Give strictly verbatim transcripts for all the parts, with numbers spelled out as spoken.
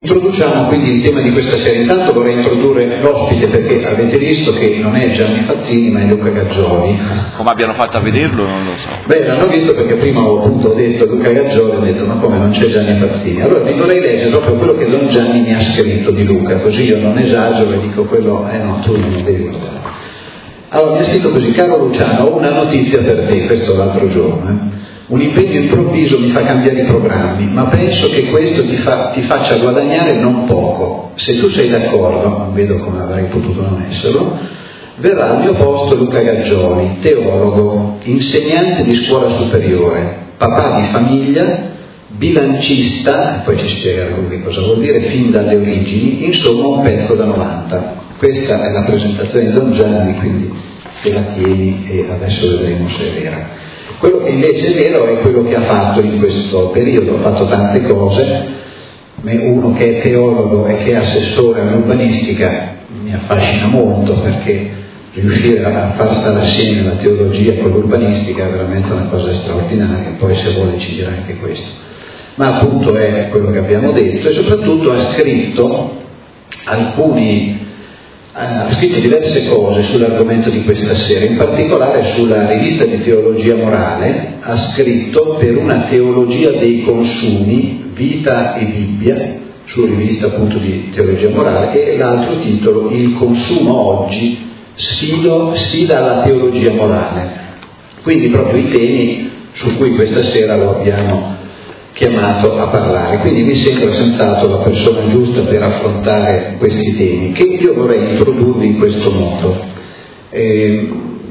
Introduciamo quindi il tema di questa sera. Intanto vorrei introdurre l'ospite, perché avete visto che non è Gianni Fazzini ma è Luca Gaggioli. Come abbiano fatto a vederlo non lo so. Beh, l'hanno visto perché prima ho appunto detto Luca Gaggioli, ho detto ma come non c'è Gianni Fazzini? Allora vi vorrei leggere proprio quello che Don Gianni mi ha scritto di Luca, così io non esagero e dico quello, eh no, tu non devi guardare. Allora mi ha scritto così: caro Luciano, ho una notizia per te, questo l'altro giorno, eh. Un impegno improvviso mi fa cambiare i programmi, ma penso che questo ti, fa, ti faccia guadagnare non poco. Se tu sei d'accordo, non vedo come avrei potuto non esserlo, verrà al mio posto Luca Gaggioli, teologo, insegnante di scuola superiore, papà di famiglia, bilancista, e poi ci spiega lui cosa vuol dire, fin dalle origini, insomma un pezzo da novanta. Questa è la presentazione di Don Gianni, quindi te la tieni e adesso vedremo se è vera. Quello che invece è vero è quello che ha fatto in questo periodo. Ha fatto tante cose. Uno che è teologo e che è assessore all'urbanistica mi affascina molto, perché riuscire a far stare assieme la teologia con l'urbanistica è veramente una cosa straordinaria. Poi se vuole ci dirà anche questo, ma appunto è quello che abbiamo detto. E soprattutto ha scritto alcuni ha scritto diverse cose sull'argomento di questa sera, in particolare sulla rivista di teologia morale. Ha scritto per una teologia dei consumi, vita e Bibbia, su rivista appunto di teologia morale, e l'altro titolo, il consumo oggi, sfido, sfida alla teologia morale. Quindi proprio i temi su cui questa sera lo abbiamo chiamato a parlare. Quindi mi sembra senz'altro la persona giusta per affrontare questi temi, che io vorrei introdurvi in questo modo. Eh,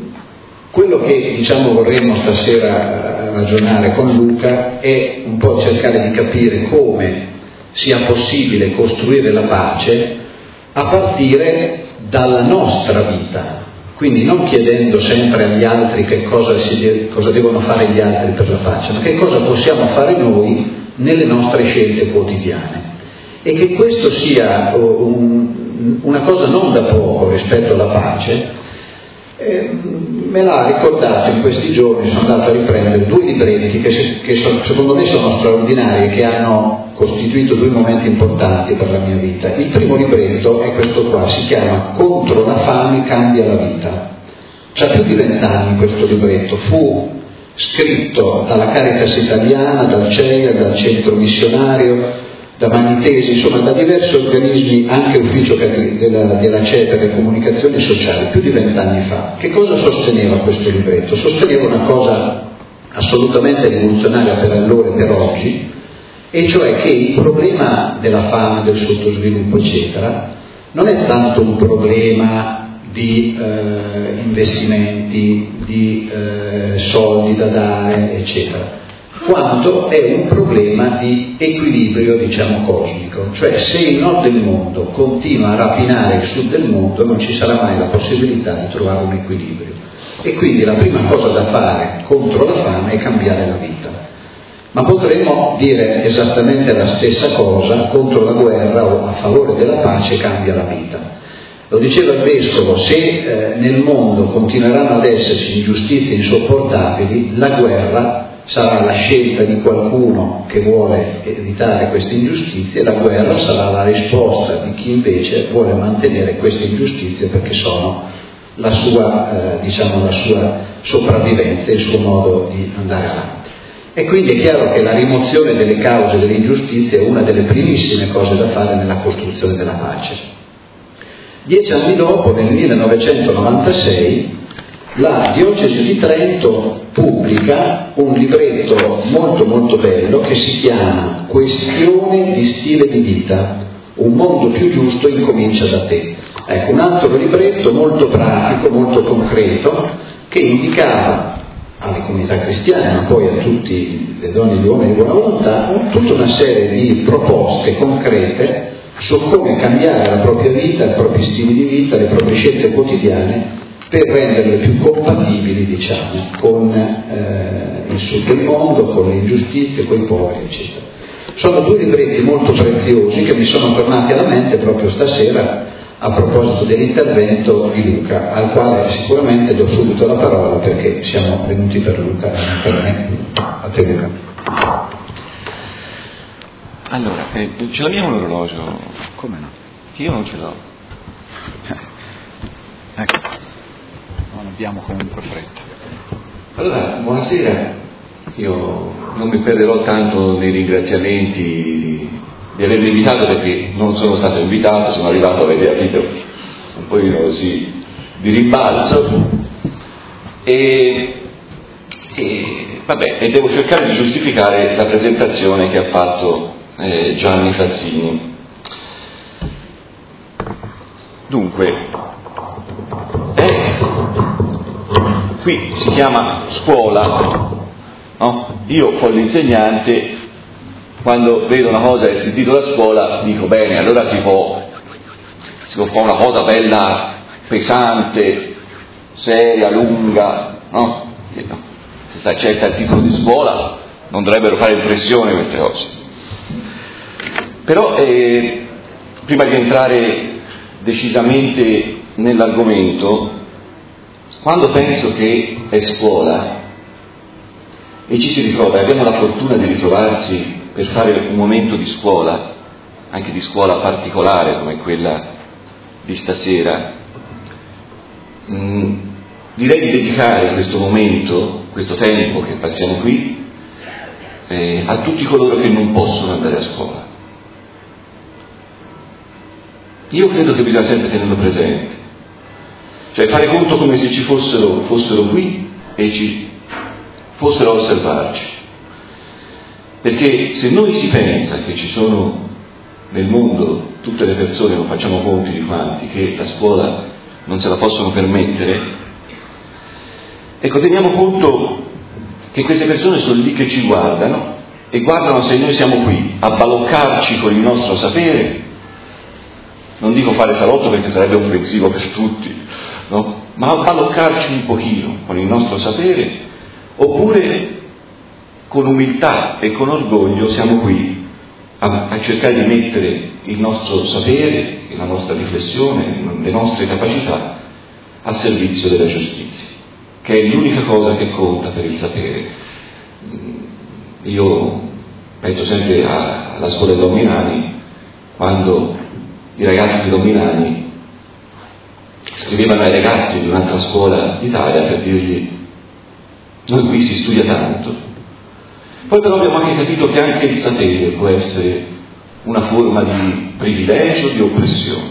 quello che diciamo vorremmo stasera ragionare con Luca è un po' cercare di capire come sia possibile costruire la pace a partire dalla nostra vita. Quindi non chiedendo sempre agli altri che cosa, si de- cosa devono fare gli altri per la pace, ma che cosa possiamo fare noi nelle nostre scelte quotidiane. E che questo sia un, una cosa non da poco rispetto alla pace, eh, me l'ha ricordato in questi giorni. Sono andato a riprendere due libretti che, che sono, secondo me sono straordinari e che hanno costituito due momenti importanti per la mia vita. Il primo libretto è questo qua, si chiama Contro la fame cambia la vita. C'ha più di vent'anni questo libretto, fu scritto dalla Caritas Italiana, dal C E I A, dal Centro Missionario, da Manitesi, insomma da diversi organismi, anche ufficio della, della C E per le comunicazioni sociali, più di vent'anni fa. Che cosa sosteneva questo libretto? Sosteneva una cosa assolutamente rivoluzionaria per allora e per oggi, e cioè che il problema della fame, del sottosviluppo, eccetera, non è tanto un problema di eh, investimenti, di eh, soldi da dare, eccetera, quanto è un problema di equilibrio, diciamo, cosmico. Cioè, se il nord del mondo continua a rapinare il sud del mondo, non ci sarà mai la possibilità di trovare un equilibrio. E quindi la prima cosa da fare contro la fame è cambiare la vita. Ma potremmo dire esattamente la stessa cosa contro la guerra o a favore della pace cambia la vita. Lo diceva il Vescovo: se eh, nel mondo continueranno ad esserci ingiustizie insopportabili, la guerra sarà la scelta di qualcuno che vuole evitare queste ingiustizie, e la guerra sarà la risposta di chi invece vuole mantenere queste ingiustizie perché sono la sua, eh, diciamo, la sua sopravvivenza, il suo modo di andare avanti. E quindi è chiaro che la rimozione delle cause delle ingiustizie è una delle primissime cose da fare nella costruzione della pace. Dieci anni dopo, nel millenovecentonovantasei, la Diocesi di Trento pubblica un libretto molto molto bello che si chiama Questione di stile di vita, un mondo più giusto incomincia da te. Ecco, un altro libretto molto pratico, molto concreto, che indicava alle comunità cristiane, ma poi a tutti le donne e gli uomini di buona volontà, tutta una serie di proposte concrete su come cambiare la propria vita, i propri stili di vita, le proprie scelte quotidiane, per renderle più compatibili, diciamo, con eh, il sud del mondo, con le ingiustizie, con i poveri, eccetera. Sono due libretti molto preziosi che mi sono tornati alla mente proprio stasera a proposito dell'intervento di Luca, al quale sicuramente do subito la parola perché siamo venuti per Luca e non per me. A te, Luca. Allora, eh, ce l'abbiamo un orologio? Come no? Che io non ce l'ho. Ecco, non abbiamo comunque fretta. Allora, buonasera. Io non mi perderò tanto nei ringraziamenti di, di avermi invitato, perché non sono stato invitato, sono arrivato, avete capito, un po' così di rimbalzo e, e vabbè, e devo cercare di giustificare la presentazione che ha fatto eh, Gianni Fazzini. Dunque, eh, qui si chiama scuola, no? Io con l'insegnante, quando vedo una cosa che si intitola scuola, dico bene, allora si può, si può fare una cosa bella, pesante, seria, lunga, no? Se sta certa il titolo di scuola non dovrebbero fare impressione queste cose. Però eh, prima di entrare decisamente nell'argomento, quando penso che è scuola e ci si ritrova, abbiamo la fortuna di ritrovarsi per fare un momento di scuola, anche di scuola particolare come quella di stasera, mh, direi di dedicare questo momento, questo tempo che passiamo qui, eh, a tutti coloro che non possono andare a scuola. Io credo che bisogna sempre tenerlo presente, cioè fare conto come se ci fossero, fossero qui e ci fossero a osservarci, perché se noi si pensa che ci sono nel mondo tutte le persone, non facciamo conti di quanti, che la scuola non se la possono permettere, ecco, teniamo conto che queste persone sono lì che ci guardano e guardano se noi siamo qui a baloccarci con il nostro sapere. Non dico fare salotto perché sarebbe offensivo per tutti, no? Ma a baloccarci un pochino con il nostro sapere, oppure con umiltà e con orgoglio siamo qui a, a cercare di mettere il nostro sapere, la nostra riflessione, le nostre capacità al servizio della giustizia, che è l'unica cosa che conta per il sapere. Io penso sempre alla scuola dei Dominani, quando i ragazzi di Dominani scrivevano ai ragazzi di un'altra scuola d'Italia per dirgli: noi qui si studia tanto. Poi però abbiamo anche capito che anche il sapere può essere una forma di privilegio, di oppressione.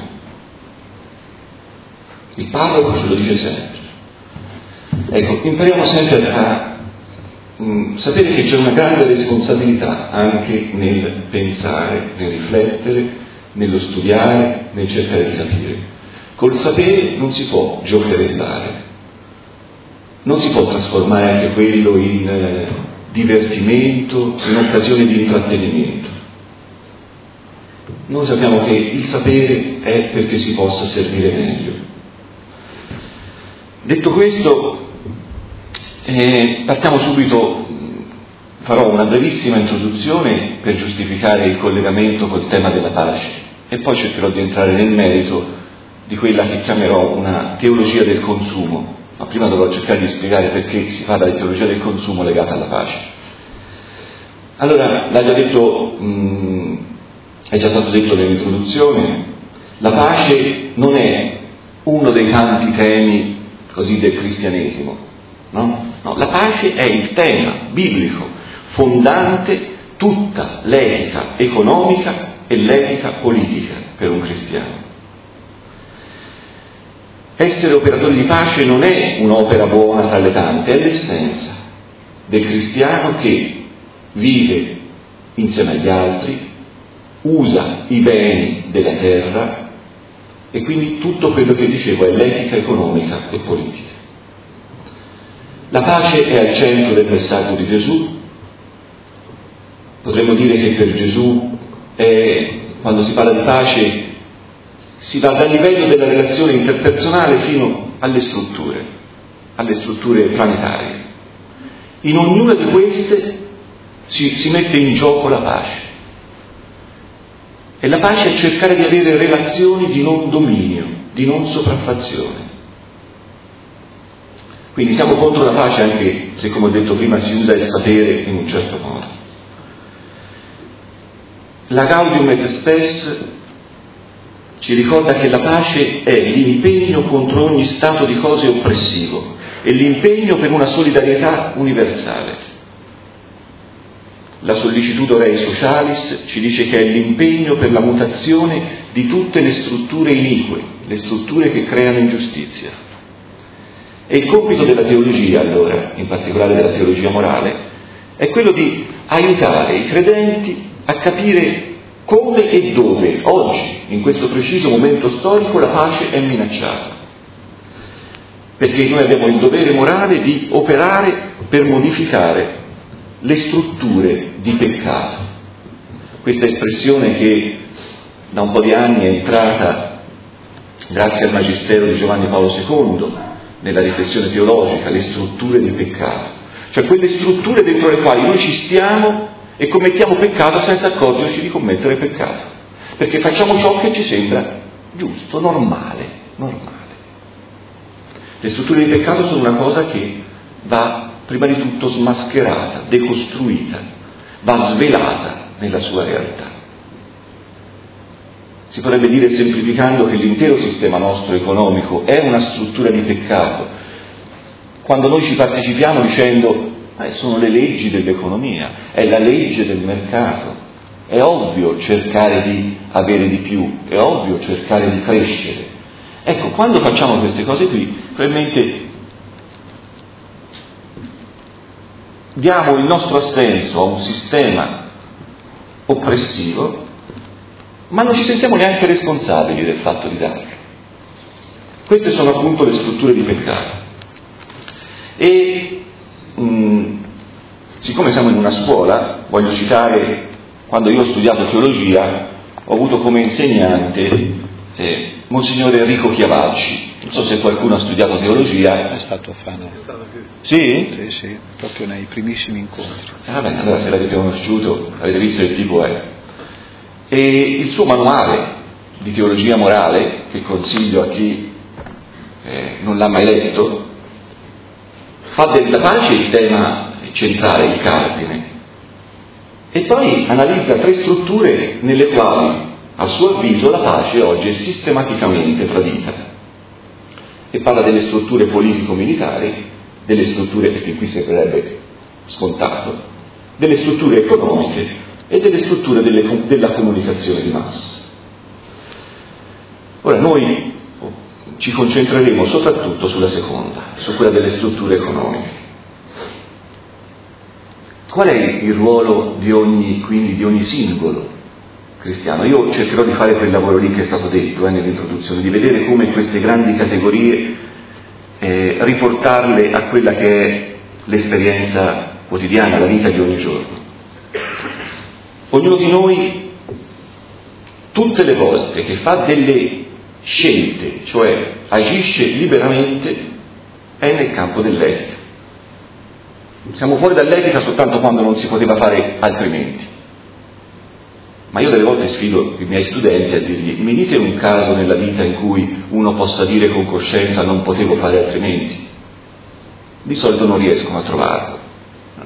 Il parroco ce lo dice sempre. Ecco, impariamo sempre a mh, sapere che c'è una grande responsabilità anche nel pensare, nel riflettere, nello studiare, nel cercare di capire. Col sapere non si può giocherellare, non si può trasformare anche quello in eh, divertimento, in occasione di intrattenimento. Noi sappiamo che il sapere è perché si possa servire meglio. Detto questo, eh, partiamo subito, farò una brevissima introduzione per giustificare il collegamento col tema della pace e poi cercherò di entrare nel merito di quella che chiamerò una teologia del consumo, ma prima dovrò cercare di spiegare perché si fa dalla teologia del consumo legata alla pace. Allora, l'ha già detto, mh, è già stato detto nell'introduzione, la pace non è uno dei tanti temi così del cristianesimo, no? No, la pace è il tema biblico fondante tutta l'etica economica e l'etica politica per un cristiano. Essere operatori di pace non è un'opera buona tra le tante, è l'essenza del cristiano che vive insieme agli altri, usa i beni della terra e quindi tutto quello che dicevo è l'etica economica e politica. La pace è al centro del messaggio di Gesù. Potremmo dire che per Gesù è, quando si parla di pace, si va dal livello della relazione interpersonale fino alle strutture, alle strutture planetarie. In ognuna di queste si, si mette in gioco la pace. E la pace è cercare di avere relazioni di non dominio, di non sopraffazione. Quindi siamo contro la pace anche se, come ho detto prima, si usa il sapere in un certo modo. la Gaudium et Spes ci ricorda che la pace è l'impegno contro ogni stato di cose oppressivo e l'impegno per una solidarietà universale. La Sollicitudo Rei Socialis ci dice che è l'impegno per la mutazione di tutte le strutture inique, le strutture che creano ingiustizia. E il compito della teologia, allora, in particolare della teologia morale, è quello di aiutare i credenti a capire come e dove oggi, in questo preciso momento storico, la pace è minacciata. Perché noi abbiamo il dovere morale di operare per modificare le strutture di peccato. Questa espressione che da un po' di anni è entrata, grazie al Magistero di Giovanni Paolo secondo, nella riflessione teologica, le strutture di peccato. Cioè quelle strutture dentro le quali noi ci stiamo e commettiamo peccato senza accorgerci di commettere peccato, perché facciamo ciò che ci sembra giusto, normale, normale. Le strutture di peccato sono una cosa che va prima di tutto smascherata, decostruita, va svelata nella sua realtà. Si potrebbe dire, semplificando, che l'intero sistema nostro economico è una struttura di peccato, quando noi ci partecipiamo dicendo Eh, sono le leggi dell'economia, è la legge del mercato, è ovvio cercare di avere di più, è ovvio cercare di crescere. Ecco, quando facciamo queste cose qui, probabilmente diamo il nostro assenso a un sistema oppressivo, ma non ci sentiamo neanche responsabili del fatto di darlo. Queste sono appunto le strutture di peccato. E Mm, siccome siamo in una scuola, voglio citare, quando io ho studiato teologia, ho avuto come insegnante eh, Monsignore Enrico Chiavacci. Non so se qualcuno ha studiato teologia. È stato Fano. Sì? Sì, sì, proprio nei primissimi incontri. Ah, beh, allora se l'avete conosciuto, avete visto che tipo è. E il suo manuale di teologia morale, che consiglio a chi eh, non l'ha mai letto, fa della pace il tema centrale, il cardine, e poi analizza tre strutture nelle quali, a suo avviso, la pace oggi è sistematicamente tradita. E parla delle strutture politico-militari, delle strutture, perché qui sembrerebbe scontato, delle strutture economiche e delle strutture delle, della comunicazione di massa. Ora, noi ci concentreremo soprattutto sulla seconda, su quella delle strutture economiche. Qual è il ruolo di ogni, quindi, di ogni singolo cristiano? Io cercherò di fare quel lavoro lì che è stato detto eh, nell'introduzione, di vedere come queste grandi categorie eh, riportarle a quella che è l'esperienza quotidiana, la vita di ogni giorno. Ognuno di noi, tutte le volte che fa delle scelte, cioè agisce liberamente, è nel campo dell'etica. Siamo fuori dall'etica soltanto quando non si poteva fare altrimenti. Ma io delle volte sfido i miei studenti a dirgli: mi dite un caso nella vita in cui uno possa dire con coscienza non potevo fare altrimenti? Di solito non riescono a trovarlo. No.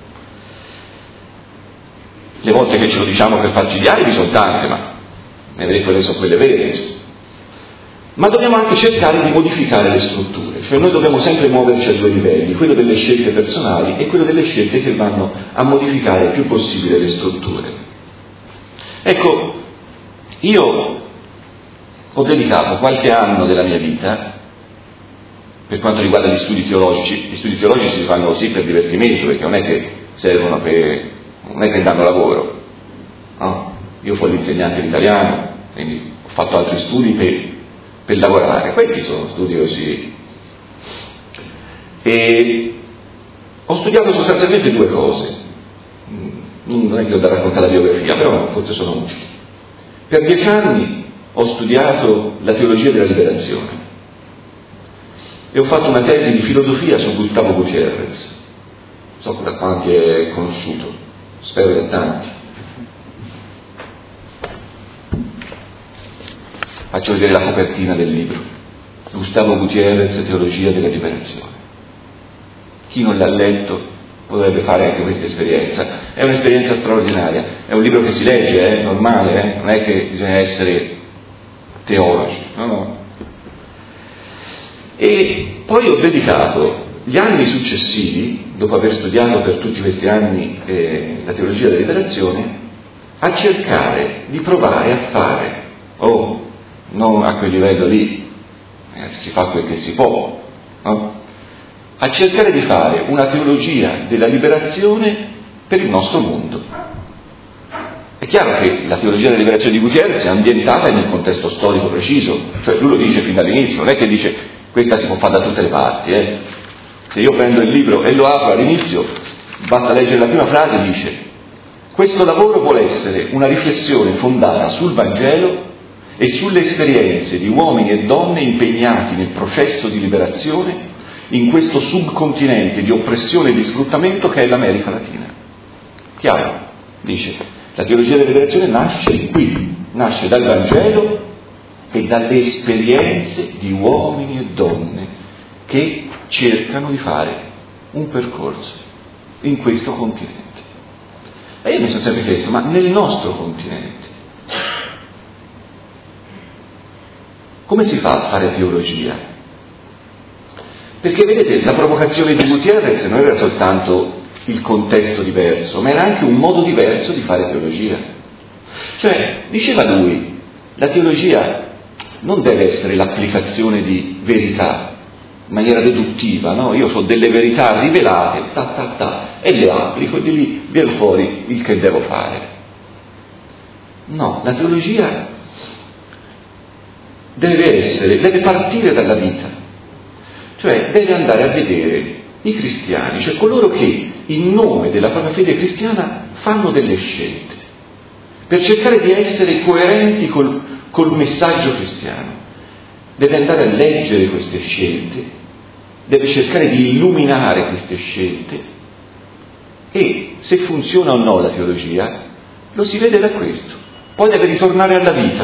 Le volte che ce lo diciamo per farci gli alibi sono tante, ma ne vedete, quelle sono quelle vere, insomma. Ma dobbiamo anche cercare di modificare le strutture, cioè noi dobbiamo sempre muoverci a due livelli, quello delle scelte personali e quello delle scelte che vanno a modificare il più possibile le strutture. Ecco, io ho dedicato qualche anno della mia vita, per quanto riguarda gli studi teologici, gli studi teologici si fanno così per divertimento, perché non è che servono per, non è che danno lavoro, no? Io fui l'insegnante di italiano, quindi ho fatto altri studi per per lavorare. Questi sono studi così. E ho studiato sostanzialmente due cose. Non è che ho da raccontare la biografia, però forse sono utili. Per dieci anni ho studiato la teologia della liberazione e ho fatto una tesi di filosofia su Gustavo Gutiérrez. Non so da quanti è conosciuto, spero da tanti. Faccio vedere la copertina del libro. Gustavo Gutiérrez, Teologia della liberazione. Chi non l'ha letto potrebbe fare anche questa esperienza. È un'esperienza straordinaria, è un libro che si legge, è eh, normale, eh? Non è che bisogna essere teologi, no, no. E poi ho dedicato gli anni successivi, dopo aver studiato per tutti questi anni eh, la teologia della liberazione, a cercare di provare a fare, oh, non a quel livello lì, eh, si fa quel che si può, no? A cercare di fare una teologia della liberazione per il nostro mondo. È chiaro che la teologia della liberazione di Gutierrez è ambientata in un contesto storico preciso, cioè lui lo dice fin dall'inizio, non è che dice questa si può fare da tutte le parti, eh. Se io prendo il libro e lo apro all'inizio, basta leggere la prima frase, dice: questo lavoro vuole essere una riflessione fondata sul Vangelo e sulle esperienze di uomini e donne impegnati nel processo di liberazione in questo subcontinente di oppressione e di sfruttamento che è l'America Latina. Chiaro? Dice, la teologia della liberazione nasce qui, nasce dal Vangelo e dalle esperienze di uomini e donne che cercano di fare un percorso in questo continente. E io mi sono sempre chiesto, ma nel nostro continente come si fa a fare teologia? Perché vedete, la provocazione di Gutierrez non era soltanto il contesto diverso, ma era anche un modo diverso di fare teologia. Cioè, diceva lui, la teologia non deve essere l'applicazione di verità in maniera deduttiva, no? Io ho delle verità rivelate, ta ta ta, e le applico e di lì viene fuori il che devo fare. No, la teologia deve essere, deve partire dalla vita. Cioè deve andare a vedere i cristiani, cioè coloro che in nome della propria fede cristiana fanno delle scelte, per cercare di essere coerenti col, col messaggio cristiano. Deve andare a leggere queste scelte, deve cercare di illuminare queste scelte e se funziona o no la teologia lo si vede da questo. Poi deve ritornare alla vita,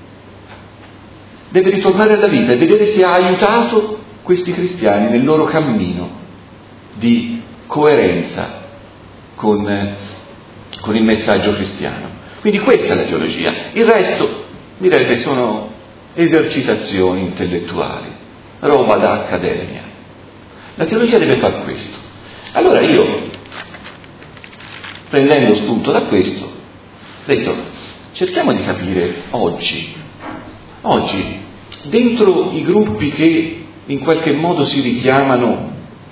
deve ritornare alla vita e vedere se ha aiutato questi cristiani nel loro cammino di coerenza con, con il messaggio cristiano. Quindi questa è la teologia. Il resto, direi che sono esercitazioni intellettuali, roba da accademia. La teologia deve fare questo. Allora io, prendendo spunto da questo, ho detto, cerchiamo di capire oggi, oggi, dentro i gruppi che in qualche modo si richiamano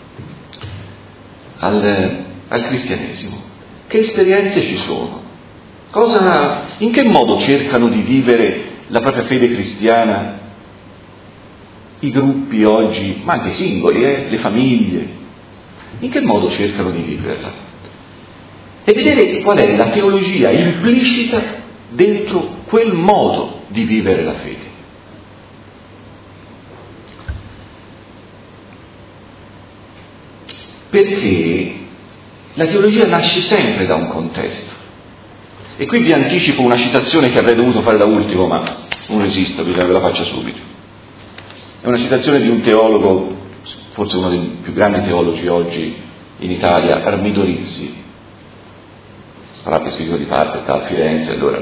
al, al cristianesimo, che esperienze ci sono? Cosa, in che modo cercano di vivere la propria fede cristiana i gruppi oggi, ma anche singoli, eh, le famiglie? In che modo cercano di viverla? E vedere qual è la teologia implicita dentro quel modo di vivere la fede. Perché la teologia nasce sempre da un contesto. E qui vi anticipo una citazione che avrei dovuto fare da ultimo, ma non resisto, bisogna che ve la faccia subito. È una citazione di un teologo, forse uno dei più grandi teologi oggi in Italia, Armido Rizzi. Sarà per scritto di parte, sta a Firenze, allora.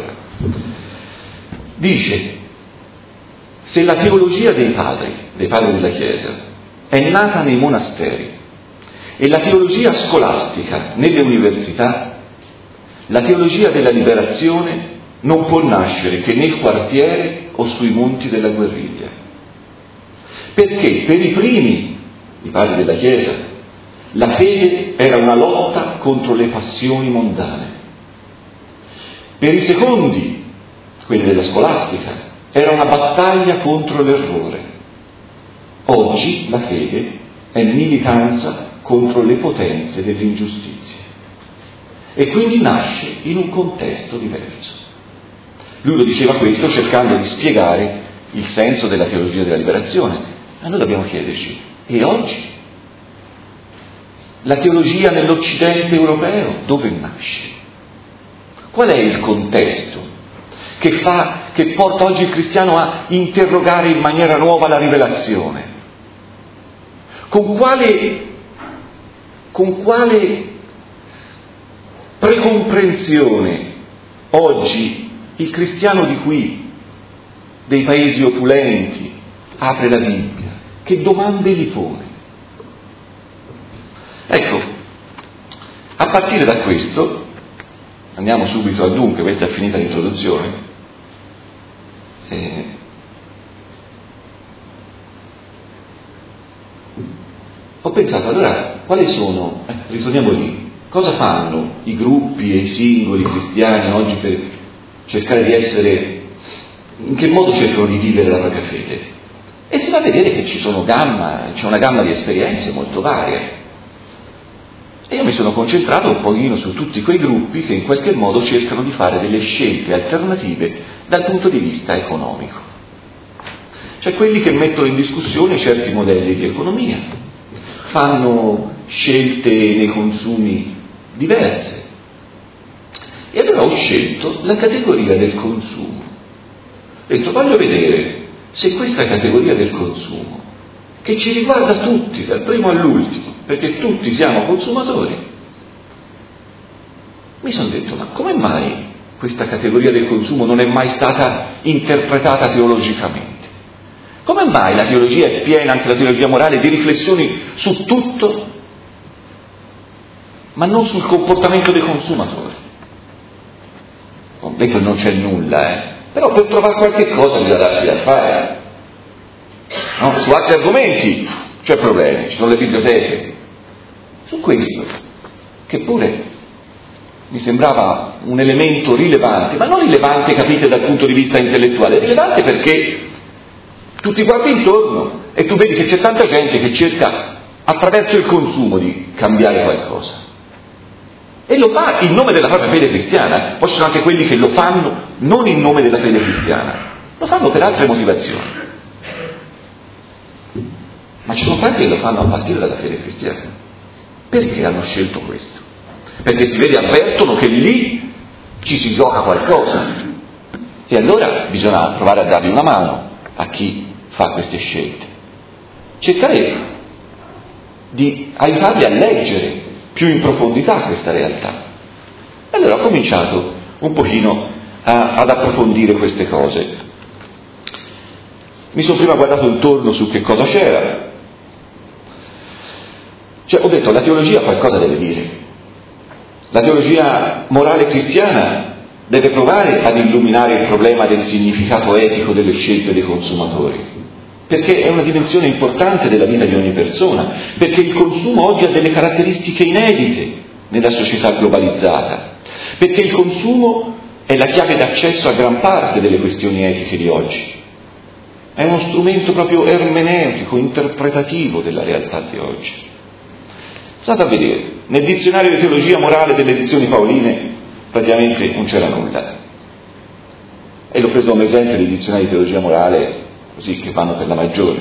Dice, se la teologia dei padri, dei padri della Chiesa, è nata nei monasteri, e la teologia scolastica nelle università, la teologia della liberazione non può nascere che nel quartiere o sui monti della guerriglia. Perché per i primi, i padri della Chiesa, la fede era una lotta contro le passioni mondane. Per i secondi, quelli della scolastica, era una battaglia contro l'errore. Oggi la fede è militanza contro le potenze dell'ingiustizia e quindi nasce in un contesto diverso. Lui lo diceva questo cercando di spiegare il senso della teologia della liberazione. Ma noi dobbiamo chiederci, e oggi? La teologia nell'Occidente europeo dove nasce? Qual è il contesto che fa, che porta oggi il cristiano a interrogare in maniera nuova la rivelazione? Con quale Con quale precomprensione oggi il cristiano di qui, dei paesi opulenti, apre la Bibbia? Che domande gli pone? Ecco, a partire da questo, andiamo subito al dunque, questa è finita l'introduzione, eh, ho pensato, allora, quali sono, eh, ritorniamo lì, cosa fanno i gruppi e i singoli cristiani oggi per cercare di essere, in che modo cercano di vivere la propria fede? E si va a vedere che ci sono gamma, c'è una gamma di esperienze molto varie. E io mi sono concentrato un pochino su tutti quei gruppi che in qualche modo cercano di fare delle scelte alternative dal punto di vista economico. Cioè quelli che mettono in discussione certi modelli di economia, fanno scelte nei consumi diverse. E allora ho scelto la categoria del consumo. Ho detto, voglio vedere se questa categoria del consumo, che ci riguarda tutti, dal primo all'ultimo, perché tutti siamo consumatori, mi sono detto, ma come mai questa categoria del consumo non è mai stata interpretata teologicamente? Come mai la teologia è piena, anche la teologia morale, di riflessioni su tutto, ma non sul comportamento dei consumatori? Non è che non c'è nulla, eh? Però per trovare qualche cosa bisogna darsi da fare. No? Su altri argomenti c'è problemi, ci sono le biblioteche. Su questo, che pure mi sembrava un elemento rilevante, ma non rilevante capite dal punto di vista intellettuale, rilevante perché tu ti guardi intorno e tu vedi che c'è tanta gente che cerca attraverso il consumo di cambiare qualcosa. E lo fa in nome della propria fede cristiana. Poi ci sono anche quelli che lo fanno non in nome della fede cristiana, lo fanno per altre motivazioni. Ma ci sono tanti che lo fanno a partire dalla fede cristiana. Perché hanno scelto questo? Perché si vede, avvertono che lì ci si gioca qualcosa. E allora bisogna provare a dargli una mano a chi fa queste scelte. Cercare di aiutarli a leggere più in profondità questa realtà. E allora ho cominciato un pochino a, ad approfondire queste cose. Mi sono prima guardato intorno su che cosa c'era. Cioè, ho detto, la teologia qualcosa deve dire. La teologia morale cristiana deve provare ad illuminare il problema del significato etico delle scelte dei consumatori, perché è una dimensione importante della vita di ogni persona, perché il consumo oggi ha delle caratteristiche inedite nella società globalizzata, perché il consumo è la chiave d'accesso a gran parte delle questioni etiche di oggi. È uno strumento proprio ermeneutico, interpretativo della realtà di oggi. State a vedere, nel dizionario di teologia morale delle edizioni paoline praticamente non c'era nulla. E l'ho preso come esempio dei dizionari di teologia morale così che vanno per la maggiore.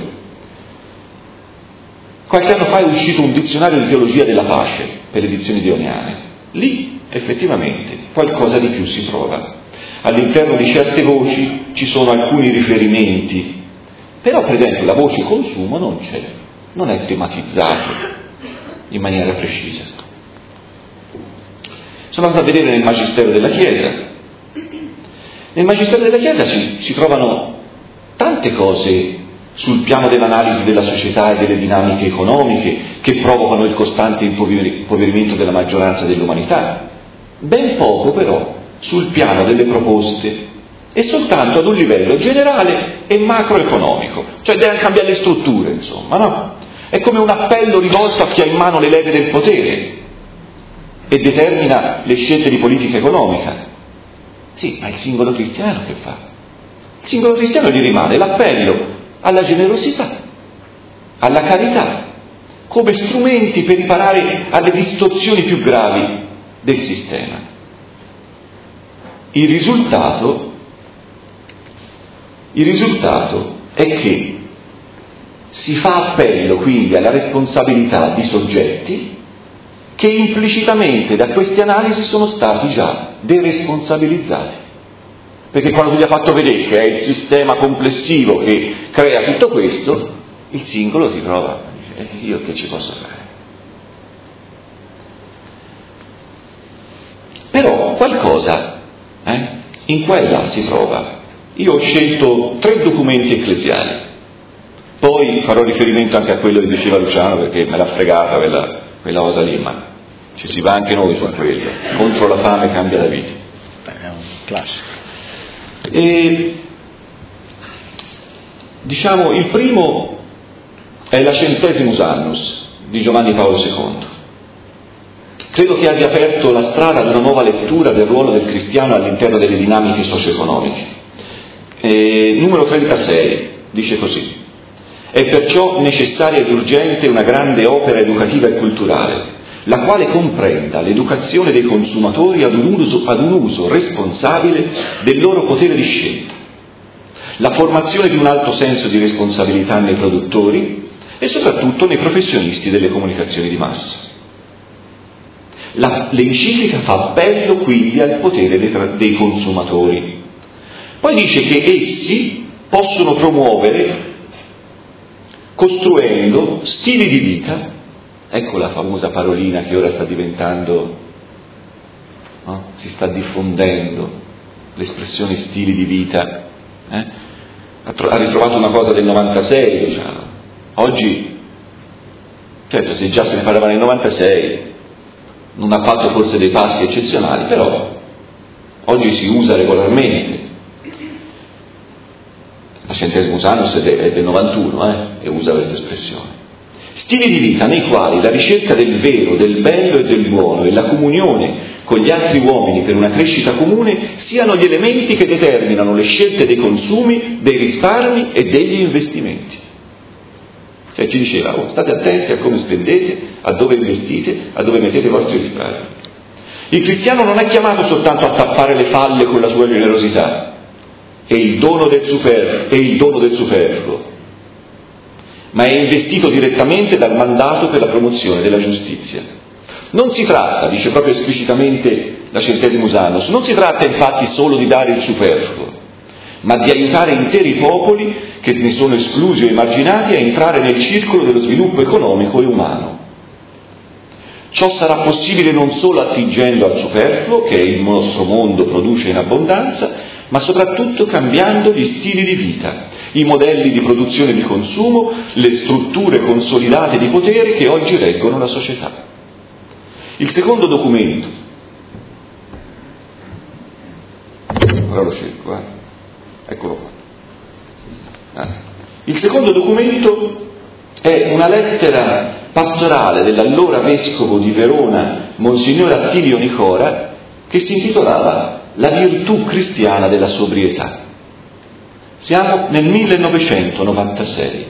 Qualche anno fa è uscito un dizionario di teologia della pace per le edizioni dioniane. Lì effettivamente qualcosa di più si trova. All'interno di certe voci ci sono alcuni riferimenti, però per esempio la voce consumo non c'è, non è tematizzato in maniera precisa. Sono andato a vedere nel Magistero della Chiesa. Nel Magistero della Chiesa si, si trovano tante cose sul piano dell'analisi della società e delle dinamiche economiche che provocano il costante impoverimento della maggioranza dell'umanità. Ben poco però sul piano delle proposte e soltanto ad un livello generale e macroeconomico, cioè deve cambiare le strutture, insomma, no? È come un appello rivolto a chi ha in mano le leve del potere e determina le scelte di politica economica. Sì, ma il singolo cristiano che fa? Il singolo cristiano gli rimane l'appello alla generosità, alla carità, come strumenti per riparare alle distorsioni più gravi del sistema. Il risultato, il risultato è che si fa appello quindi alla responsabilità di soggetti che implicitamente da queste analisi sono stati già deresponsabilizzati. Perché quando ti ha fatto vedere che è il sistema complessivo che crea tutto questo, il singolo si trova e dice, eh, io che ci posso fare? qualcosa eh, in quella si trova. Io ho scelto tre documenti ecclesiali, poi farò riferimento anche a quello che diceva Luciano, perché me l'ha fregata quella, quella cosa lì, ma ci si va anche noi su quello. Contro la fame cambia la vita. È un classico. E diciamo il primo è la Centesimus Annus di Giovanni Paolo secondo. Credo che abbia aperto la strada ad una nuova lettura del ruolo del cristiano all'interno delle dinamiche socio-economiche. E, numero trentasei dice così: è perciò necessaria ed urgente una grande opera educativa e culturale, la quale comprenda l'educazione dei consumatori ad un uso, ad un uso responsabile del loro potere di scelta, la formazione di un alto senso di responsabilità nei produttori e soprattutto nei professionisti delle comunicazioni di massa. La, l'enciclica fa appello quindi al potere dei, dei consumatori. Poi dice che essi possono promuovere, costruendo stili di vita, ecco la famosa parolina che ora sta diventando, no? Si sta diffondendo, l'espressione stili di vita, eh? ha, tro- ha ritrovato una cosa del novantasei, diciamo. Oggi, certo, se già se ne parlava nel novantasei, non ha fatto forse dei passi eccezionali, però oggi si usa regolarmente. La Centesimus Annus è del novantuno eh, e usa questa espressione. Stili di vita nei quali la ricerca del vero, del bello e del buono e la comunione con gli altri uomini per una crescita comune siano gli elementi che determinano le scelte dei consumi, dei risparmi e degli investimenti. Cioè ci diceva, oh, state attenti a come spendete, a dove investite, a dove mettete i vostri risparmi. Il cristiano non è chiamato soltanto a tappare le falle con la sua generosità e il dono del superfluo, e il dono del superfluo, ma è investito direttamente dal mandato per la promozione della giustizia. Non si tratta, dice proprio esplicitamente la Centesimus Annus, non si tratta infatti solo di dare il superfluo, ma di aiutare interi popoli che ne sono esclusi o emarginati a entrare nel circolo dello sviluppo economico e umano. Ciò sarà possibile non solo attingendo al superfluo, che il nostro mondo produce in abbondanza, ma soprattutto cambiando gli stili di vita, i modelli di produzione e di consumo, le strutture consolidate di potere che oggi reggono la società. Il secondo documento, ora lo cerco, eh? Eccolo qua. Ah. Il secondo documento è una lettera pastorale dell'allora vescovo di Verona, Monsignor Attilio Nicora, che si intitolava La virtù cristiana della sobrietà. Siamo nel millenovecentonovantasei.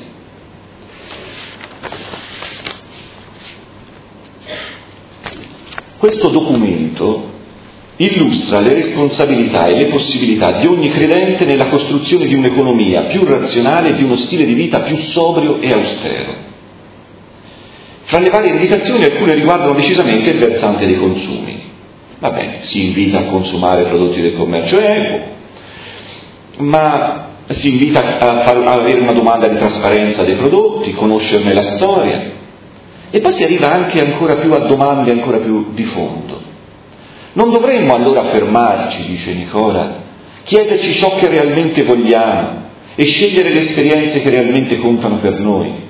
Questo documento illustra le responsabilità e le possibilità di ogni credente nella costruzione di un'economia più razionale e di uno stile di vita più sobrio e austero. Fra le varie indicazioni alcune riguardano decisamente il versante dei consumi. Va bene, si invita a consumare prodotti del commercio equo, ma si invita a, far, a avere una domanda di trasparenza dei prodotti, conoscerne la storia, e poi si arriva anche ancora più a domande ancora più di fondo. Non dovremmo allora fermarci, dice Nicora, chiederci ciò che realmente vogliamo e scegliere le esperienze che realmente contano per noi.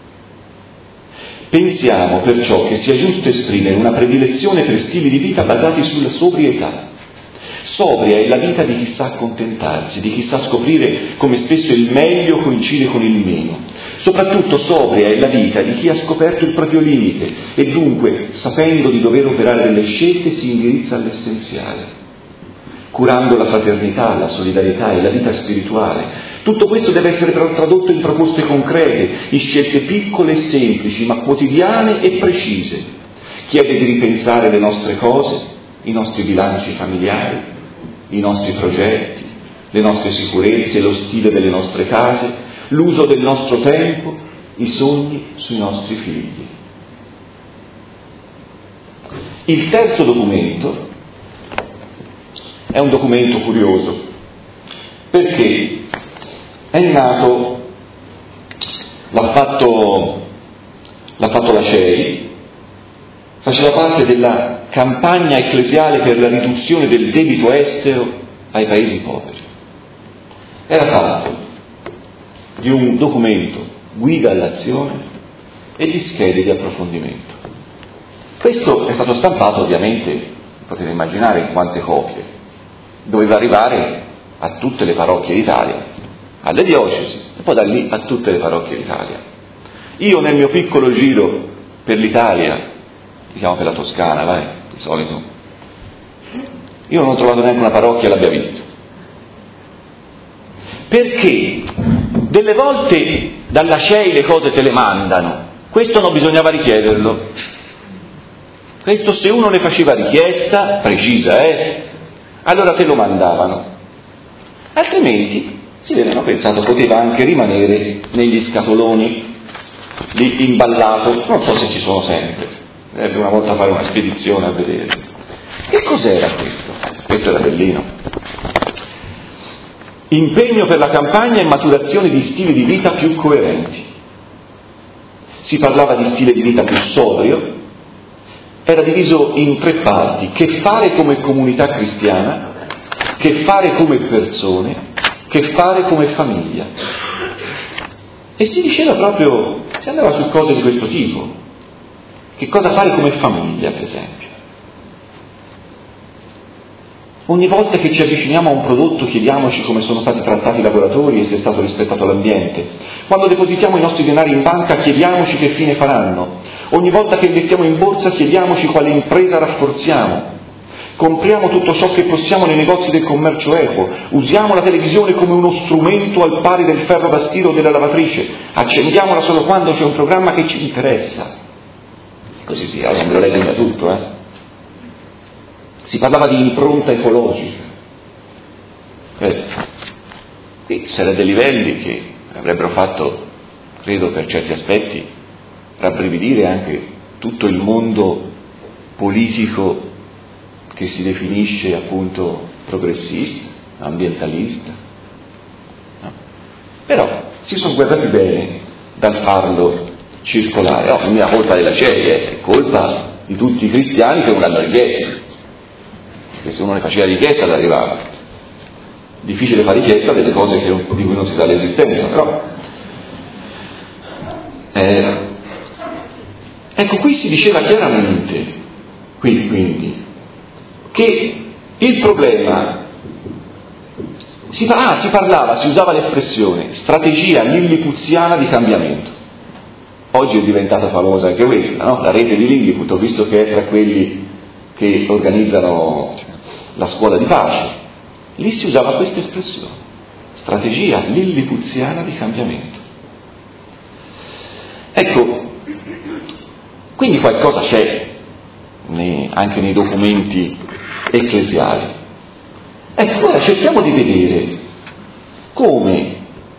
Pensiamo perciò che sia giusto esprimere una predilezione per stili di vita basati sulla sobrietà. Sobria è la vita di chi sa accontentarsi, di chi sa scoprire come spesso il meglio coincide con il meno. Soprattutto sobria è la vita di chi ha scoperto il proprio limite e dunque, sapendo di dover operare delle scelte, si indirizza all'essenziale, curando la fraternità, la solidarietà e la vita spirituale. Tutto questo deve essere però tradotto in proposte concrete, in scelte piccole e semplici, ma quotidiane e precise. Chiede di ripensare le nostre cose, i nostri bilanci familiari, i nostri progetti, le nostre sicurezze, lo stile delle nostre case, l'uso del nostro tempo, i sogni sui nostri figli. Il terzo documento è un documento curioso, perché è nato, l'ha fatto, l'ha fatto la C E I, faceva parte della campagna ecclesiale per la riduzione del debito estero ai paesi poveri. Era fatto di un documento guida all'azione e di schede di approfondimento. Questo è stato stampato, ovviamente, potete immaginare in quante copie. Doveva arrivare a tutte le parrocchie d'Italia, alle diocesi e poi da lì a tutte le parrocchie d'Italia. Io nel mio piccolo giro per l'Italia, diciamo per la Toscana, vai, di solito, io non ho trovato neanche una parrocchia che l'abbia visto. Perché delle volte dalla C E I le cose te le mandano, questo non bisognava richiederlo. Questo se uno ne faceva richiesta, precisa, eh, allora te lo mandavano. Altrimenti si avevano pensato poteva anche rimanere negli scatoloni lì imballato, non so se ci sono sempre, dovrebbe una volta fare una spedizione a vedere. Che cos'era questo? Questo era bellino. Impegno per la campagna e maturazione di stili di vita più coerenti. Si parlava di stile di vita più sobrio, era diviso in tre parti: che fare come comunità cristiana, che fare come persone, che fare come famiglia. E si diceva proprio, si andava su cose di questo tipo. Che cosa fare come famiglia, per esempio. Ogni volta che ci avviciniamo a un prodotto chiediamoci come sono stati trattati i lavoratori e se è stato rispettato l'ambiente. Quando depositiamo i nostri denari in banca chiediamoci che fine faranno. Ogni volta che investiamo in borsa chiediamoci quale impresa rafforziamo. Compriamo tutto ciò che possiamo nei negozi del commercio equo. Usiamo la televisione come uno strumento al pari del ferro da stiro o della lavatrice. Accendiamola solo quando c'è un programma che ci interessa. Così via, non ve lo leggo da tutto, eh. Si parlava di impronta ecologica. Eh, qui c'erano dei livelli che avrebbero fatto, credo per certi aspetti, rabbrividire anche tutto il mondo politico che si definisce appunto progressista, ambientalista. No. Però si sono guardati bene dal farlo circolare. No, non è colpa della C E I, è colpa di tutti i cristiani che non l'hanno richiesto. Perché se uno ne faceva richiesta arrivava. Difficile fare richiesta delle cose che non, di cui non si sa l'esistenza, però eh, ecco, qui si diceva chiaramente, qui quindi, che il problema si, ah, si parlava, si usava l'espressione strategia lillipuziana di cambiamento. Oggi è diventata famosa anche questa, no? La rete di Lilliput, ho visto che è tra quelli che organizzano la scuola di pace. Lì si usava questa espressione, strategia lillipuziana di cambiamento. Ecco, quindi qualcosa c'è nei, anche nei documenti ecclesiali. Ecco, ora cerchiamo di vedere come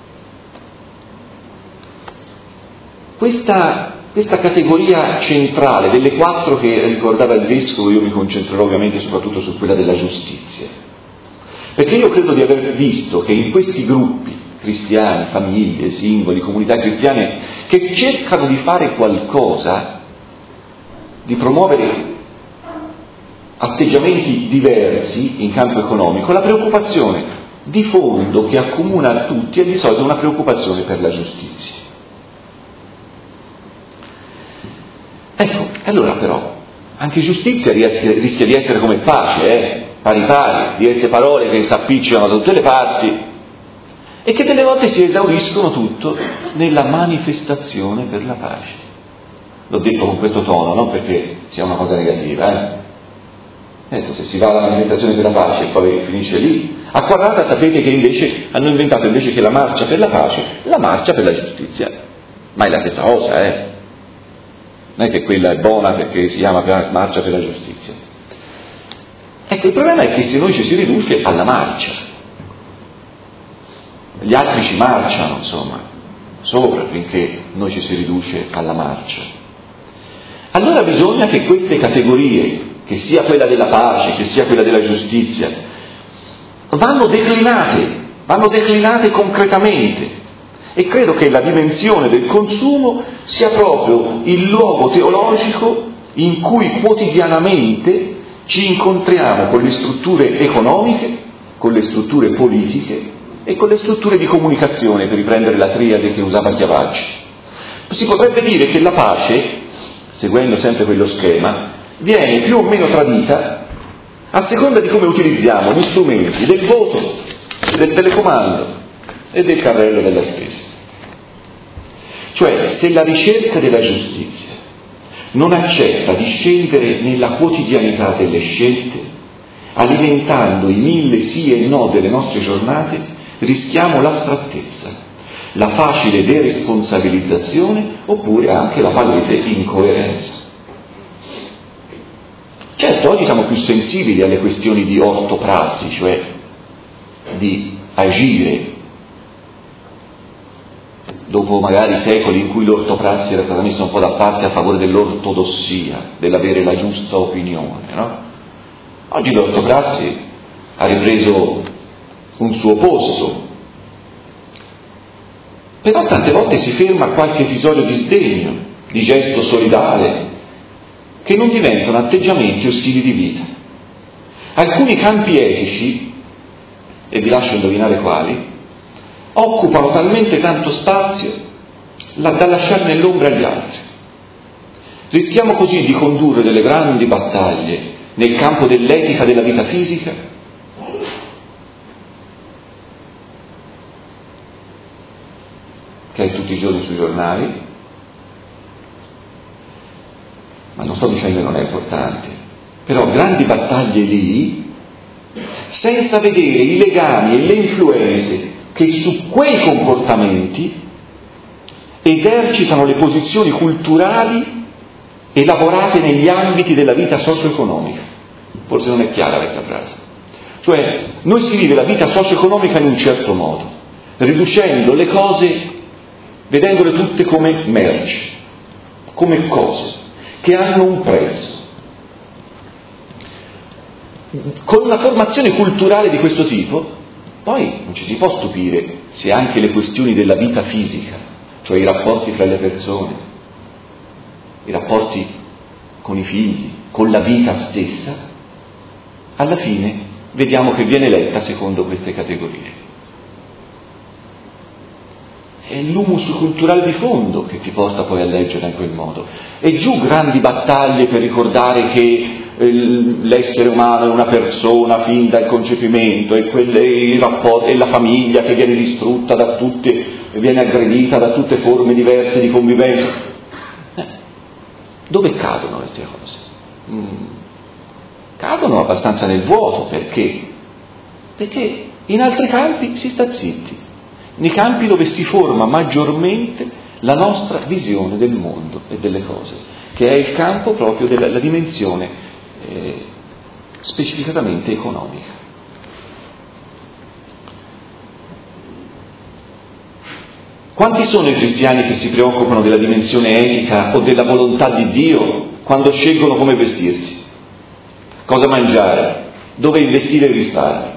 questa Questa categoria centrale delle quattro che ricordava il Vescovo, io mi concentrerò ovviamente soprattutto su quella della giustizia, perché io credo di aver visto che in questi gruppi cristiani, famiglie, singoli, comunità cristiane che cercano di fare qualcosa, di promuovere atteggiamenti diversi in campo economico, la preoccupazione di fondo che accomuna a tutti è di solito una preoccupazione per la giustizia. Ecco, allora però, anche giustizia rischia, rischia di essere come pace, eh? pari pari, diverse parole che si appiccicano da tutte le parti e che delle volte si esauriscono tutto nella manifestazione per la pace. L'ho detto con questo tono, non perché sia una cosa negativa, eh? Ecco, se si va alla manifestazione per la pace e poi finisce lì, a Quarrata sapete che invece hanno inventato invece che la marcia per la pace, la marcia per la giustizia, ma è la stessa cosa, eh? Non è che quella è buona perché si chiama marcia per la giustizia. Ecco, il problema è che se noi ci si riduce alla marcia, gli altri ci marciano, insomma, sopra finché noi ci si riduce alla marcia. Allora bisogna che queste categorie, che sia quella della pace, che sia quella della giustizia, vanno declinate, vanno declinate concretamente. E credo che la dimensione del consumo sia proprio il luogo teologico in cui quotidianamente ci incontriamo con le strutture economiche, con le strutture politiche e con le strutture di comunicazione, per riprendere la triade che usava Chiavacci. Si potrebbe dire che la pace, seguendo sempre quello schema, viene più o meno tradita a seconda di come utilizziamo gli strumenti del voto, del telecomando e del carrello della spesa. Cioè, se la ricerca della giustizia non accetta di scendere nella quotidianità delle scelte, alimentando i mille sì e no delle nostre giornate, rischiamo l'astrattezza, la facile deresponsabilizzazione oppure anche la palese incoerenza. Certo, oggi siamo più sensibili alle questioni di ortoprassi, cioè di agire dopo magari secoli in cui l'ortoprassi era stata messa un po' da parte a favore dell'ortodossia, dell'avere la giusta opinione, no? Oggi l'ortoprassi ha ripreso un suo posto, però tante volte si ferma a qualche episodio di sdegno, di gesto solidale, che non diventano atteggiamenti o stili di vita. Alcuni campi etici, e vi lascio indovinare quali, occupano talmente tanto spazio da lasciare nell'ombra gli altri. Rischiamo così di condurre delle grandi battaglie nel campo dell'etica della vita fisica, che è tutti i giorni sui giornali, ma non sto dicendo che non è importante, però grandi battaglie lì, senza vedere i legami e le influenze che su quei comportamenti esercitano le posizioni culturali elaborate negli ambiti della vita socio-economica. Forse non è chiara questa frase. Cioè, noi si vive la vita socio-economica in un certo modo, riducendo le cose, vedendole tutte come merci, come cose che hanno un prezzo. Con una formazione culturale di questo tipo, poi non ci si può stupire se anche le questioni della vita fisica, cioè i rapporti fra le persone, i rapporti con i figli, con la vita stessa, alla fine vediamo che viene letta secondo queste categorie. È l'humus culturale di fondo che ti porta poi a leggere in quel modo. E giù grandi battaglie per ricordare che l'essere umano è una persona fin dal concepimento e, quelle, i rapporti, e la famiglia che viene distrutta da tutte, viene aggredita da tutte forme diverse di convivenza. Eh, dove cadono queste cose? Mm, cadono abbastanza nel vuoto, perché? Perché in altri campi si sta zitti, nei campi dove si forma maggiormente la nostra visione del mondo e delle cose, che è il campo proprio della, della dimensione Eh, specificatamente economica. Quanti sono i cristiani che si preoccupano della dimensione etica o della volontà di Dio quando scelgono come vestirsi, cosa mangiare, dove investire il risparmio?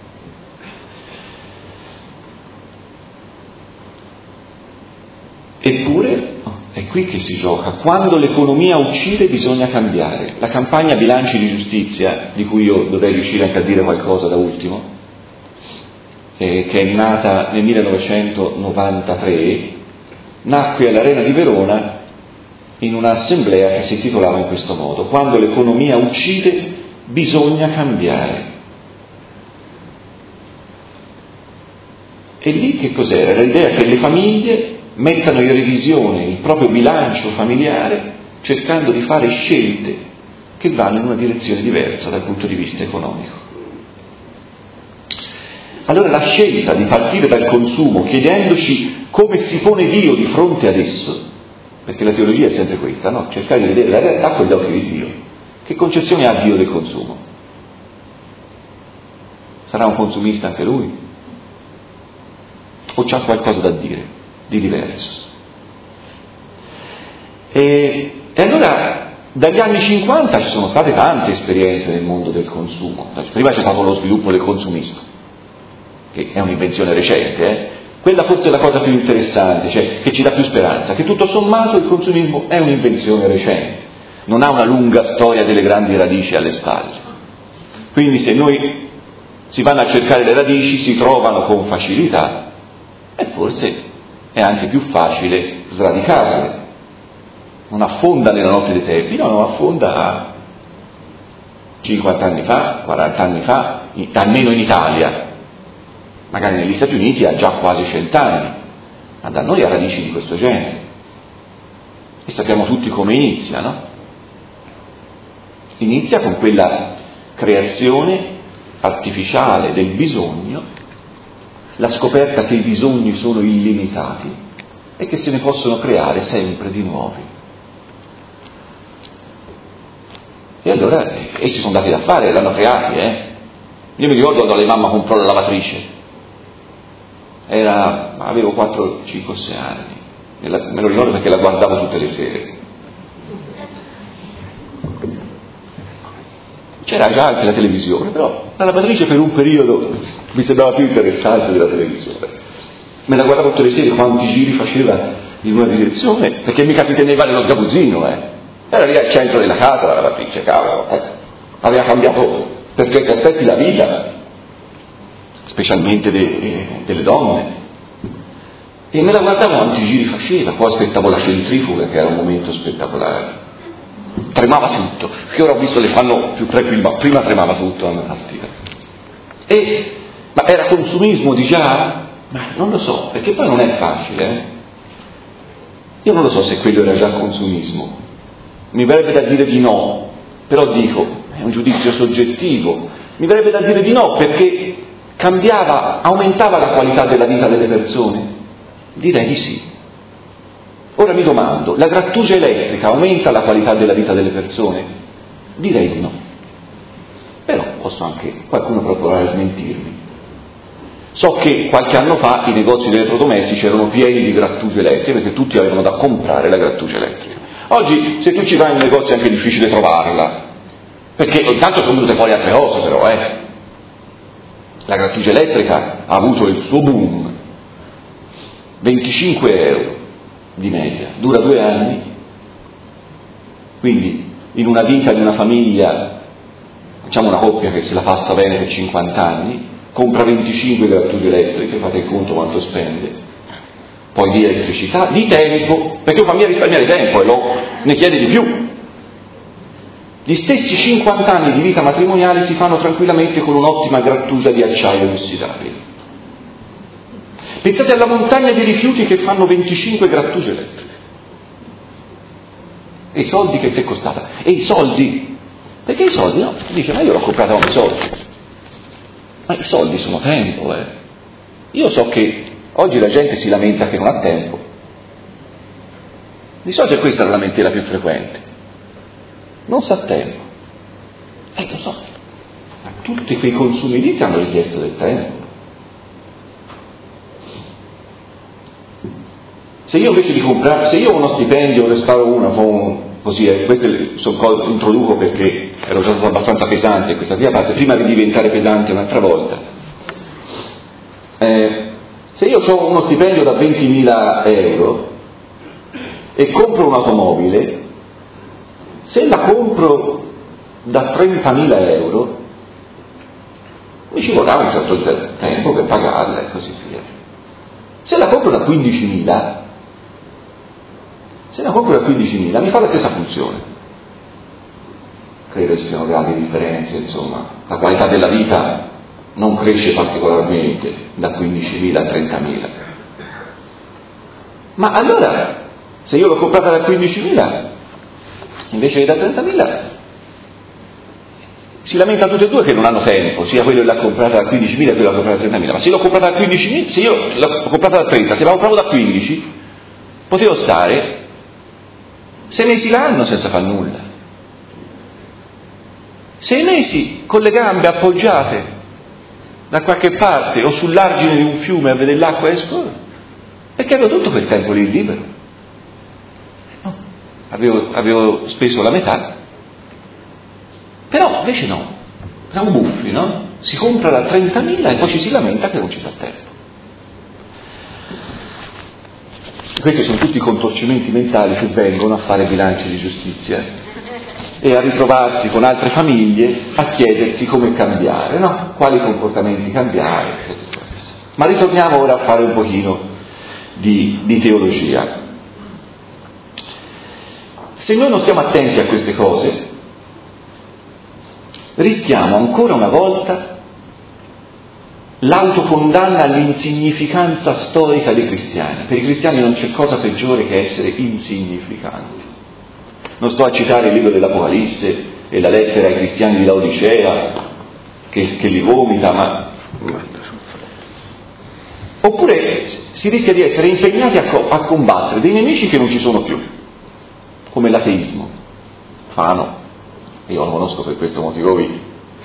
Eppure è qui che si gioca. Quando l'economia uccide bisogna cambiare. La campagna bilanci di giustizia, di cui io dovrei riuscire anche a dire qualcosa da ultimo, eh, che è nata nel millenovecentonovantatré, nacque all'Arena di Verona in un'assemblea che si titolava in questo modo: quando l'economia uccide bisogna cambiare. E lì che cos'era? Era l'idea che le famiglie mettano in revisione il proprio bilancio familiare cercando di fare scelte che vanno in una direzione diversa dal punto di vista economico. Allora la scelta di partire dal consumo, chiedendoci come si pone Dio di fronte ad esso, perché la teologia è sempre questa, no? Cercare di vedere la realtà con gli occhi di Dio. Che concezione ha Dio del consumo? Sarà un consumista anche lui? O c'ha qualcosa da dire di diverso? E, e allora dagli anni cinquanta ci sono state tante esperienze nel mondo del consumo. Prima c'è stato lo sviluppo del consumismo, che è un'invenzione recente, eh? Quella forse è la cosa più interessante, cioè che ci dà più speranza, che tutto sommato il consumismo è un'invenzione recente. non ha una lunga storia delle grandi radici alle spalle. Quindi se noi si vanno a cercare le radici, si trovano con facilità e forse è anche più facile sradicarle. Non affonda nella notte dei tempi, no, non affonda cinquanta anni fa, quaranta anni fa, almeno in Italia. Magari negli Stati Uniti ha già quasi cent'anni, ma da noi ha radici di questo genere. E sappiamo tutti come inizia, no? Inizia con quella creazione artificiale del bisogno, la scoperta che i bisogni sono illimitati e che se ne possono creare sempre di nuovi. E allora eh, essi sono dati da fare, l'hanno creati, eh. Io mi ricordo quando la mamma comprò la lavatrice, era, avevo quattro, cinque, sei anni, me, la, me lo ricordo perché la guardavo tutte le sere. C'era già anche la televisione, però la lavatrice per un periodo mi sembrava più interessante della televisione. Me la guardavo tutte le sere, quanti giri faceva in una direzione, perché mica si teneva nello sgabuzzino, eh. Era lì al centro della casa la lavatrice, cavolo, eh. Aveva cambiato per certi aspetti la vita, specialmente de, delle donne. E me la guardavo quanti giri faceva, poi aspettavo la centrifuga, che era un momento spettacolare. Tremava tutto, che ora ho visto le fanno più tranquilli, ma prima tremava tutto alla mattina. E, ma era consumismo di già? Ma non lo so, perché poi non è facile, eh? Io non lo so se quello era già consumismo. Mi verrebbe da dire di no, però dico, è un giudizio soggettivo. Mi verrebbe da dire di no perché cambiava, aumentava la qualità della vita delle persone. Direi di sì. Ora mi domando, la grattugia elettrica aumenta la qualità della vita delle persone? Direi di no. Però posso anche, qualcuno può provare a smentirmi. So che qualche anno fa i negozi di elettrodomestici erano pieni di grattugie elettriche perché tutti avevano da comprare la grattugia elettrica. Oggi se tu ci vai in un negozio è anche difficile trovarla, perché intanto sono venute fuori altre cose però, eh. La grattugia elettrica ha avuto il suo boom, venticinque euro di media, dura due anni, quindi in una vita di una famiglia, facciamo una coppia che se la passa bene per cinquanta anni, compra venticinque grattugie elettriche, fate il conto quanto spende, poi di elettricità, di tempo, perché una famiglia risparmiare tempo e lo, ne chiede di più. Gli stessi cinquanta anni di vita matrimoniale si fanno tranquillamente con un'ottima grattugia di acciaio inossidabile. Pensate alla montagna di rifiuti che fanno venticinque grattugie elettriche. E i soldi che ti è costata? E i soldi? Perché i soldi? No, dice, ma io l'ho comprata con i soldi. Ma i soldi sono tempo, eh. Io so che oggi la gente si lamenta che non ha tempo. Di solito è questa la lamentela più frequente. Non sa tempo. Eh, lo so. Ma tutti quei consumi lì ti hanno richiesto del tempo. Se io invece di comprare, se io ho uno stipendio, ne sparo una, un, così, eh, queste sono cose, introduco perché ero già stato abbastanza pesante questa prima parte, prima di diventare pesante un'altra volta. Eh, se io ho uno stipendio da ventimila euro e compro un'automobile, se la compro da trentamila euro, mi ci vorrà un certo tempo per pagarla e così via. Se la compro da quindicimila, se la compro da quindicimila mi fa la stessa funzione. Credo ci siano grandi differenze, insomma, la qualità della vita non cresce particolarmente da quindicimila a trentamila. Ma allora, se io l'ho comprata da quindicimila invece che da trentamila, si lamenta tutti e due che non hanno tempo, sia quello che l'ha comprata da quindicimila che quello che l'ha comprata da trentamila. Ma se l'ho comprata da quindicimila, se io l'ho comprata da trenta, se la compravo da quindici, potevo stare sei mesi l'anno senza far nulla. Sei mesi con le gambe appoggiate da qualche parte o sull'argine di un fiume a vedere l'acqua e scorrere, perché avevo tutto quel tempo lì libero. No, avevo, avevo speso la metà. Però invece no, siamo buffi, no? Si compra da trentamila e poi ci si lamenta che non ci fa tempo. Questi sono tutti i contorcimenti mentali che vengono a fare bilanci di giustizia. e a ritrovarsi con altre famiglie a chiedersi come cambiare, no? Quali comportamenti cambiare. Ma ritorniamo ora a fare un pochino di, di teologia. Se noi non stiamo attenti a queste cose, rischiamo ancora una volta l'autocondanna all'insignificanza storica dei cristiani. Per i cristiani non c'è cosa peggiore che essere insignificanti. Non sto a citare il libro dell'Apocalisse e la lettera ai cristiani di Laodicea che, che li vomita, ma oppure si rischia di essere impegnati a, co- a combattere dei nemici che non ci sono più, come l'ateismo. Fano, io lo conosco per questo motivo qui.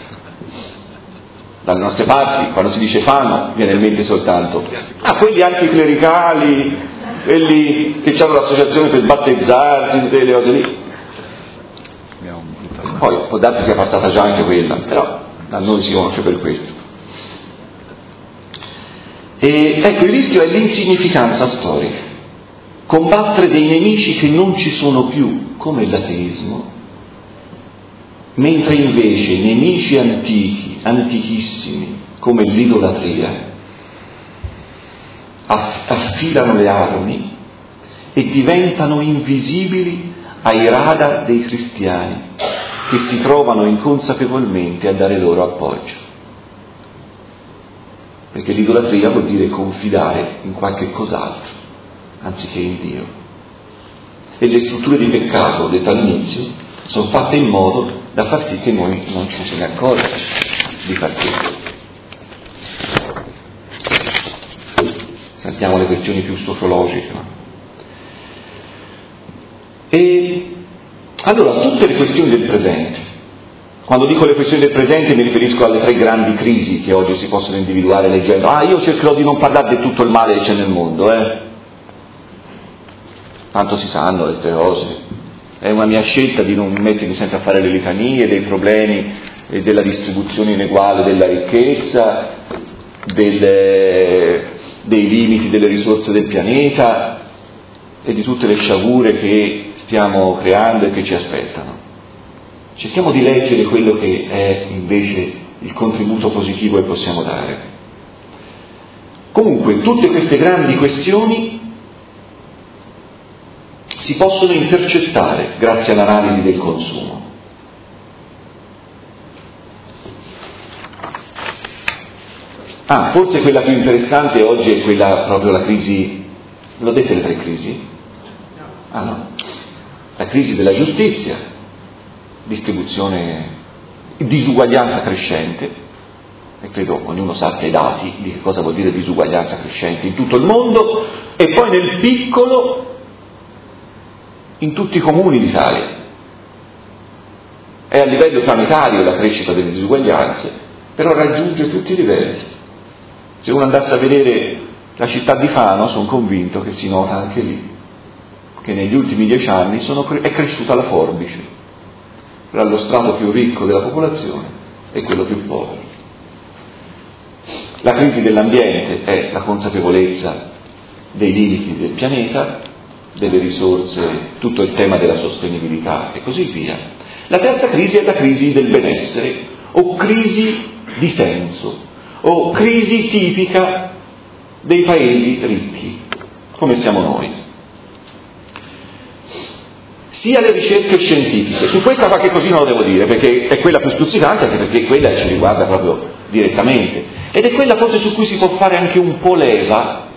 Dalle nostre parti, quando si dice Fano, viene in mente soltanto ah, quelli anticlericali, quelli che hanno l'associazione per battezzarsi, tutte le cose lì. Poi può darsi sia passata già anche quella, però da noi si conosce per questo. E ecco, il rischio è l'insignificanza storica, combattere dei nemici che non ci sono più, come l'ateismo, mentre invece nemici antichi, antichissimi, come l'idolatria, affilano le armi e diventano invisibili ai radar dei cristiani che si trovano inconsapevolmente a dare loro appoggio. Perché l'idolatria vuol dire confidare in qualche cos'altro, anziché in Dio. E le strutture di peccato, ho detto all'inizio, sono fatte in modo da far sì che noi non ci se ne accorga di far questo. Saltiamo le questioni più sociologiche. E allora, tutte le questioni del presente. Quando dico le questioni del presente mi riferisco alle tre grandi crisi che oggi si possono individuare leggendo. Ah, io cercherò di non parlare di tutto il male che c'è nel mondo, eh. Tanto si sanno queste cose. È una mia scelta di non mettermi sempre a fare le litanie dei problemi e della distribuzione ineguale della ricchezza, delle, dei limiti delle risorse del pianeta e di tutte le sciagure che stiamo creando e che ci aspettano. Cerchiamo di leggere quello che è invece il contributo positivo che possiamo dare. Comunque, tutte queste grandi questioni si possono intercettare grazie all'analisi del consumo. Ah, forse quella più interessante oggi è quella proprio la crisi, l'ho dette le tre crisi? Ah no, la crisi della giustizia, distribuzione, disuguaglianza crescente, e credo ognuno sappia i dati di che cosa vuol dire disuguaglianza crescente in tutto il mondo, e poi nel piccolo in tutti i comuni d'Italia. È a livello planetario la crescita delle disuguaglianze, però raggiunge tutti i livelli. Se uno andasse a vedere la città di Fano, sono convinto che si nota anche lì che negli ultimi dieci anni sono, è cresciuta la forbice tra lo strato più ricco della popolazione e quello più povero. La crisi dell'ambiente è la consapevolezza dei limiti del pianeta, delle risorse, tutto il tema della sostenibilità e così via. La terza crisi è la crisi del benessere, o crisi di senso, o crisi tipica dei paesi ricchi, come siamo noi. Sia le ricerche scientifiche, su questa qualche cosina lo devo dire, perché è quella più stuzzicante, anche perché quella ci riguarda proprio direttamente, ed è quella forse su cui si può fare anche un po' leva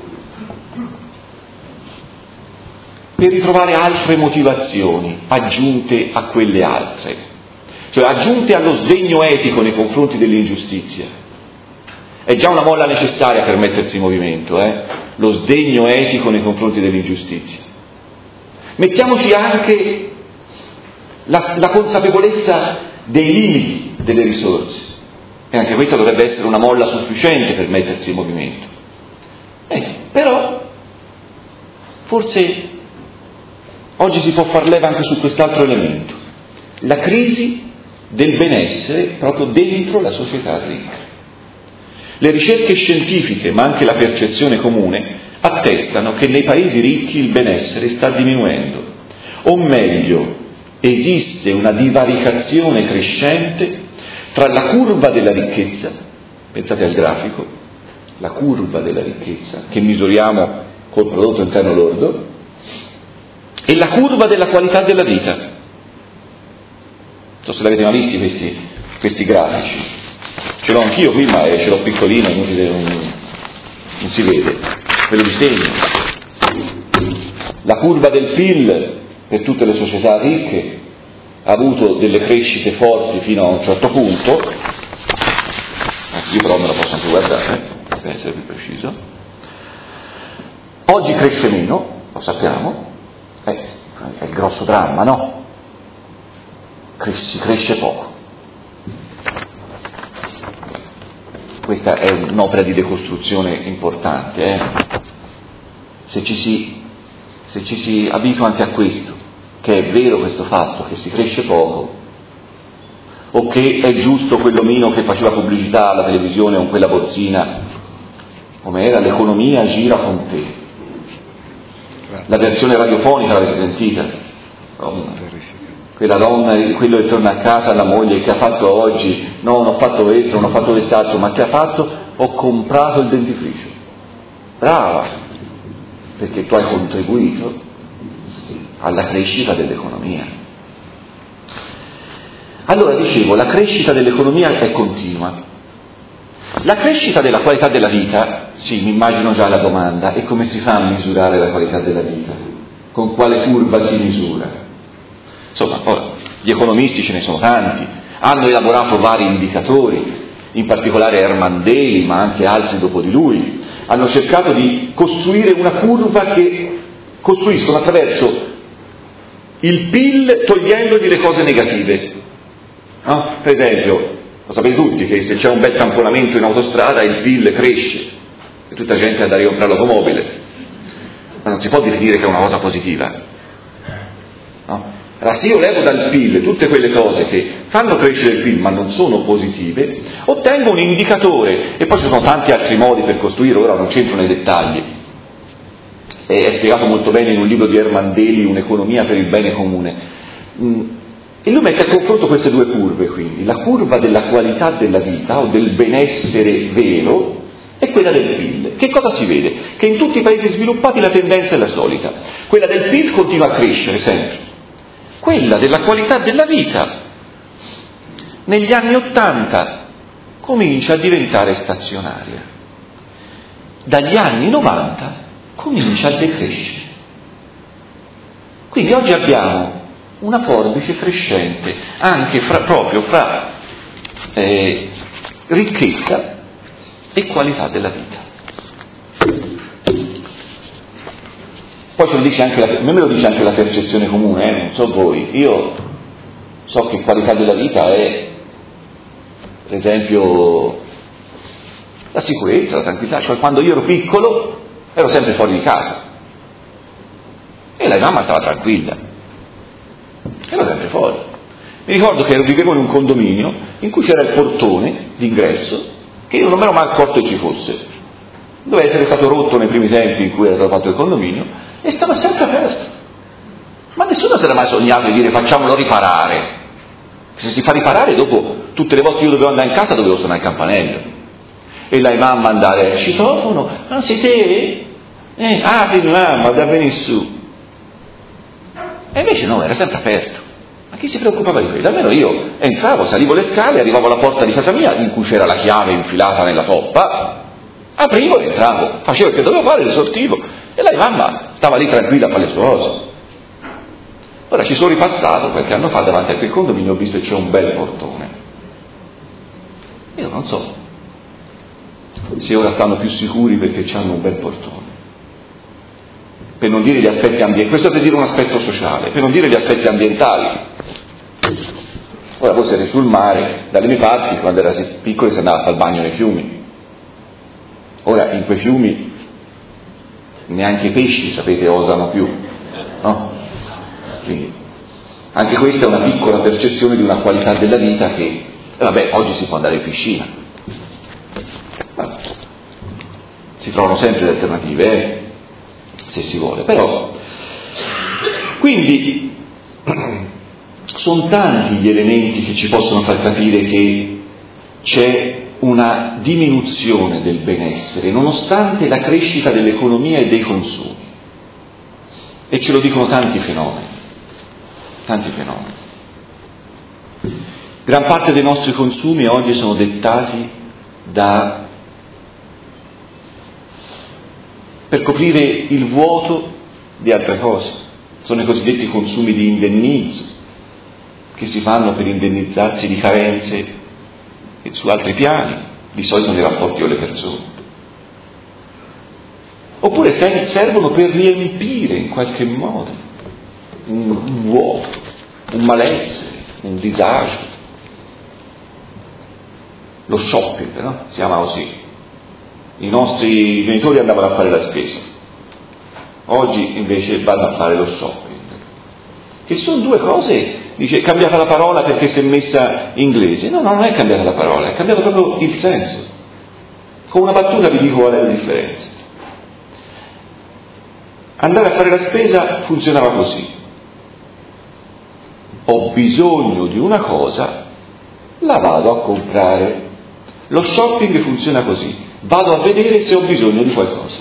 per ritrovare altre motivazioni aggiunte a quelle altre, cioè aggiunte allo sdegno etico nei confronti dell'ingiustizia. È già una molla necessaria per mettersi in movimento, eh? Lo sdegno etico nei confronti dell'ingiustizia. Mettiamoci anche la, la consapevolezza dei limiti delle risorse, e anche questa dovrebbe essere una molla sufficiente per mettersi in movimento. Eh, però forse oggi si può far leva anche su quest'altro elemento, la crisi del benessere proprio dentro la società ricca. Le ricerche scientifiche, ma anche la percezione comune, attestano che nei paesi ricchi il benessere sta diminuendo, o meglio, esiste una divaricazione crescente tra la curva della ricchezza, pensate al grafico, la curva della ricchezza che misuriamo col prodotto interno lordo, e la curva della qualità della vita. Non so se l'avete mai visti questi, questi grafici, ce l'ho anch'io qui, ma ce l'ho piccolino, inutile, non, non si vede, ve lo disegno. La curva del P I L per tutte le società ricche ha avuto delle crescite forti fino a un certo punto, io però me la posso anche guardare per essere più preciso. Oggi cresce meno, lo sappiamo, è, è il grosso dramma, no? Cres- si cresce poco. Questa è un'opera di decostruzione importante, eh? Se ci si, se ci si abitua anche a questo, che è vero questo fatto, che si cresce poco, o che è giusto quell'omino che faceva pubblicità alla televisione con quella bozzina, come era, l'economia gira con te. La versione radiofonica l'avete sentita? Oh, quella donna, quello che torna a casa alla moglie, che ha fatto oggi? No, non ho fatto questo, non ho fatto quest'altro, ma che ha fatto? Ho comprato il dentifricio. Brava, perché tu hai contribuito alla crescita dell'economia. Allora, dicevo, la crescita dell'economia è continua. La crescita della qualità della vita, sì, mi immagino già la domanda, e come si fa a misurare la qualità della vita? Con quale curva si misura? Insomma, ora, gli economisti ce ne sono tanti, hanno elaborato vari indicatori, in particolare Herman Daly, ma anche altri dopo di lui, hanno cercato di costruire una curva che costruiscono attraverso il P I L togliendogli le cose negative. No? Per esempio, lo sapete tutti che se c'è un bel tamponamento in autostrada il P I L cresce e tutta la gente andrà a comprare l'automobile, ma non si può definire che è una cosa positiva, no? Allora, se io levo dal P I L tutte quelle cose che fanno crescere il P I L ma non sono positive, ottengo un indicatore, e poi ci sono tanti altri modi per costruire, ora non c'entro nei dettagli, è spiegato molto bene in un libro di Herman Daly, Un'economia per il bene comune, e lui mette a confronto queste due curve, quindi la curva della qualità della vita o del benessere vero e quella del P I L. Che cosa si vede? Che in tutti i paesi sviluppati la tendenza è la solita, quella del P I L continua a crescere sempre, quella della qualità della vita negli anni Ottanta comincia a diventare stazionaria, dagli anni novanta comincia a decrescere. Quindi oggi abbiamo una forbice crescente anche fra, proprio fra eh, ricchezza e qualità della vita. Poi ce lo dice anche la, me lo dice anche la percezione comune, eh? Non so voi, io so che qualità della vita è, per esempio, la sicurezza, la tranquillità. Cioè, quando io ero piccolo ero sempre fuori di casa e la mamma stava tranquilla, ero sempre fuori. Mi ricordo che vivevo in un condominio in cui c'era il portone d'ingresso, che io non me ero mai accorto che ci fosse, doveva essere stato rotto nei primi tempi in cui era stato fatto il condominio, e stava sempre aperto, ma nessuno si era mai sognato di dire facciamolo riparare. Se si fa riparare, dopo tutte le volte io dovevo andare in casa dovevo suonare il campanello e la mamma andare al citofono, ah sei te? Eh, apri mamma, da venire su. E invece no, era sempre aperto. Ma chi si preoccupava di quello? Almeno io entravo, salivo le scale, arrivavo alla porta di casa mia in cui c'era la chiave infilata nella toppa, aprivo e entravo, facevo il che dovevo fare, le sortivo, e la mamma stava lì tranquilla a fare le sue cose. Ora ci sono ripassato qualche anno fa davanti a quel condominio, ho visto che c'è un bel portone. Io non so se ora stanno più sicuri perché hanno un bel portone. Per non dire gli aspetti ambientali, questo è per dire un aspetto sociale, per non dire gli aspetti ambientali. Ora voi siete sul mare, dalle mie parti, quando era piccoli si andava al bagno nei fiumi. Ora in quei fiumi neanche i pesci, sapete, osano più, no? Quindi anche questa è una piccola percezione di una qualità della vita che, vabbè, oggi si può andare in piscina. Vabbè. Si trovano sempre le alternative, eh? Se si vuole, però quindi sono tanti gli elementi che ci possono far capire che c'è una diminuzione del benessere, nonostante la crescita dell'economia e dei consumi. E ce lo dicono tanti fenomeni, tanti fenomeni. Gran parte dei nostri consumi oggi sono dettati da per coprire il vuoto di altre cose. Sono i cosiddetti consumi di indennizzo, che si fanno per indennizzarsi di carenze e su altri piani, di solito nei rapporti con le persone. Oppure servono per riempire in qualche modo un, un vuoto, un malessere, un disagio. Lo shopping, no? Si chiama così. I nostri genitori andavano a fare la spesa, oggi invece vanno a fare lo shopping. Che sono due cose, dice, è cambiata la parola perché si è messa inglese. No, no, non è cambiata la parola, è cambiato proprio il senso. Con una battuta vi dico qual è la differenza. Andare a fare la spesa funzionava così: ho bisogno di una cosa, la vado a comprare. Lo shopping funziona così: vado a vedere se ho bisogno di qualcosa.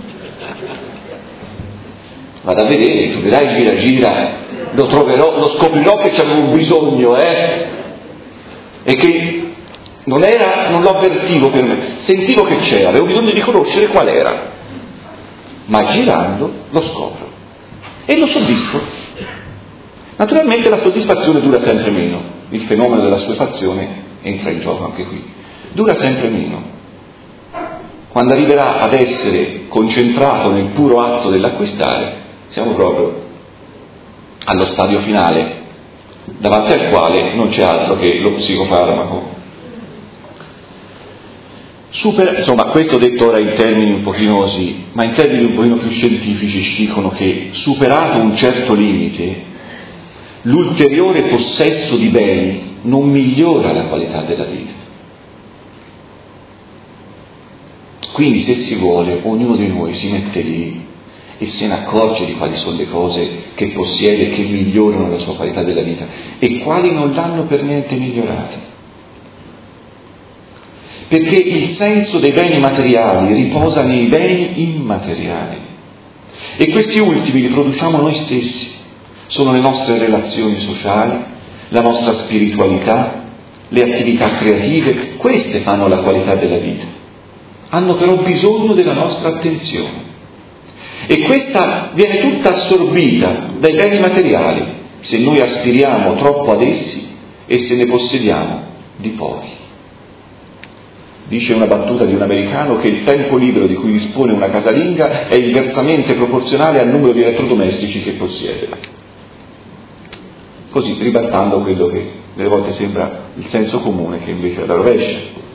Vado a vedere, troverai, gira gira, lo troverò, lo scoprirò che c'avevo bisogno, eh? E che non era, non lo avvertivo per me, sentivo che c'era, avevo bisogno di conoscere qual era. Ma girando lo scopro e lo soddisfo. Naturalmente la soddisfazione dura sempre meno, il fenomeno della assuefazione entra in gioco anche qui, dura sempre meno. Quando arriverà ad essere concentrato nel puro atto dell'acquistare, siamo proprio allo stadio finale, davanti al quale non c'è altro che lo psicofarmaco. Super, insomma, questo detto ora in termini un pochino così, ma in termini un pochino più scientifici ci dicono che, superato un certo limite, l'ulteriore possesso di beni non migliora la qualità della vita. Quindi, se si vuole, ognuno di noi si mette lì e se ne accorge di quali sono le cose che possiede e che migliorano la sua qualità della vita e quali non l'hanno per niente migliorata. Perché il senso dei beni materiali riposa nei beni immateriali e questi ultimi li produciamo noi stessi, sono le nostre relazioni sociali, la nostra spiritualità, le attività creative, queste fanno la qualità della vita, hanno però bisogno della nostra attenzione e questa viene tutta assorbita dai beni materiali se noi aspiriamo troppo ad essi e se ne possediamo di pochi. Dice una battuta di un americano che il tempo libero di cui dispone una casalinga è inversamente proporzionale al numero di elettrodomestici che possiede. Così, ribaltando quello che delle volte sembra il senso comune, che invece è la rovescia.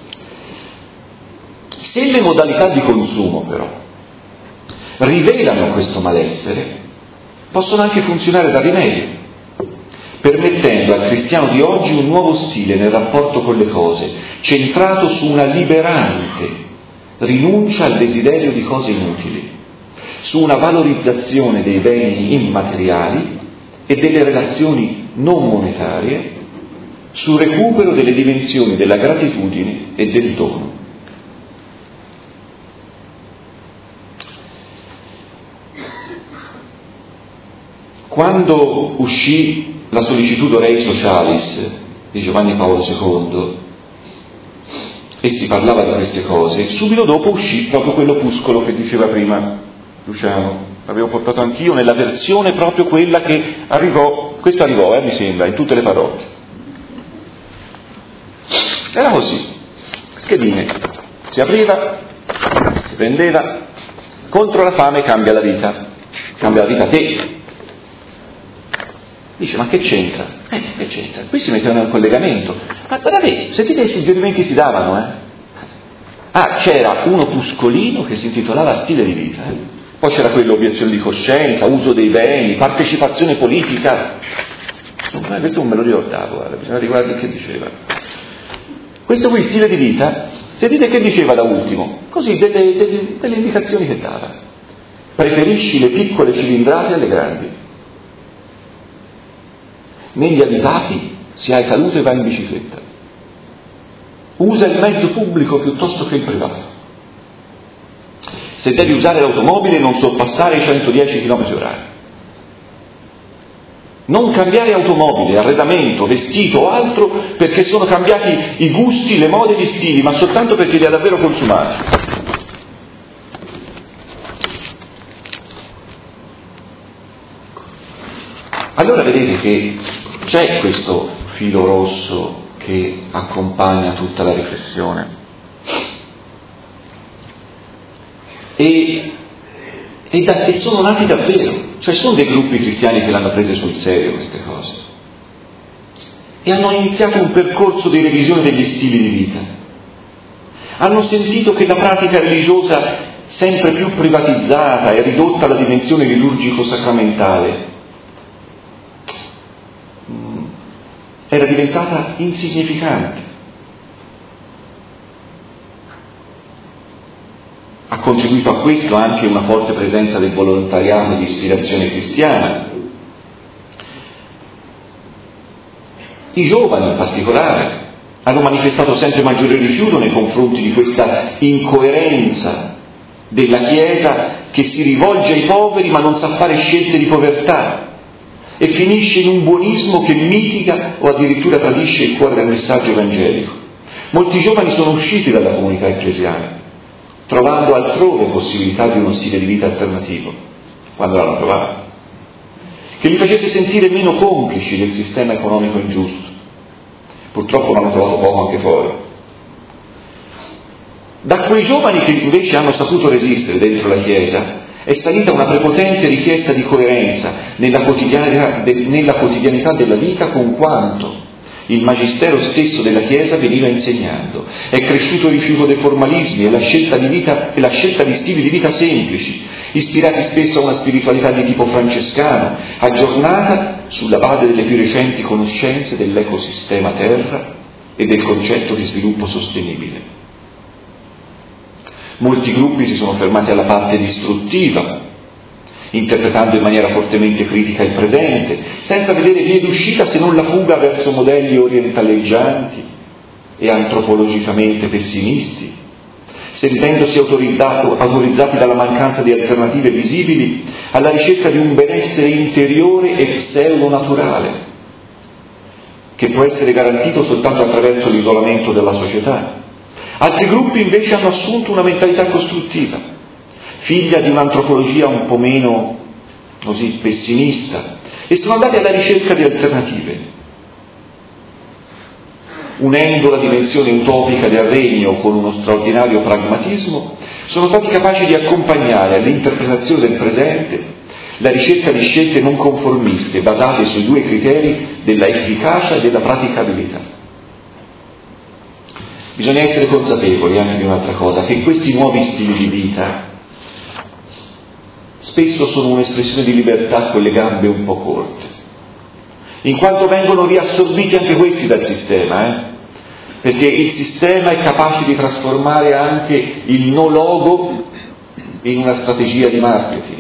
Se le modalità di consumo, però, rivelano questo malessere, possono anche funzionare da rimedio, permettendo al cristiano di oggi un nuovo stile nel rapporto con le cose, centrato su una liberante rinuncia al desiderio di cose inutili, su una valorizzazione dei beni immateriali e delle relazioni non monetarie, sul recupero delle dimensioni della gratitudine e del dono. Quando uscì la Sollicitudo Rei Socialis di Giovanni Paolo secondo e si parlava di queste cose, subito dopo uscì proprio quell'opuscolo che diceva prima Luciano, l'avevo portato anch'io nella versione proprio quella che arrivò, questo arrivò, eh, mi sembra, in tutte le parrocchie. Era così, schedine, si apriva, si prendeva, contro la fame cambia la vita, cambia la vita a te. Dice, ma che c'entra? Eh, che c'entra? Qui si mettevano nel collegamento. Ma guardate, sentite i suggerimenti si davano, eh? Ah, c'era un opuscolino che si intitolava Stile di vita, eh? Poi c'era quello obiezione di coscienza, uso dei beni, partecipazione politica. Insomma, questo non me lo ricordavo, guarda, bisogna riguardare che diceva. Questo qui, stile di vita, sentite che diceva da ultimo, così delle, delle, delle indicazioni che dava. Preferisci le piccole cilindrate alle grandi. negli abitati, se hai salute vai in bicicletta. Usa il mezzo pubblico piuttosto che il privato. Se devi usare l'automobile non sorpassare i centodieci chilometri orari. Non cambiare automobile, arredamento, vestito o altro perché sono cambiati i gusti, le mode e gli stili, ma soltanto perché li ha davvero consumati. Allora vedete che c'è questo filo rosso che accompagna tutta la riflessione. E, e, da, e sono nati davvero, cioè sono dei gruppi cristiani che l'hanno prese sul serio queste cose e hanno iniziato un percorso di revisione degli stili di vita. Hanno sentito che la pratica religiosa, sempre più privatizzata e ridotta alla dimensione liturgico-sacramentale, era diventata insignificante. Ha contribuito a questo anche una forte presenza del volontariato di ispirazione cristiana. I giovani in particolare hanno manifestato sempre maggiore rifiuto nei confronti di questa incoerenza della Chiesa che si rivolge ai poveri ma non sa fare scelte di povertà e finisce in un buonismo che mitiga o addirittura tradisce il cuore del messaggio evangelico. Molti giovani sono usciti dalla comunità ecclesiale, trovando altrove possibilità di uno stile di vita alternativo, quando l'hanno trovato, che li facesse sentire meno complici del sistema economico ingiusto. Purtroppo l'hanno trovato poco anche fuori. Da quei giovani che invece hanno saputo resistere dentro la Chiesa è salita una prepotente richiesta di coerenza nella, quotidianità, de, nella quotidianità della vita con quanto il magistero stesso della Chiesa veniva insegnando. È cresciuto il rifiuto dei formalismi e la scelta di vita e la scelta di stili di vita semplici, ispirati spesso a una spiritualità di tipo francescano, aggiornata sulla base delle più recenti conoscenze dell'ecosistema terra e del concetto di sviluppo sostenibile. Molti gruppi si sono fermati alla parte distruttiva, interpretando in maniera fortemente critica il presente, senza vedere vie d'uscita se non la fuga verso modelli orientaleggianti e antropologicamente pessimisti, sentendosi autorizzati dalla mancanza di alternative visibili alla ricerca di un benessere interiore e pseudo-naturale, che può essere garantito soltanto attraverso l'isolamento della società. Altri gruppi invece hanno assunto una mentalità costruttiva, figlia di un'antropologia un po' meno così pessimista, e sono andati alla ricerca di alternative. Unendo la dimensione utopica del regno con uno straordinario pragmatismo, sono stati capaci di accompagnare all'interpretazione del presente la ricerca di scelte non conformiste basate sui due criteri della efficacia e della praticabilità. Bisogna essere consapevoli anche di un'altra cosa, che questi nuovi stili di vita spesso sono un'espressione di libertà con le gambe un po' corte, in quanto vengono riassorbiti anche questi dal sistema, eh? Perché il sistema è capace di trasformare anche il no logo in una strategia di marketing.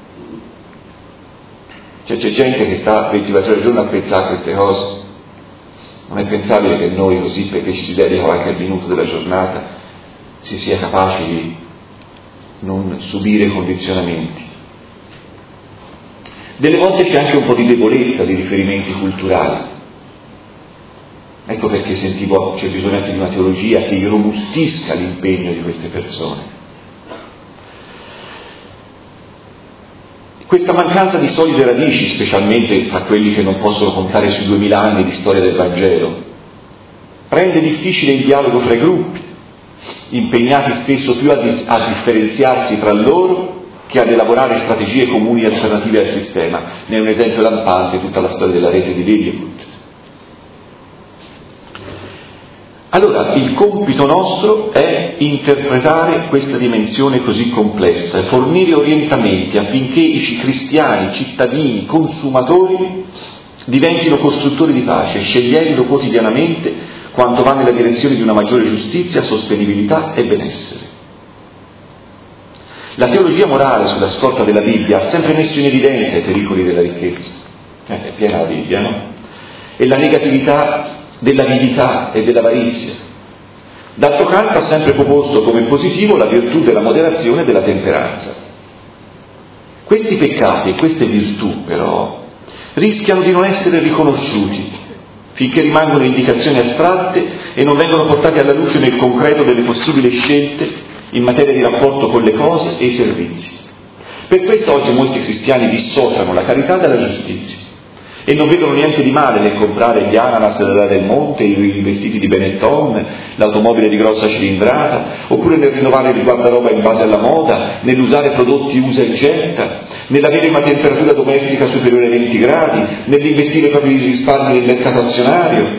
Cioè c'è gente che sta ventiquattro ore al giorno a pensare a queste cose. Non è pensabile che noi così, perché ci si dedica qualche minuto della giornata, si sia capaci di non subire condizionamenti. Delle volte c'è anche un po' di debolezza di riferimenti culturali. Ecco perché sentivo c'è bisogno anche di una teologia che irrobustisca l'impegno di queste persone. Questa mancanza di solide radici, specialmente tra quelli che non possono contare sui duemila anni di storia del Vangelo, rende difficile il dialogo fra i gruppi, impegnati spesso più a, dis- a differenziarsi tra loro che ad elaborare strategie comuni e alternative al sistema. Ne è un esempio lampante tutta la storia della rete di Lilliput. Allora, il compito nostro è interpretare questa dimensione così complessa e fornire orientamenti affinché i cristiani, cittadini, consumatori diventino costruttori di pace, scegliendo quotidianamente quanto va nella direzione di una maggiore giustizia, sostenibilità e benessere. La teologia morale sulla scorta della Bibbia ha sempre messo in evidenza i pericoli della ricchezza. Eh, è piena la Bibbia, no? e la negatività dell'avidità e dell'avarizia. D'altro canto ha sempre proposto come positivo la virtù della moderazione e della temperanza. Questi peccati e queste virtù, però, rischiano di non essere riconosciuti finché rimangono indicazioni astratte e non vengono portate alla luce nel concreto delle possibili scelte in materia di rapporto con le cose e i servizi. Per questo oggi molti cristiani dissociano la carità dalla giustizia e non vedono niente di male nel comprare gli ananas del monte, i vestiti di Benetton, l'automobile di grossa cilindrata, oppure nel rinnovare il guardaroba in base alla moda, nell'usare prodotti usa e getta, nell'avere una temperatura domestica superiore ai venti gradi, nell'investire i propri risparmi nel mercato azionario.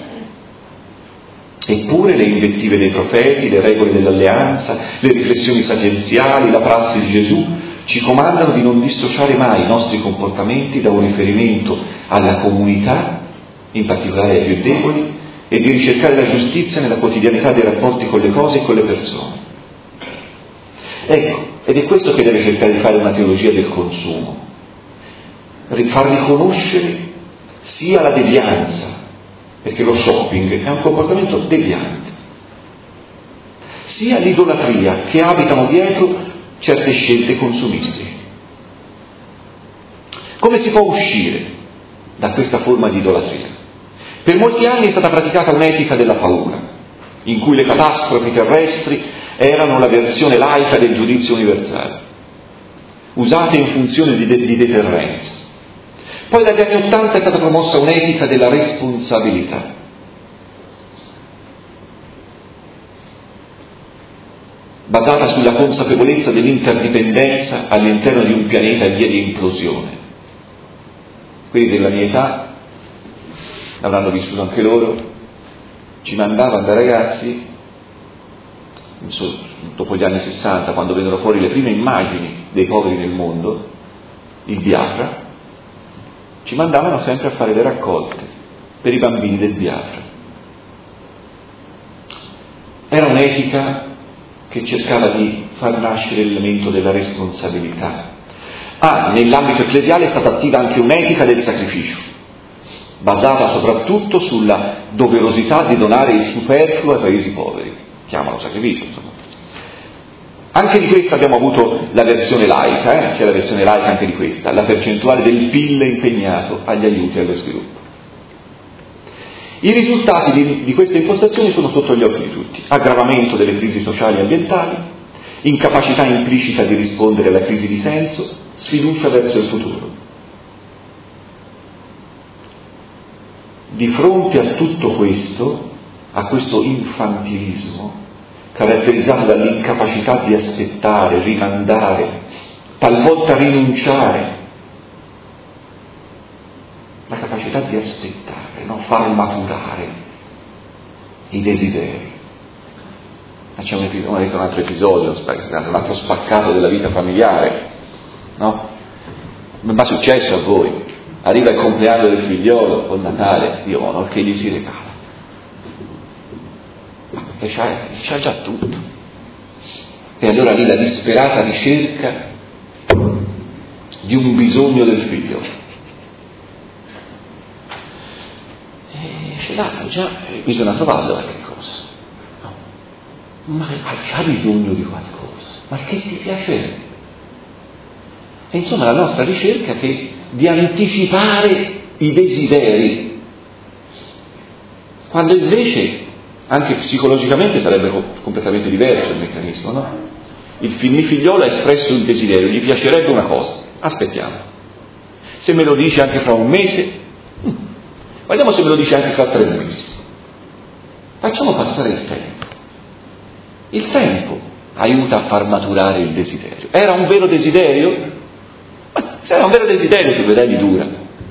Eppure le invettive dei profeti, le regole dell'alleanza, le riflessioni sapienziali, la prassi di Gesù ci comandano di non dissociare mai i nostri comportamenti da un riferimento alla comunità, in particolare ai più deboli, e di ricercare la giustizia nella quotidianità dei rapporti con le cose e con le persone. Ecco, ed è questo che deve cercare di fare una teologia del consumo, far riconoscere sia la devianza, perché lo shopping è un comportamento deviante, sia l'idolatria che abitano dietro certe scelte consumistiche. Come si può uscire da questa forma di idolatria? Per molti anni è stata praticata un'etica della paura, in cui le catastrofi terrestri erano la versione laica del giudizio universale, usate in funzione di, de- di deterrenza. Poi dagli anni Ottanta è stata promossa un'etica della responsabilità, basata sulla consapevolezza dell'interdipendenza all'interno di un pianeta in via di implosione. Quelli della mia età l'avranno vissuto anche loro, ci mandavano da ragazzi, dopo gli anni sessanta, quando vennero fuori le prime immagini dei poveri nel mondo, il Biafra, ci mandavano sempre a fare le raccolte per i bambini del Biafra. Era un'etica che cercava di far nascere l'elemento della responsabilità. Ah, nell'ambito ecclesiale è stata attiva anche un'etica del sacrificio, basata soprattutto sulla doverosità di donare il superfluo ai paesi poveri. Chiamano sacrificio, insomma. Anche di questa abbiamo avuto la versione laica, eh? C'è la versione laica anche di questa, la percentuale del P I L impegnato agli aiuti allo sviluppo. I risultati di, di queste impostazioni sono sotto gli occhi di tutti: aggravamento delle crisi sociali e ambientali, incapacità implicita di rispondere alla crisi di senso, sfiducia verso il futuro. Di fronte a tutto questo, a questo infantilismo, caratterizzato dall'incapacità di aspettare, rimandare, talvolta rinunciare, la capacità di aspettare, no? Far maturare i desideri. C'è un, episodio, un altro episodio, un altro spaccato della vita familiare, no? Ma è successo a voi? Arriva il compleanno del figliolo o il Natale, Dio no, che gli si regala. E c'ha, c'ha già tutto. E allora lì la disperata ricerca di un bisogno del figlio. E ce l'ha già, bisogna trovarlo qualche cosa. No. Ma c'ha bisogno di qualcosa. Ma che ti piace? E insomma la nostra ricerca è di anticipare i desideri, quando invece anche psicologicamente sarebbe completamente diverso il meccanismo, no? Il figliolo ha espresso il desiderio, gli piacerebbe una cosa, aspettiamo. Se me lo dice anche fra un mese, vediamo se me lo dice anche fra tre mesi. Facciamo passare il tempo. Il tempo aiuta a far maturare il desiderio. Era un vero desiderio? Ma se era un vero desiderio, che vedrai dura.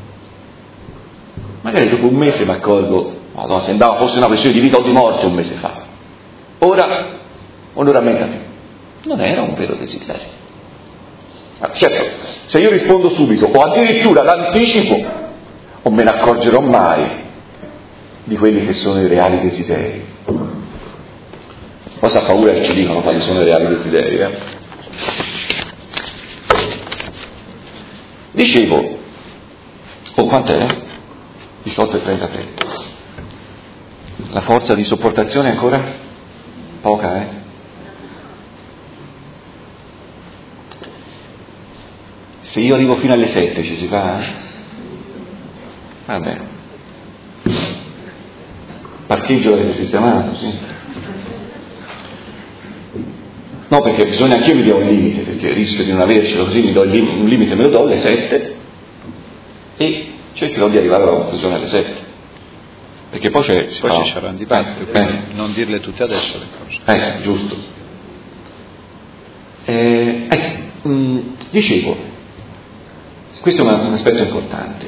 Magari dopo un mese mi accorgo, Madonna, sembrava fosse una questione di vita o di morte un mese fa. Ora, ora me capito. Non era un vero desiderio. Ma certo, se io rispondo subito, o addirittura l'anticipo, non me ne accorgerò mai di quelli che sono i reali desideri. Cosa paura che ci dicono quali sono i reali desideri, eh? Dicevo, oh quant'è? diciotto e trentatré. La forza di sopportazione ancora? Poca, eh? Se io arrivo fino alle sette ci si fa? Va bene. Parcheggio l'avete sistemato, sì. No, perché bisogna anch'io mi dia un limite, perché rischio di non avercelo, così mi do il lim- un limite, me lo do alle sette e cercherò di arrivare alla conclusione alle sette. Perché poi c'è... Poi no. ci sarà un dibattito, eh. non dirle tutte adesso le cose. Eh, giusto. Eh, ecco, mh, dicevo, questo è un, un aspetto importante.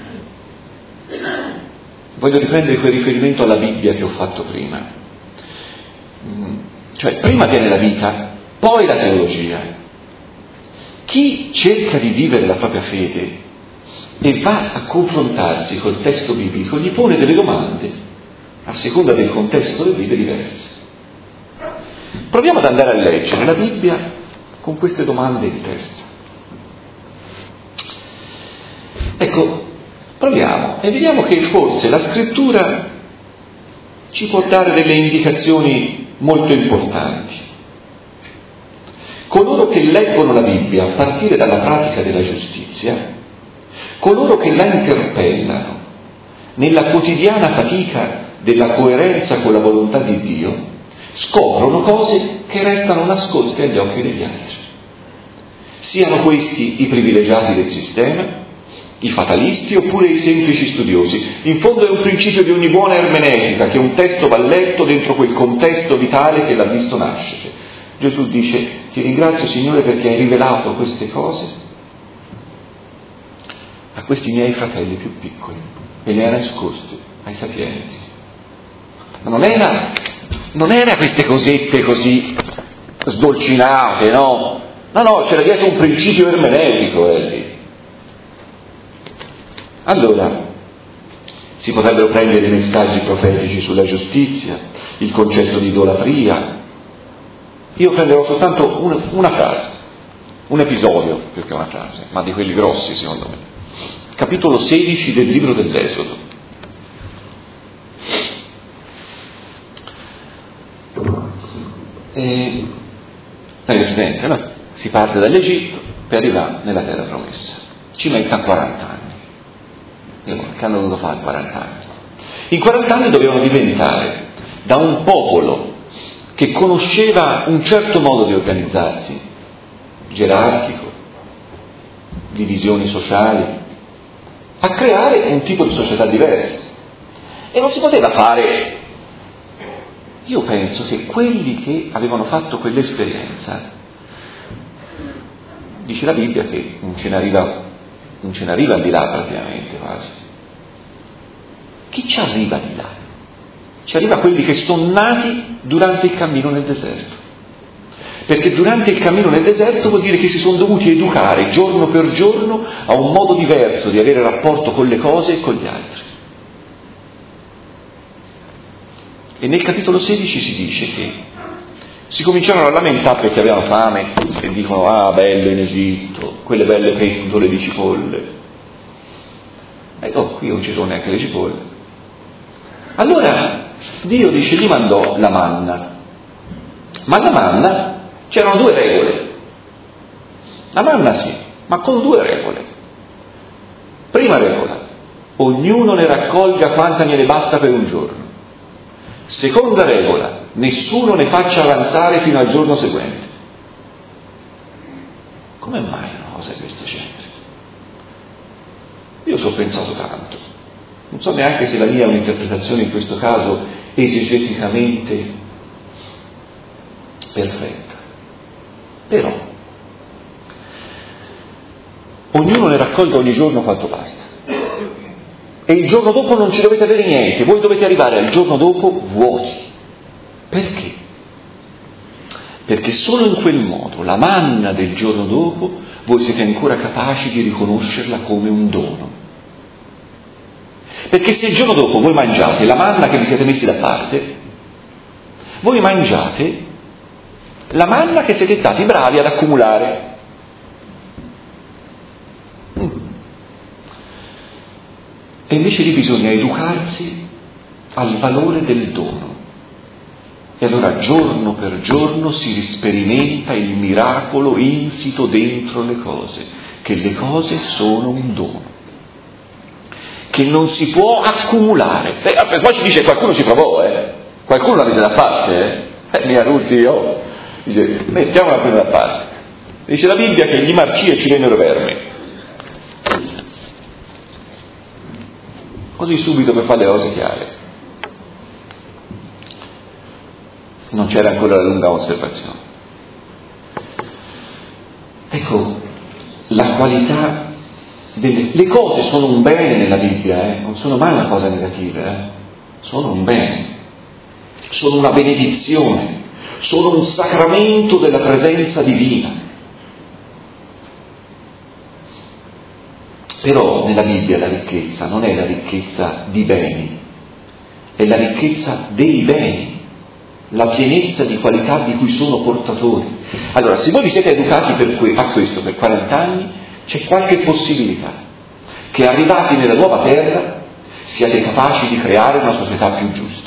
Voglio riprendere quel riferimento alla Bibbia che ho fatto prima. Mm, cioè, prima viene la vita, poi la teologia. Chi cerca di vivere la propria fede e va a confrontarsi col testo biblico, gli pone delle domande, a seconda del contesto delle vite diverse. Proviamo ad andare a leggere la Bibbia con queste domande in testa. Ecco, proviamo e vediamo che forse la scrittura ci può dare delle indicazioni molto importanti. Coloro che leggono la Bibbia a partire dalla pratica della giustizia, coloro che la interpellano nella quotidiana fatica della coerenza con la volontà di Dio, scoprono cose che restano nascoste agli occhi degli altri. Siano questi i privilegiati del sistema, i fatalisti oppure i semplici studiosi. In fondo è un principio di ogni buona ermeneutica che un testo va letto dentro quel contesto vitale che l'ha visto nascere. Gesù dice: ti ringrazio Signore perché hai rivelato queste cose a questi miei fratelli più piccoli e le hai nascoste ai sapienti. Ma non era, non era queste cosette così sdolcinate, no? No, no, c'era dietro un principio ermeneutico, eh. Allora, si potrebbero prendere i messaggi profetici sulla giustizia, il concetto di idolatria. Io prenderò soltanto una, una frase, un episodio più che una frase, ma di quelli grossi secondo me. Capitolo sedici del libro dell'Esodo. E, è evidente, no? Si parte dall'Egitto per arrivare nella terra promessa. Ci mettono quaranta anni. Che hanno dovuto fare quaranta anni? In quaranta anni dovevano diventare da un popolo che conosceva un certo modo di organizzarsi, gerarchico, divisioni sociali, a creare un tipo di società diversa. E non si poteva fare. Io penso che quelli che avevano fatto quell'esperienza, dice la Bibbia che non ce ne arriva non ce ne arriva di là praticamente quasi. Chi ci arriva di là? Ci arriva quelli che sono nati durante il cammino nel deserto. Perché durante il cammino nel deserto vuol dire che si sono dovuti educare giorno per giorno a un modo diverso di avere rapporto con le cose e con gli altri. E nel capitolo sedici si dice che si cominciarono a lamentare perché avevano fame e dicono: ah, bello in Egitto, quelle belle pentole di cipolle. Ecco, qui non ci sono neanche le cipolle. Allora Dio dice: gli mandò la manna. Ma la manna c'erano due regole. La manna sì, ma con due regole. Prima regola: ognuno ne raccolga quanta gliene basta per un giorno. Seconda regola: nessuno ne faccia avanzare fino al giorno seguente. Come mai una cosa di questo genere? Io ci ho pensato tanto. Non so neanche se la mia è un'interpretazione in questo caso esegeticamente perfetta. Però ognuno ne raccolga ogni giorno quanto basta. E il giorno dopo non ci dovete avere niente, voi dovete arrivare al giorno dopo vuoti. Perché? Perché solo in quel modo la manna del giorno dopo voi siete ancora capaci di riconoscerla come un dono. Perché se il giorno dopo voi mangiate la manna che vi siete messi da parte, voi mangiate la manna che siete stati bravi ad accumulare. E invece lì bisogna educarsi al valore del dono. E allora giorno per giorno si risperimenta il miracolo insito dentro le cose, che le cose sono un dono, che non si può accumulare. E poi ci dice qualcuno ci provò, eh? Qualcuno la mise da parte, eh? eh mica tutti io. Dice, mettiamola prima da parte. Dice la Bibbia che gli marcì e ci vennero vermi. Così subito per fare le cose chiare. Non c'era ancora la lunga osservazione. Ecco, la qualità delle le cose sono un bene nella Bibbia, eh? Non sono mai una cosa negativa, eh? Sono un bene, sono una benedizione, sono un sacramento della presenza divina. Però nella Bibbia la ricchezza non è la ricchezza di beni, è la ricchezza dei beni, la pienezza di qualità di cui sono portatori. Allora, se voi vi siete educati per que- a questo per quaranta anni, c'è qualche possibilità che arrivati nella nuova terra siate capaci di creare una società più giusta.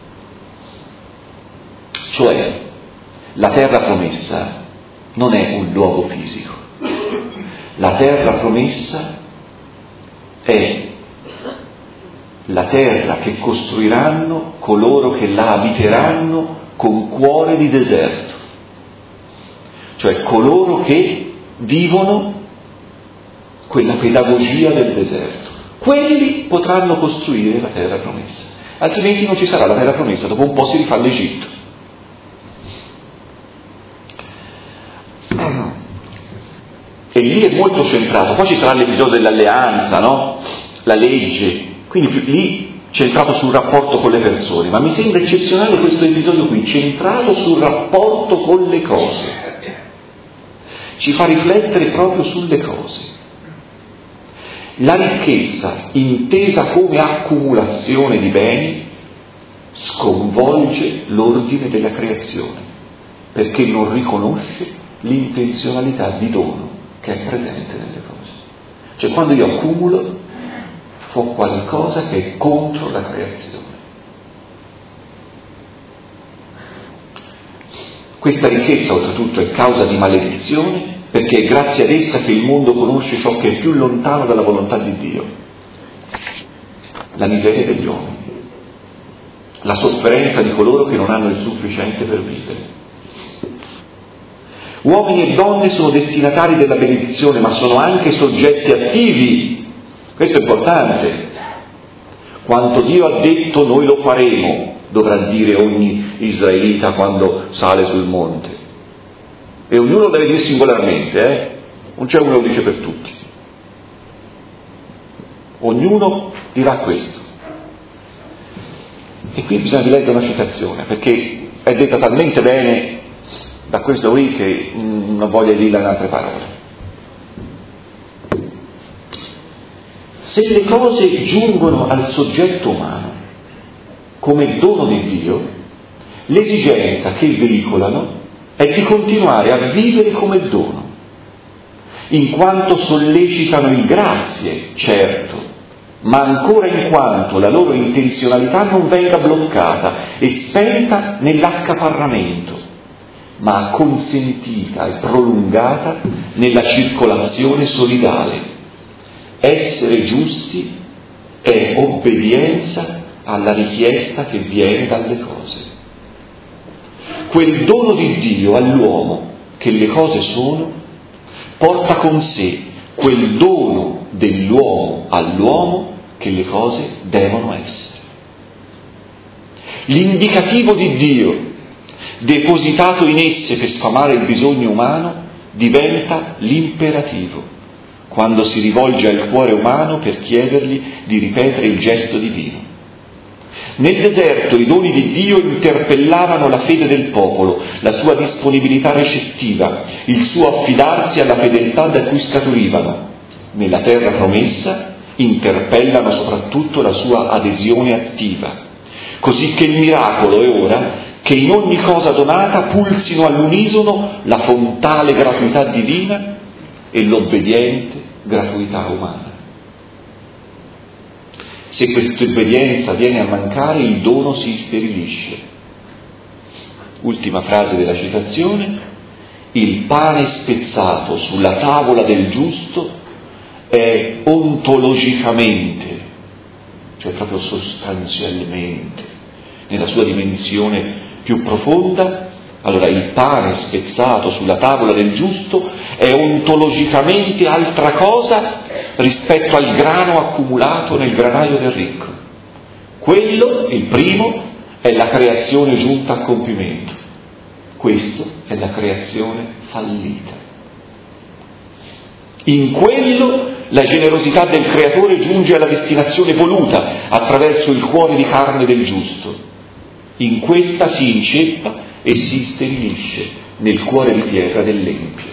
Cioè, la terra promessa non è un luogo fisico. La terra promessa è la terra che costruiranno coloro che la abiteranno con cuore di deserto, cioè coloro che vivono quella pedagogia del deserto. Quelli potranno costruire la terra promessa, altrimenti non ci sarà la terra promessa, dopo un po' si rifà l'Egitto. E lì è molto centrato, poi ci sarà l'episodio dell'alleanza, no? La legge, quindi lì centrato sul rapporto con le persone, ma mi sembra eccezionale questo episodio qui, centrato sul rapporto con le cose, ci fa riflettere proprio sulle cose. La ricchezza, intesa come accumulazione di beni, sconvolge l'ordine della creazione, perché non riconosce l'intenzionalità di dono che è presente nelle cose. Cioè quando io accumulo, fo qualcosa che è contro la creazione. Questa ricchezza oltretutto è causa di maledizione, perché è grazie ad essa che il mondo conosce ciò che è più lontano dalla volontà di Dio: la miseria degli uomini, la sofferenza di coloro che non hanno il sufficiente per vivere. Uomini e donne sono destinatari della benedizione, ma sono anche soggetti attivi. Questo è importante. Quanto Dio ha detto noi lo faremo, dovrà dire ogni israelita quando sale sul monte. E ognuno lo deve dire singolarmente, eh? Non c'è uno che lo dice per tutti. Ognuno dirà questo. E qui bisogna che legga una citazione, perché è detta talmente bene da questo qui che mh, non voglio dirla in altre parole. Se le cose giungono al soggetto umano come dono di Dio, l'esigenza che veicolano è di continuare a vivere come dono, in quanto sollecitano il grazie, certo, ma ancora in quanto la loro intenzionalità non venga bloccata e spenta nell'accaparramento, ma consentita e prolungata nella circolazione solidale. Essere giusti è obbedienza alla richiesta che viene dalle cose. Quel dono di Dio all'uomo che le cose sono porta con sé quel dono dell'uomo all'uomo che le cose devono essere. L'indicativo di Dio depositato in esse per sfamare il bisogno umano diventa l'imperativo quando si rivolge al cuore umano per chiedergli di ripetere il gesto divino. Nel deserto i doni di Dio interpellavano la fede del popolo, la sua disponibilità recettiva, il suo affidarsi alla fedeltà da cui scaturivano. Nella terra promessa interpellano soprattutto la sua adesione attiva, così che il miracolo è ora che in ogni cosa donata pulsino all'unisono la fontale gratuità divina e l'obbediente gratuità umana. Se questa obbedienza viene a mancare, il dono si isterilisce. Ultima frase della citazione: il pane spezzato sulla tavola del giusto è ontologicamente, cioè proprio sostanzialmente, nella sua dimensione più profonda. Allora, il pane spezzato sulla tavola del giusto è ontologicamente altra cosa rispetto al grano accumulato nel granaio del ricco. Quello, il primo, è la creazione giunta a compimento. Questo è la creazione fallita. In quello la generosità del creatore giunge alla destinazione voluta attraverso il cuore di carne del giusto. In questa si inceppa e si isterilisce nel cuore di pietra dell'empio.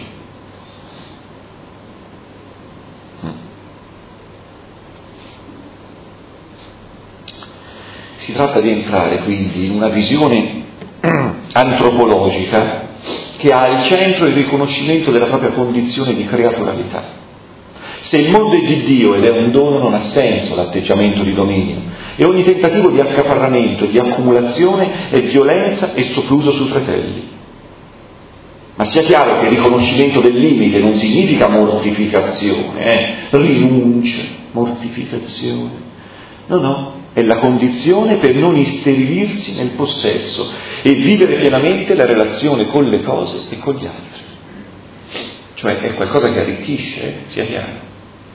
Si tratta di entrare quindi in una visione antropologica che ha al centro il riconoscimento della propria condizione di creaturalità. Se il mondo è di Dio ed è un dono, non ha senso l'atteggiamento di dominio, e ogni tentativo di accaparramento, di accumulazione è violenza e sopruso sui fratelli. Ma sia chiaro che il riconoscimento del limite non significa mortificazione, eh? rinuncia, mortificazione. No, no, è la condizione per non isterilirsi nel possesso e vivere pienamente la relazione con le cose e con gli altri. Cioè è qualcosa che arricchisce, eh? sia chiaro.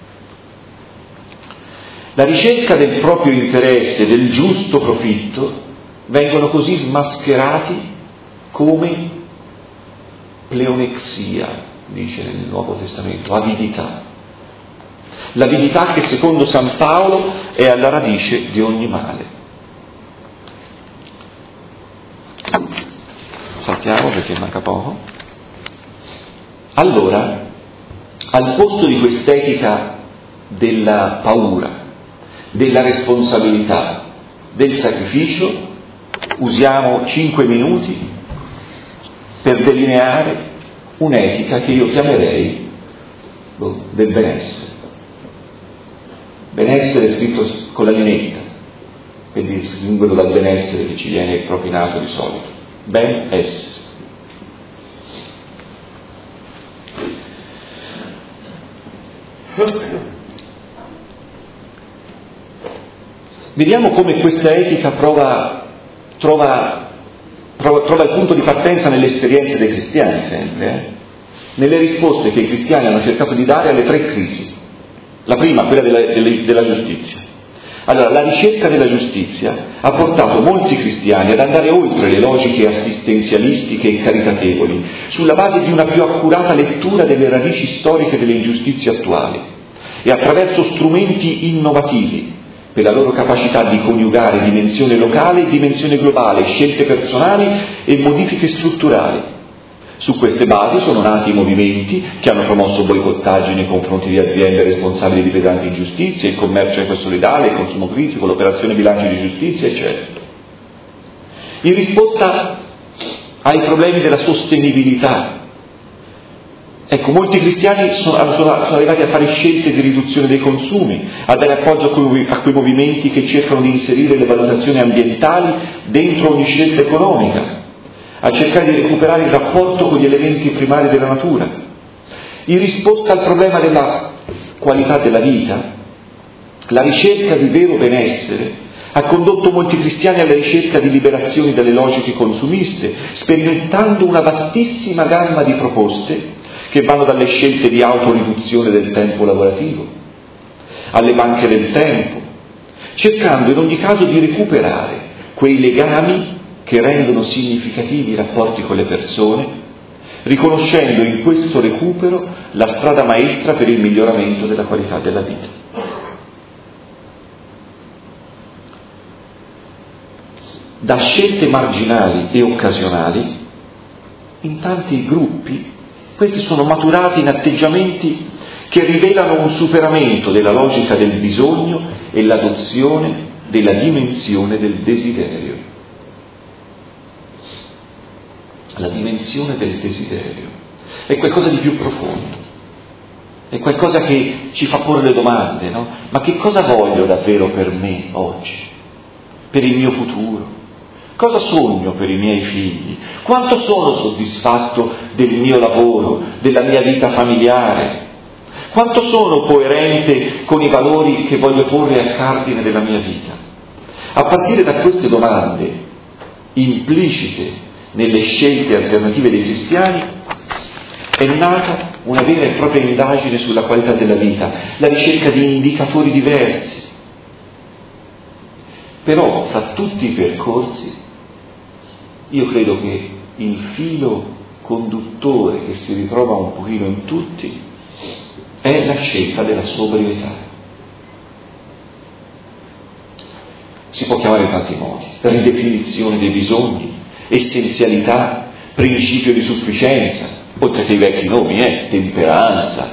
La ricerca del proprio interesse, del giusto profitto, vengono così smascherati come pleonexia, dice nel Nuovo Testamento, avidità. L'avidità che secondo San Paolo è alla radice di ogni male. Saltiamo perché manca poco. Allora, al posto di quest'etica della paura, della responsabilità, del sacrificio, usiamo cinque minuti per delineare un'etica che io chiamerei boh, del benessere. Benessere scritto con la linetta, per distinguerlo dal benessere che ci viene propinato di solito. Ben essere. Vediamo come questa etica prova, trova, trova, trova il punto di partenza nelle esperienze dei cristiani sempre, eh? nelle risposte che i cristiani hanno cercato di dare alle tre crisi. La prima, quella della, della, della giustizia. Allora, la ricerca della giustizia ha portato molti cristiani ad andare oltre le logiche assistenzialistiche e caritatevoli, sulla base di una più accurata lettura delle radici storiche delle ingiustizie attuali e attraverso strumenti innovativi per la loro capacità di coniugare dimensione locale e dimensione globale, scelte personali e modifiche strutturali. Su queste basi sono nati i movimenti che hanno promosso boicottaggi nei confronti di aziende responsabili di pesanti ingiustizie, il commercio ecosolidale, il consumo critico, l'operazione bilancio di giustizia, eccetera. In risposta ai problemi della sostenibilità, ecco, molti cristiani sono, sono arrivati a fare scelte di riduzione dei consumi, a dare appoggio a quei, a quei movimenti che cercano di inserire le valutazioni ambientali dentro ogni scelta economica, a cercare di recuperare il rapporto con gli elementi primari della natura. In risposta al problema della qualità della vita, la ricerca di vero benessere ha condotto molti cristiani alla ricerca di liberazioni dalle logiche consumiste, sperimentando una vastissima gamma di proposte che vanno dalle scelte di autoriduzione del tempo lavorativo, alle banche del tempo, cercando in ogni caso di recuperare quei legami che rendono significativi i rapporti con le persone, riconoscendo in questo recupero la strada maestra per il miglioramento della qualità della vita. Da scelte marginali e occasionali, in tanti gruppi, questi sono maturati in atteggiamenti che rivelano un superamento della logica del bisogno e l'adozione della dimensione del desiderio. La dimensione del desiderio è qualcosa di più profondo. è qualcosa che ci fa porre le domande, no? Ma che cosa voglio davvero per me oggi? Per il mio futuro? Cosa sogno per i miei figli? Quanto sono soddisfatto del mio lavoro, della mia vita familiare? Quanto sono coerente con i valori che voglio porre al cardine della mia vita? A partire da queste domande implicite nelle scelte alternative dei cristiani è nata una vera e propria indagine sulla qualità della vita, la ricerca di indicatori diversi. Però fra tutti i percorsi io credo che il filo conduttore che si ritrova un pochino in tutti è la scelta della sobrietà. Si può chiamare in tanti modi: ridefinizione dei bisogni, essenzialità, principio di sufficienza, oltre che i vecchi nomi, eh, temperanza.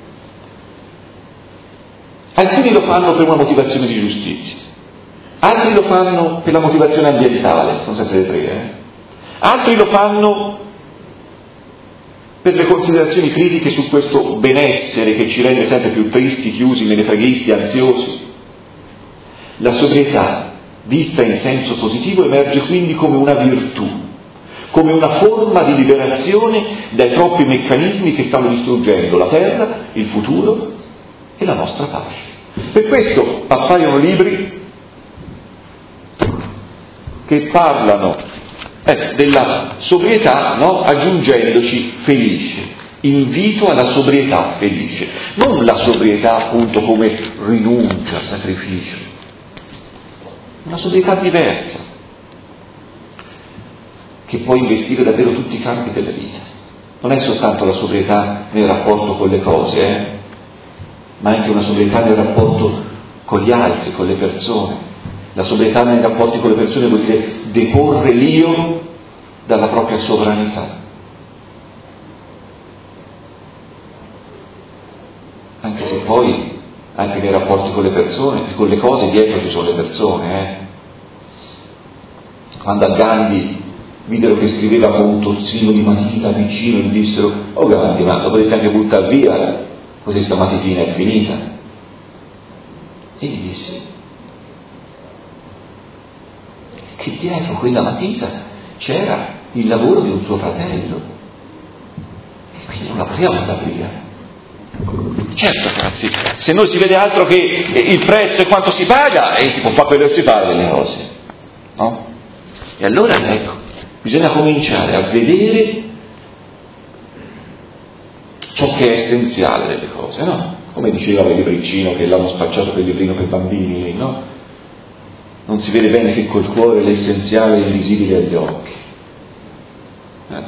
Alcuni lo fanno per una motivazione di giustizia, altri lo fanno per la motivazione ambientale, sono sempre le tre, eh? Altri lo fanno per le considerazioni critiche su questo benessere che ci rende sempre più tristi, chiusi, menefreghisti, ansiosi. La sobrietà, vista in senso positivo, emerge quindi come una virtù, come una forma di liberazione dai troppi meccanismi che stanno distruggendo la terra, il futuro e la nostra pace. Per questo appaiono libri che parlano eh, della sobrietà, no? Aggiungendoci felice, invito alla sobrietà felice, non la sobrietà appunto come rinuncia, sacrificio, una sobrietà diversa che può investire davvero tutti i campi della vita. Non è soltanto la sobrietà nel rapporto con le cose, eh? ma anche una sobrietà nel rapporto con gli altri, con le persone. La sobrietà nei rapporti con le persone vuol dire deporre l'io dalla propria sovranità. Anche se poi, anche nei rapporti con le persone, con le cose, dietro ci sono le persone. Eh? Quando a Gandhi videro che scriveva con un tozzino di matita vicino, gli dissero: oh Gandhi, ma lo potresti anche buttare via, così sta matitina è finita. E gli disse che dietro quella matita c'era il lavoro di un suo fratello, e quindi non la poteva buttare via. Certo, ragazzi, se non si vede altro che il prezzo e quanto si paga, e si può fare quello che si fa delle cose, no? E allora, ecco, bisogna cominciare a vedere ciò che è essenziale delle cose, no? Come diceva il libricino che l'hanno spacciato per il librino per bambini, no? Non si vede bene che col cuore l'essenziale è invisibile agli occhi. Eh.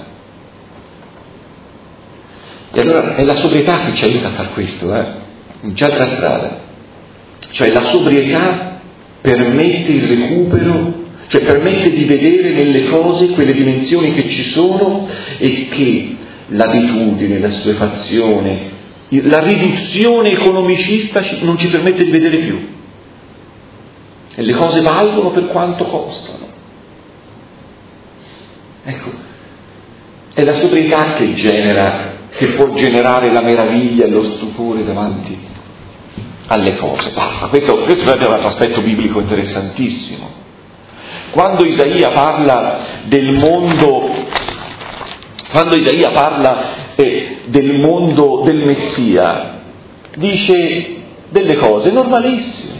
E allora è la sobrietà che ci aiuta a fare questo, eh? Non c'è altra strada. Cioè la sobrietà permette il recupero, cioè permette di vedere nelle cose quelle dimensioni che ci sono e che l'abitudine, la assuefazione, la riduzione economicista non ci permette di vedere più. E le cose valgono per quanto costano. Ecco, è la sobrietà che genera, che può generare la meraviglia e lo stupore davanti alle cose. Ah, questo, questo è un aspetto biblico interessantissimo. Quando Isaia parla del mondo, quando Isaia parla eh, del mondo del Messia, dice delle cose normalissime.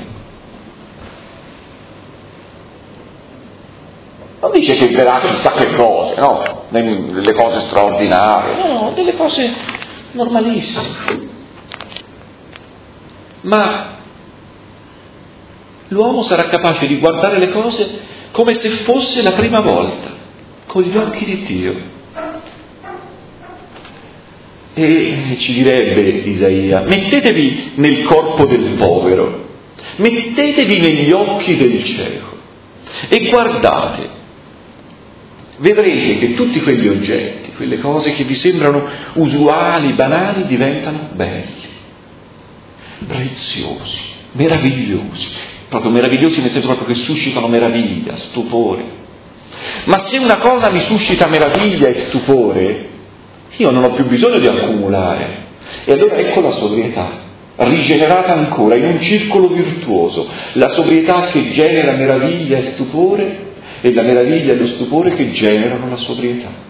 Non dice che verrà chissà che cose, no? Delle cose straordinarie, no, delle cose normalissime. Ma l'uomo sarà capace di guardare le cose come se fosse la prima volta, con gli occhi di Dio. E ci direbbe Isaia: mettetevi nel corpo del povero, mettetevi negli occhi del cieco e guardate. Vedrete che tutti quegli oggetti, quelle cose che vi sembrano usuali, banali, diventano belli, preziosi, meravigliosi, proprio meravigliosi nel senso proprio che suscitano meraviglia, stupore. Ma se una cosa mi suscita meraviglia e stupore, io non ho più bisogno di accumulare, E allora ecco la sobrietà, rigenerata ancora in un circolo virtuoso, la sobrietà che genera meraviglia e stupore e la meraviglia e lo stupore che generano la sobrietà.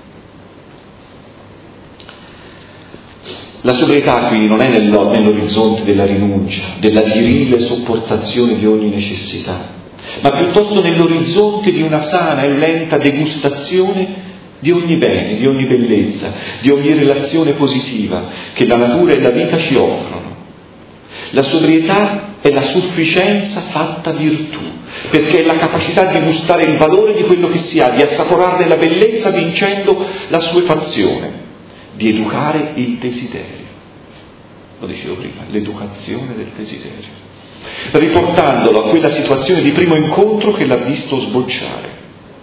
La sobrietà quindi non è nell'orizzonte della rinuncia, della virile sopportazione di ogni necessità, ma piuttosto nell'orizzonte di una sana e lenta degustazione di ogni bene, di ogni bellezza, di ogni relazione positiva che la natura e la vita ci offrono. La sobrietà è la sufficienza fatta virtù, perché è la capacità di gustare il valore di quello che si ha, di assaporarne la bellezza vincendo la suefazione, di educare il desiderio. Lo dicevo prima, l'educazione del desiderio, riportandolo a quella situazione di primo incontro che l'ha visto sbocciare.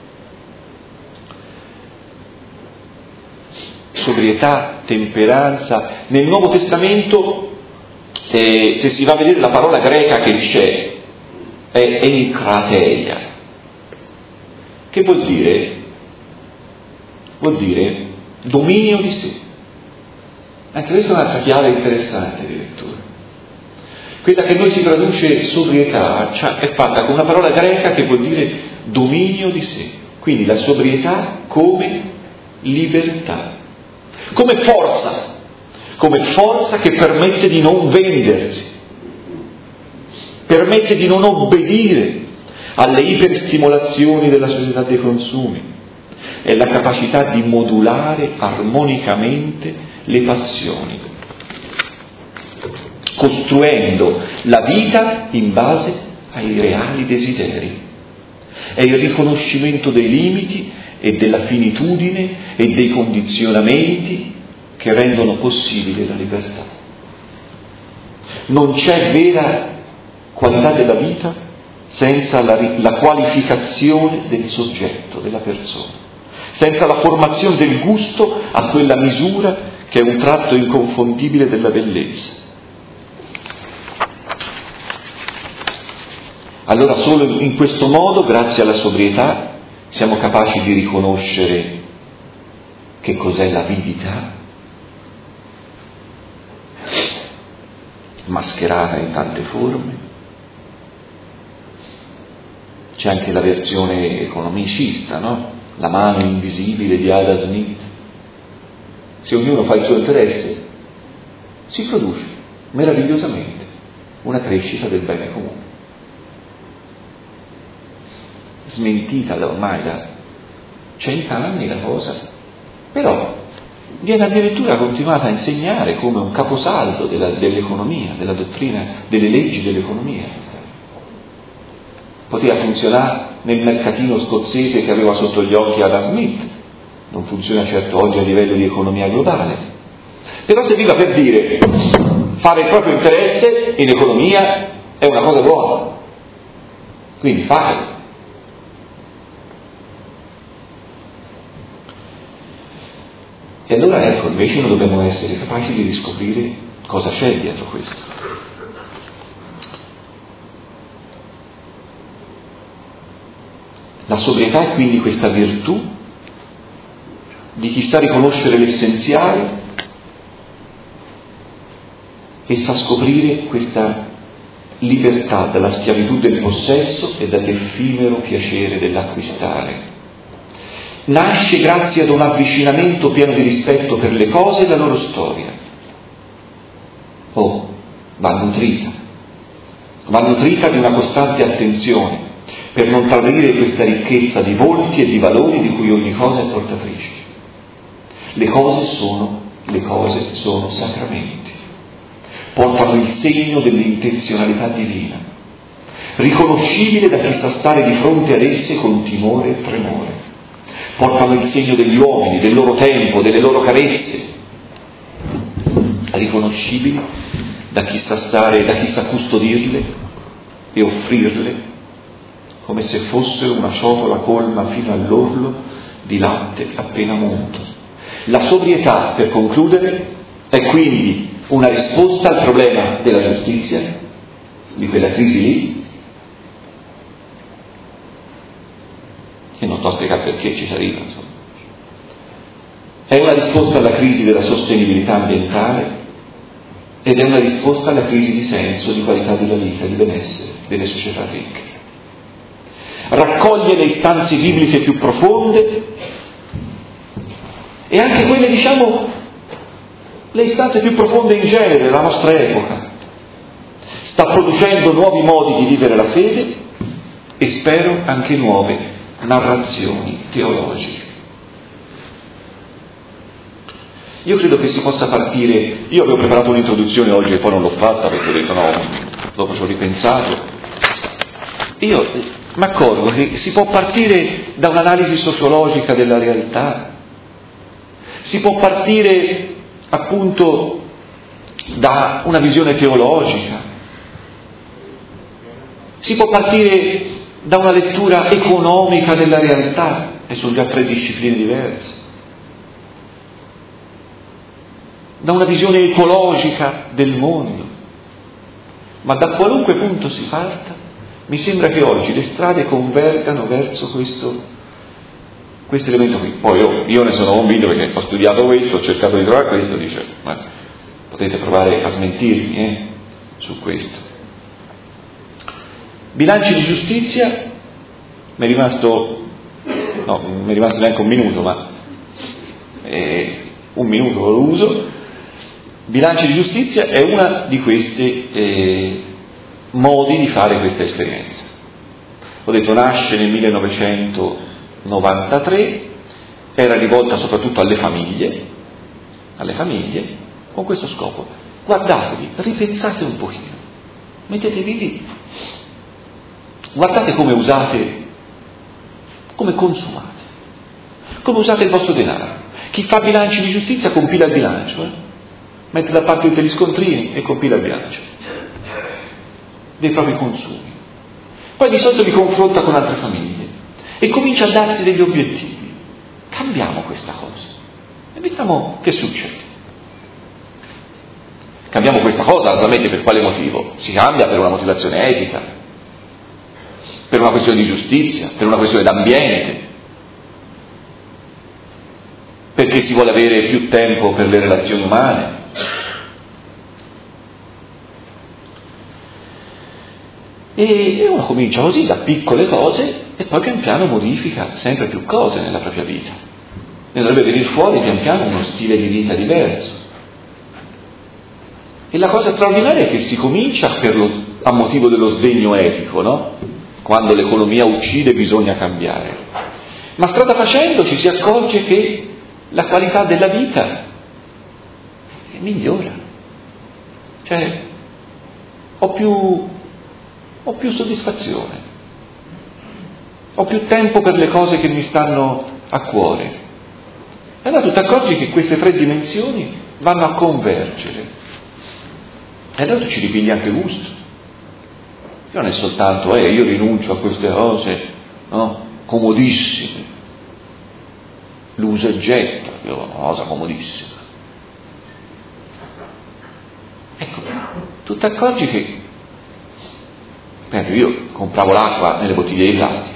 Sobrietà, temperanza. Nel Nuovo Testamento, eh, se si va a vedere la parola greca che c'è, è enkrateia. Che vuol dire? Vuol dire dominio di sé. Anche questa è un'altra chiave interessante di lettura. Quella che noi si traduce sobrietà è fatta con una parola greca che vuol dire dominio di sé. Quindi la sobrietà come libertà, come forza, come forza che permette di non vendersi, permette di non obbedire alle iperstimolazioni della società dei consumi. È la capacità di modulare armonicamente le passioni, costruendo la vita in base ai reali desideri. È il riconoscimento dei limiti e della finitudine e dei condizionamenti che rendono possibile la libertà. Non c'è vera qualità della vita senza la, la qualificazione del soggetto, della persona, senza la formazione del gusto a quella misura che è un tratto inconfondibile della bellezza. Allora solo in questo modo, grazie alla sobrietà, siamo capaci di riconoscere che cos'è l'avidità, mascherata in tante forme. C'è anche la versione economicista, no? La mano invisibile di Adam Smith. Se ognuno fa il suo interesse, si produce meravigliosamente una crescita del bene comune. Smentita da ormai da cent'anni la cosa, però viene addirittura continuata a insegnare come un caposaldo della, dell'economia, della dottrina, delle leggi dell'economia. Poteva funzionare nel mercatino scozzese che aveva sotto gli occhi Adam Smith, non funziona certo oggi a livello di economia globale, però serviva per dire fare il proprio interesse in economia è una cosa buona, quindi fare. E allora ecco, invece noi dobbiamo essere capaci di riscoprire cosa c'è dietro questo. La sobrietà è quindi questa virtù di chi sa riconoscere l'essenziale e sa scoprire questa libertà dalla schiavitù del possesso e dall'effimero piacere dell'acquistare. Nasce grazie ad un avvicinamento pieno di rispetto per le cose e la loro storia. Oh, va nutrita, va nutrita di una costante attenzione per non tradire questa ricchezza di volti e di valori di cui ogni cosa è portatrice. Le cose sono, le cose sono sacramenti, portano il segno dell'intenzionalità divina, riconoscibile da chi sa stare di fronte ad esse con timore e tremore. Portano il segno degli uomini, del loro tempo, delle loro carezze, riconoscibili da chi sa stare, da chi sa custodirle e offrirle come se fossero una ciotola colma fino all'orlo di latte appena munto. La sobrietà, per concludere, è quindi una risposta al problema della giustizia, di quella crisi lì, e non sto a spiegare perché ci si arriva, insomma. È una risposta alla crisi della sostenibilità ambientale, ed è una risposta alla crisi di senso, di qualità della vita, di benessere delle società ricche. Raccoglie le istanze bibliche più profonde e anche quelle, diciamo, le istanze più profonde in genere della nostra epoca. Sta producendo nuovi modi di vivere la fede e spero anche nuove narrazioni teologiche. Io credo che si possa partire, io avevo preparato un'introduzione oggi e poi non l'ho fatta perché ho detto no, dopo ci ho ripensato. Io mi accorgo che si può partire da un'analisi sociologica della realtà, si può partire appunto da una visione teologica, si può partire da una lettura economica della realtà, e sono già tre discipline diverse, da una visione ecologica del mondo, ma da qualunque punto si parta, mi sembra che oggi le strade convergano verso questo, questo elemento qui. Poi io, io ne sono convinto perché ho studiato questo, ho cercato di trovare questo, dice, ma potete provare a smentirmi eh, su questo. Bilanci di giustizia, mi è rimasto, no, mi è rimasto neanche un minuto, ma eh, un minuto lo uso. Bilanci di giustizia è una di questi eh, modi di fare questa esperienza. Ho detto, nasce nel millenovecentonovantatré, era rivolta soprattutto alle famiglie, alle famiglie, con questo scopo. Guardatevi, ripensate un pochino, mettetevi lì, guardate come usate, come consumate, come usate il vostro denaro. Chi fa bilanci di giustizia compila il bilancio, eh? mette da parte tutti gli scontrini e compila il bilancio dei propri consumi. Poi di solito li confronta con altre famiglie e comincia a darsi degli obiettivi. Cambiamo questa cosa e vediamo che succede. Cambiamo questa cosa, altrimenti per quale motivo? Si cambia per una motivazione etica, per una questione di giustizia, per una questione d'ambiente, perché si vuole avere più tempo per le relazioni umane. E uno comincia così da piccole cose e poi pian piano modifica sempre più cose nella propria vita. Ne dovrebbe venire fuori pian piano uno stile di vita diverso. E la cosa straordinaria è che si comincia per lo, a motivo dello sdegno etico, no? Quando l'economia uccide bisogna cambiare. Ma strada facendo ci si accorge che la qualità della vita migliora. Cioè, ho più... ho più soddisfazione, ho più tempo per le cose che mi stanno a cuore. E allora tu ti accorgi che queste tre dimensioni vanno a convergere. E allora tu ci ripigli anche gusto. Non è soltanto, eh, io rinuncio a queste cose, no? Comodissime. L'usa e getta, che è una cosa comodissima. Ecco, tu ti accorgi che io compravo l'acqua nelle bottiglie di plastica,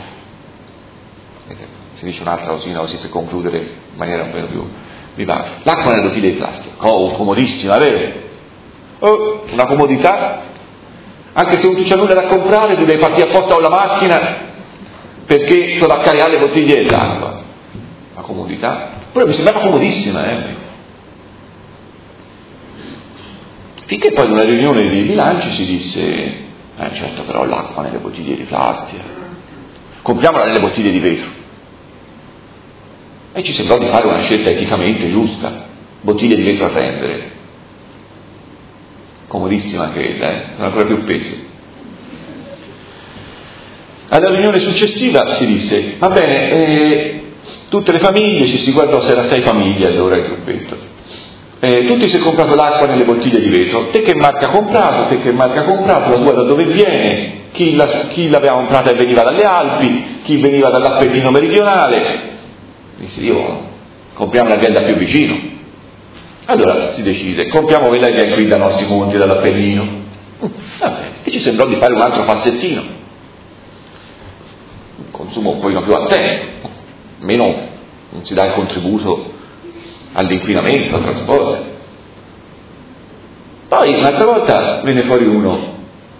si dice un'altra cosina così per concludere in maniera un po' più vivace. L'acqua nelle bottiglie di plastica, oh, comodissima, vero? Oh, una comodità, anche se non tu c'è nulla da comprare, tu devi partire apposta con la macchina perché tu da caricare le bottiglie d'acqua. Una comodità, però mi sembrava comodissima, eh? Finché poi in una riunione di bilancio si disse, Eh, certo, però l'acqua nelle bottiglie di plastica, compriamola nelle bottiglie di vetro. E ci sembrò di fare una scelta eticamente giusta, bottiglie di vetro a prendere, comodissima quella, eh? Non ancora più peso. Alla riunione successiva si disse, va bene, eh, tutte le famiglie, ci si guardò se era sei famiglie allora il gruppetto. Eh, tutti si è comprato l'acqua nelle bottiglie di vetro, te che marca ha comprato, te che marca ha comprato, la tua da dove viene, chi, la, chi l'aveva comprata e veniva dalle Alpi, chi veniva dall'Appennino meridionale. Disse, io compriamo l'azienda più vicino. Allora si decise, compriamo quella che è qui dai nostri monti, dall'Appennino. Vabbè, e ci sembrò di fare un altro passettino, un consumo un pochino più attento, meno non si dà il contributo all'inquinamento, al trasporto. Poi un'altra volta venne fuori uno,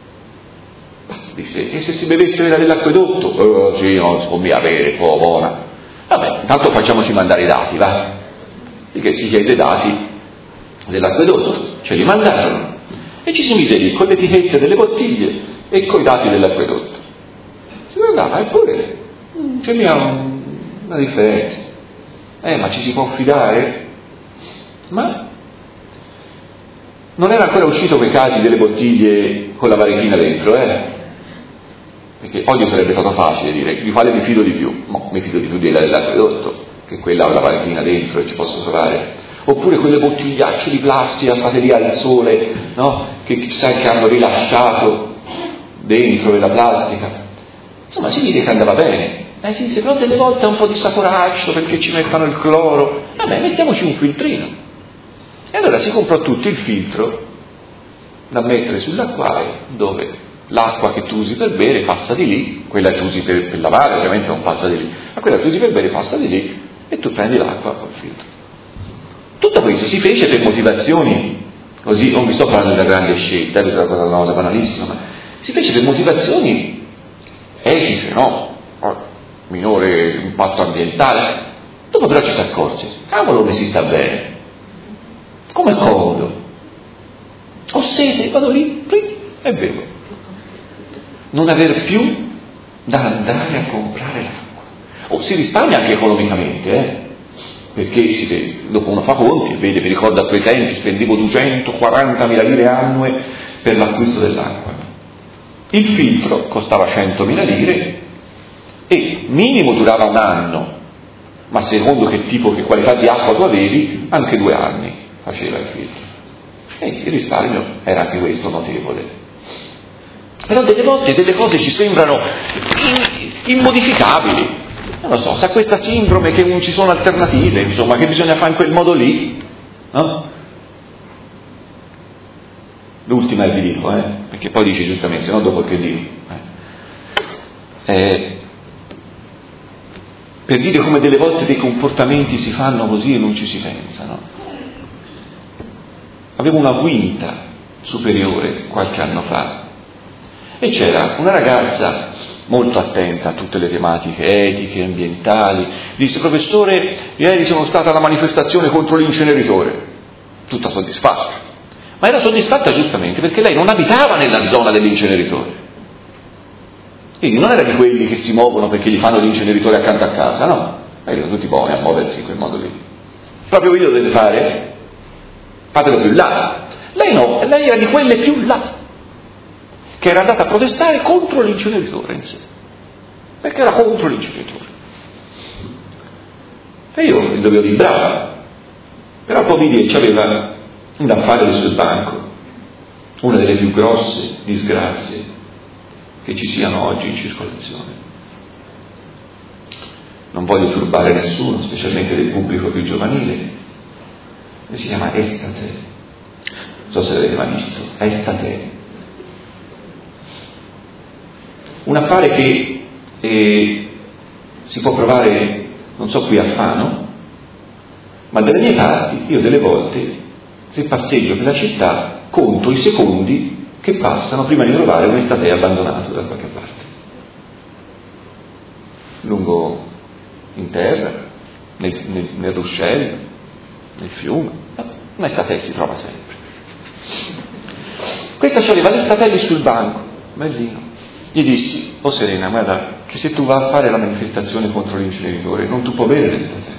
disse, e se si bevesse quella dell'acquedotto? Oh, sì, non si può mica bere, po' buona. Vabbè, intanto facciamoci mandare i dati, va? Perché si chiede i dati dell'acquedotto, ce li mandarono e ci si mise lì con le etichette delle bottiglie e con i dati dell'acquedotto. Si guardava, eppure c'è mica un, una differenza. Eh, ma ci si può fidare? Ma non era ancora uscito quei casi delle bottiglie con la varechina dentro, eh? Perché oggi sarebbe stato facile dire di quale mi fido di più. No, mi fido di più della dell'acquedotto, che quella ha la varechina dentro e ci posso trovare. Oppure quelle bottigliacce di plastica fatte lì al sole, no? Che chissà che hanno rilasciato dentro della plastica. Insomma, si vede che andava bene. Eh sì, se però delle volte un po' di saporaccio perché ci mettono il cloro. Vabbè, mettiamoci un filtrino. E allora si comprò tutto il filtro da mettere sull'acquario, dove l'acqua che tu usi per bere passa di lì, quella che tu usi per, per lavare ovviamente non passa di lì, ma quella che tu usi per bere passa di lì e tu prendi l'acqua col filtro. Tutto questo si fece per motivazioni, così non vi sto parlando della grande scelta, è una cosa, una cosa banalissima, ma si fece per motivazioni etiche, no? Minore impatto ambientale. Dopo però ci si accorge, cavolo come si sta bene, come comodo, ho sete, vado lì, e bevo. Non aver più da andare a comprare l'acqua. O si risparmia anche economicamente, eh? Perché si, dopo uno fa conti, vede, mi ricordo a quei tempi spendevo duecentoquarantamila lire annue per l'acquisto dell'acqua. Il filtro costava centomila lire e minimo durava un anno, ma secondo che tipo, che qualità di acqua tu avevi, anche due anni faceva il filtro. E il risparmio era anche questo notevole. Però delle volte delle cose ci sembrano immodificabili. Non lo so, sa questa sindrome che non ci sono alternative, insomma, che bisogna fare in quel modo lì, no? L'ultima vi dico, eh, perché poi dice giustamente, se no dopo che dico. Eh. Eh, per dire come delle volte dei comportamenti si fanno così e non ci si pensa, no? Avevo una quinta superiore qualche anno fa e c'era una ragazza molto attenta a tutte le tematiche etiche, ambientali. Disse: professore, ieri sono stata alla manifestazione contro l'inceneritore. Tutta soddisfatta, ma era soddisfatta giustamente perché lei non abitava nella zona dell'inceneritore, quindi non era di quelli che si muovono perché gli fanno l'inceneritore accanto a casa, no, erano tutti buoni a muoversi in quel modo lì. Proprio io dovete fare, fatelo più là. Lei no, lei era di quelle più là, che era andata a protestare contro l'inceneritore in sé, perché era contro l'inceneritore. E io mi dovevo dire brava, però poi mi dice aveva un affare sul banco, una delle più grosse disgrazie che ci siano oggi in circolazione. Non voglio turbare nessuno, specialmente del pubblico più giovanile, si chiama Estate, non so se l'avete mai visto, Estate. Un affare che eh, si può provare, non so qui a Fano, ma dalle mie parti io delle volte, se passeggio per la città, conto i secondi che passano prima di trovare un estate abbandonato da qualche parte. Lungo in terra, nel, nel, nel ruscello, nel fiume, un estate si trova sempre. Questa c'aveva l'estate sul banco, bellino. Gli dissi: oh Serena, guarda che se tu vai a fare la manifestazione contro l'inceneritore non tu puoi bere l'estate.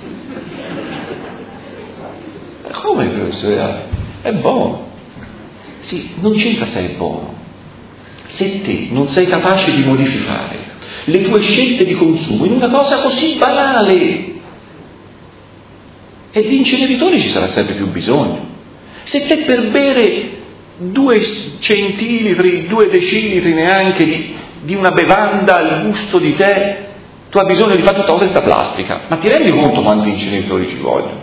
Come professore? È buono. Sì, non c'entra se è buono. Se te non sei capace di modificare le tue scelte di consumo in una cosa così banale, e di inceneritori ci sarà sempre più bisogno. Se te per bere due centilitri, due decilitri neanche di, di una bevanda al gusto di te, tu hai bisogno di fare tutta questa plastica, ma ti rendi conto quanti inceneritori ci vogliono?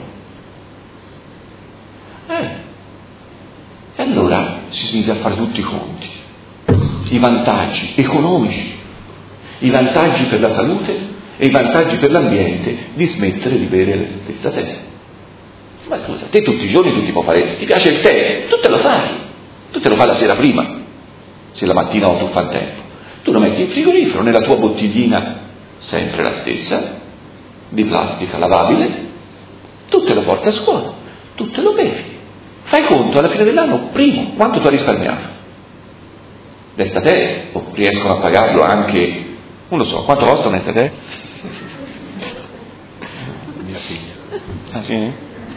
Eh. E allora si inizia a fare tutti i conti, i vantaggi economici, i vantaggi per la salute e i vantaggi per l'ambiente di smettere di bere le stesse sere. Ma scusa, te tutti i giorni tu ti puoi fare, ti piace il tè, tu te lo fai, tu te lo fai la sera prima, se la mattina o tu fa il tempo. Tu lo metti in frigorifero nella tua bottiglina, sempre la stessa, di plastica lavabile, tu te lo porti a scuola, tu te lo bevi. Fai conto alla fine dell'anno, primo, quanto tu hai risparmiato. L'estate riescono a pagarlo anche, non lo so, quanto costa un'estate? Mia figlia. Ah sì?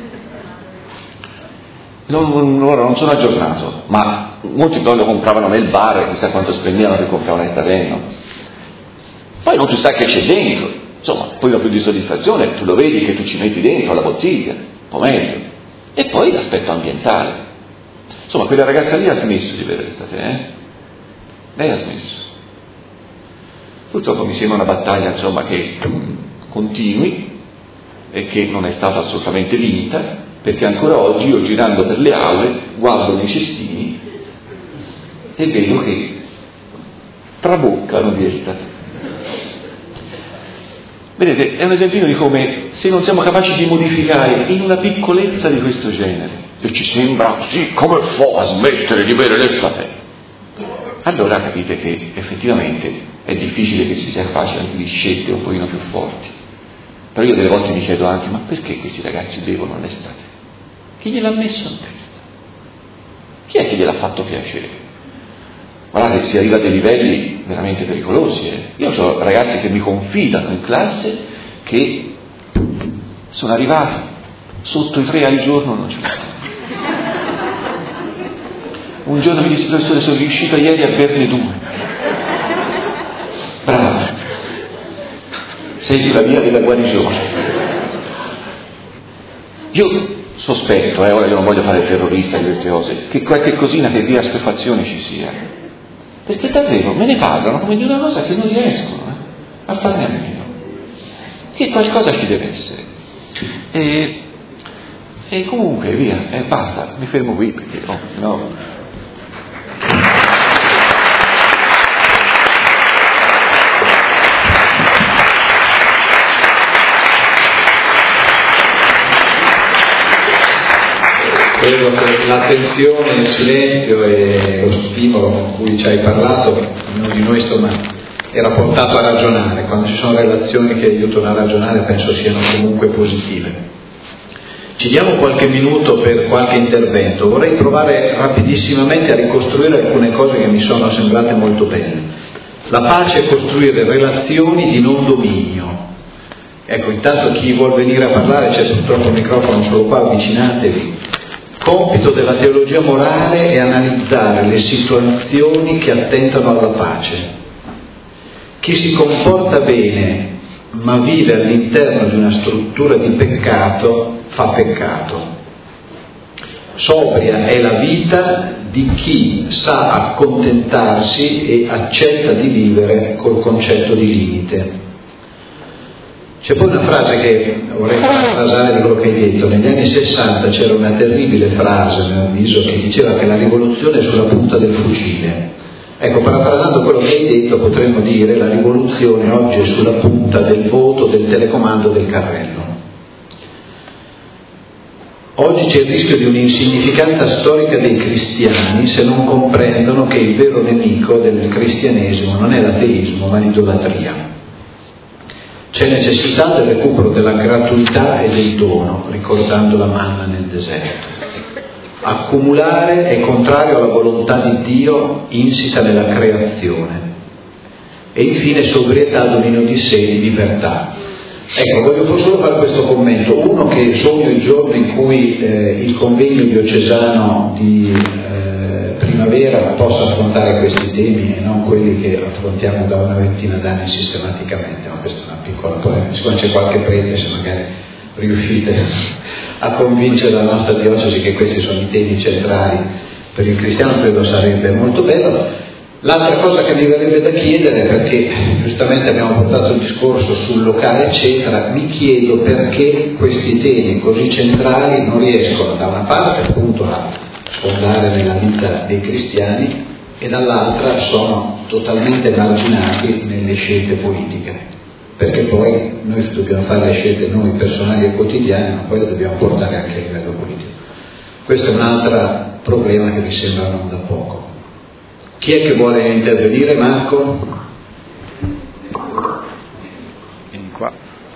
Non, non, non sono aggiornato, ma molti poi lo compravano nel bar, chissà quanto spendevano per comprare un'estate, no? Poi non tu sai che c'è dentro, insomma, poi la più di soddisfazione, tu lo vedi che tu ci metti dentro alla bottiglia, un po' meglio. E poi l'aspetto ambientale. Insomma, quella ragazza lì ha smesso di bere l'estate, eh? Lei ha smesso. Purtroppo mi sembra una battaglia, insomma, che continui e che non è stata assolutamente vinta, perché ancora oggi io girando per le aule guardo nei cestini e vedo che traboccano di estate. Vedete, è un esempio di come se non siamo capaci di modificare in una piccolezza di questo genere, e ci sembra, sì, come fa a smettere di bere l'estate? Allora capite che effettivamente è difficile che si sia capaci anche di scelte un pochino più forti. Però io delle volte mi chiedo anche, ma perché questi ragazzi bevono l'estate? Chi gliel'ha messo in testa? Chi è che gliel'ha fatto piacere? Guardate, si arriva a dei livelli veramente pericolosi. Eh. Io ho ragazzi che mi confidano in classe che sono arrivati sotto i tre al giorno, non ce l'ho. Un giorno mi disse, professore, sono riuscito ieri a berne due. Bravo, sei sulla via della guarigione. Io sospetto, eh, ora io non voglio fare il terrorista di queste cose, che qualche cosina che dia assuefazione ci sia. Perché davvero me ne parlano come di una cosa che non riescono eh, a farne a meno. Che qualcosa ci deve essere. E, e comunque via, eh, basta, mi fermo qui perché oh, no. Credo che l'attenzione, il silenzio e lo stimolo con cui ci hai parlato, ognuno di noi insomma era portato a ragionare. Quando ci sono relazioni che aiutano a ragionare penso siano comunque positive. Ci diamo qualche minuto per qualche intervento. Vorrei provare rapidissimamente a ricostruire alcune cose che mi sono sembrate molto belle. La pace è costruire relazioni di non dominio. Ecco, intanto chi vuol venire a parlare, c'è purtroppo il microfono solo qua, avvicinatevi. Compito della teologia morale è analizzare le situazioni che attentano alla pace. Chi si comporta bene ma vive all'interno di una struttura di peccato fa peccato. Sobria è la vita di chi sa accontentarsi e accetta di vivere col concetto di limite. C'è poi una frase che vorrei parafrasare di quello che hai detto. Negli anni sessanta c'era una terribile frase, a mio avviso, che diceva che la rivoluzione è sulla punta del fucile. Ecco, parafrasando quello che hai detto, potremmo dire la rivoluzione oggi è sulla punta del voto, del telecomando, del carrello. Oggi c'è il rischio di un'insignificanza storica dei cristiani se non comprendono che il vero nemico del cristianesimo non è l'ateismo ma l'idolatria. C'è necessità del recupero della gratuità e del dono, ricordando la manna nel deserto. Accumulare è contrario alla volontà di Dio insita nella creazione. E infine sobrietà, dominio di sé e libertà. Ecco, voglio solo fare questo commento. Uno, che sogno il giorno in cui eh, il convegno diocesano di eh, primavera possa affrontare questi temi e non quelli che affrontiamo da una ventina d'anni sistematicamente, ma questa è una piccola polemica. Siccome c'è qualche prete, se magari riuscite a convincere la nostra diocesi che questi sono i temi centrali per il cristiano, credo sarebbe molto bello. L'altra cosa che mi verrebbe da chiedere, perché giustamente abbiamo portato il discorso sul locale eccetera, mi chiedo perché questi temi così centrali non riescono da una parte appunto a sfondare nella vita dei cristiani e dall'altra sono totalmente emarginati nelle scelte politiche. perché poi noi dobbiamo fare le scelte noi personali e quotidiane, ma poi le dobbiamo portare anche a livello politico. Questo è un altro problema che mi sembra non da poco. Chi è che vuole intervenire? Marco? Vieni qua.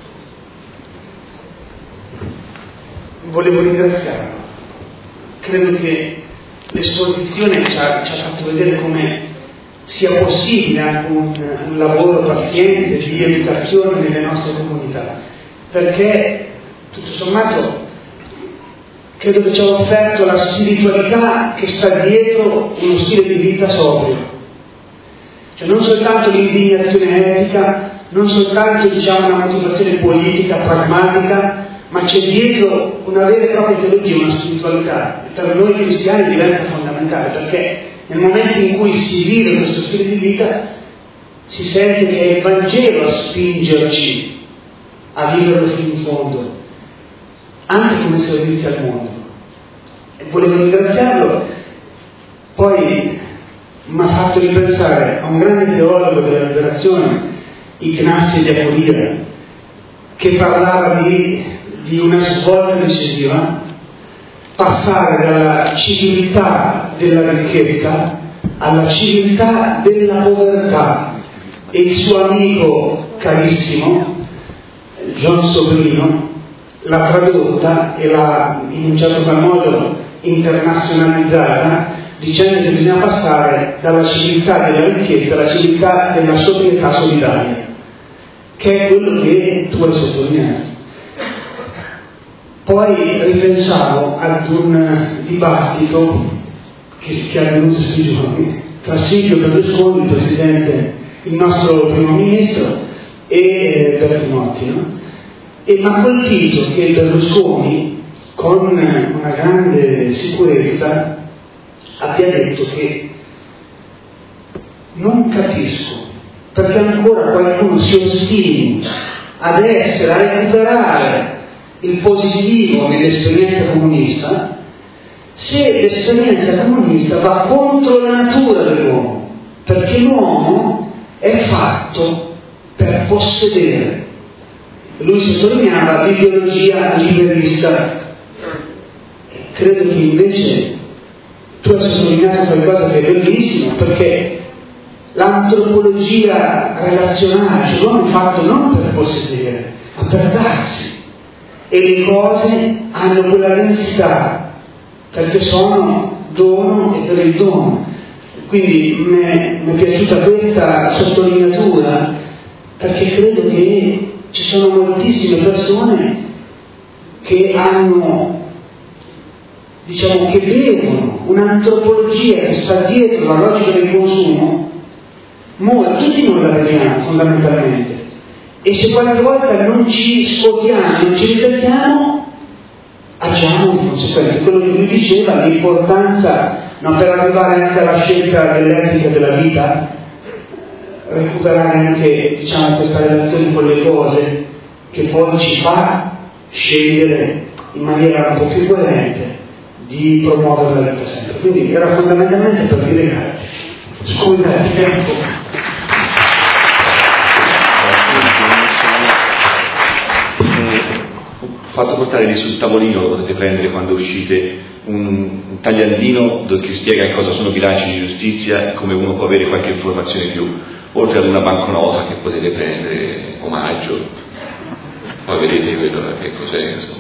Volevo ringraziarlo. Credo che l'esposizione ci ha, ci ha fatto vedere come sia possibile anche un, un lavoro paziente di educazione nelle nostre comunità, perché tutto sommato credo che ci ha offerto la spiritualità che sta dietro uno stile di vita sobrio, cioè non soltanto l'indignazione etica, non soltanto diciamo una motivazione politica, pragmatica, ma c'è dietro una vera e propria teologia, una spiritualità, e per noi cristiani diventa fondamentale, perché nel momento in cui si vive questo stile di vita si sente che è il Vangelo a spingerci a viverlo fino in fondo, anche come servizio al mondo. E volevo ringraziarlo. Poi mi ha fatto ripensare a un grande teologo della liberazione, Ignazio di Apollina, che parlava di, di una svolta decisiva, passare dalla civiltà della ricchezza alla civiltà della povertà. E il suo amico carissimo, John Sobrino, l'ha tradotta e l'ha in un certo qual modo internazionalizzata, dicendo che bisogna passare dalla civiltà della ricchezza alla civiltà della sobrietà solidaria, che è quello che tu hai sottolineato. Poi ripensavo ad un dibattito che, che è avvenuto questi giorni tra Silvio Berlusconi, il presidente, il nostro primo ministro, e Bertinotti, no? E mi ha colpito che Berlusconi, con una grande sicurezza, abbia detto che non capisco perché ancora qualcuno si ostini ad essere, a recuperare il positivo nell'esperienza comunista, se l'esperienza comunista va contro la natura dell'uomo, perché l'uomo è fatto per possedere. Lui sottolineava l'ideologia liberista. Credo che invece tu hai sottolineato qualcosa che è bellissimo, perché l'antropologia relazionale, cioè l'uomo è fatto non per possedere, ma per darsi, e le cose hanno quella densità perché sono dono e per il dono. Quindi mi è, mi è piaciuta questa sottolineatura, perché credo che ci sono moltissime persone che hanno, diciamo, che vedono un'antropologia che sta dietro la logica del consumo. Molti, tutti noi la vediamo fondamentalmente, e se qualche volta non ci scuotiamo, non ci riflettiamo, agiamo di conseguenza. Quello che lui diceva, l'importanza, no, per arrivare anche alla scelta dell'etica della vita, recuperare anche, diciamo, questa relazione con le cose che poi ci fa scegliere in maniera un po' più coerente di promuovere la vita sempre. Quindi era fondamentalmente per dire grazie. Scusa il tempo. Fatto portare lì sul tavolino, lo potete prendere quando uscite, un, un tagliandino che spiega cosa sono bilanci di giustizia e come uno può avere qualche informazione in più, oltre ad una banconota che potete prendere omaggio, poi vedete quello che cos'è, insomma.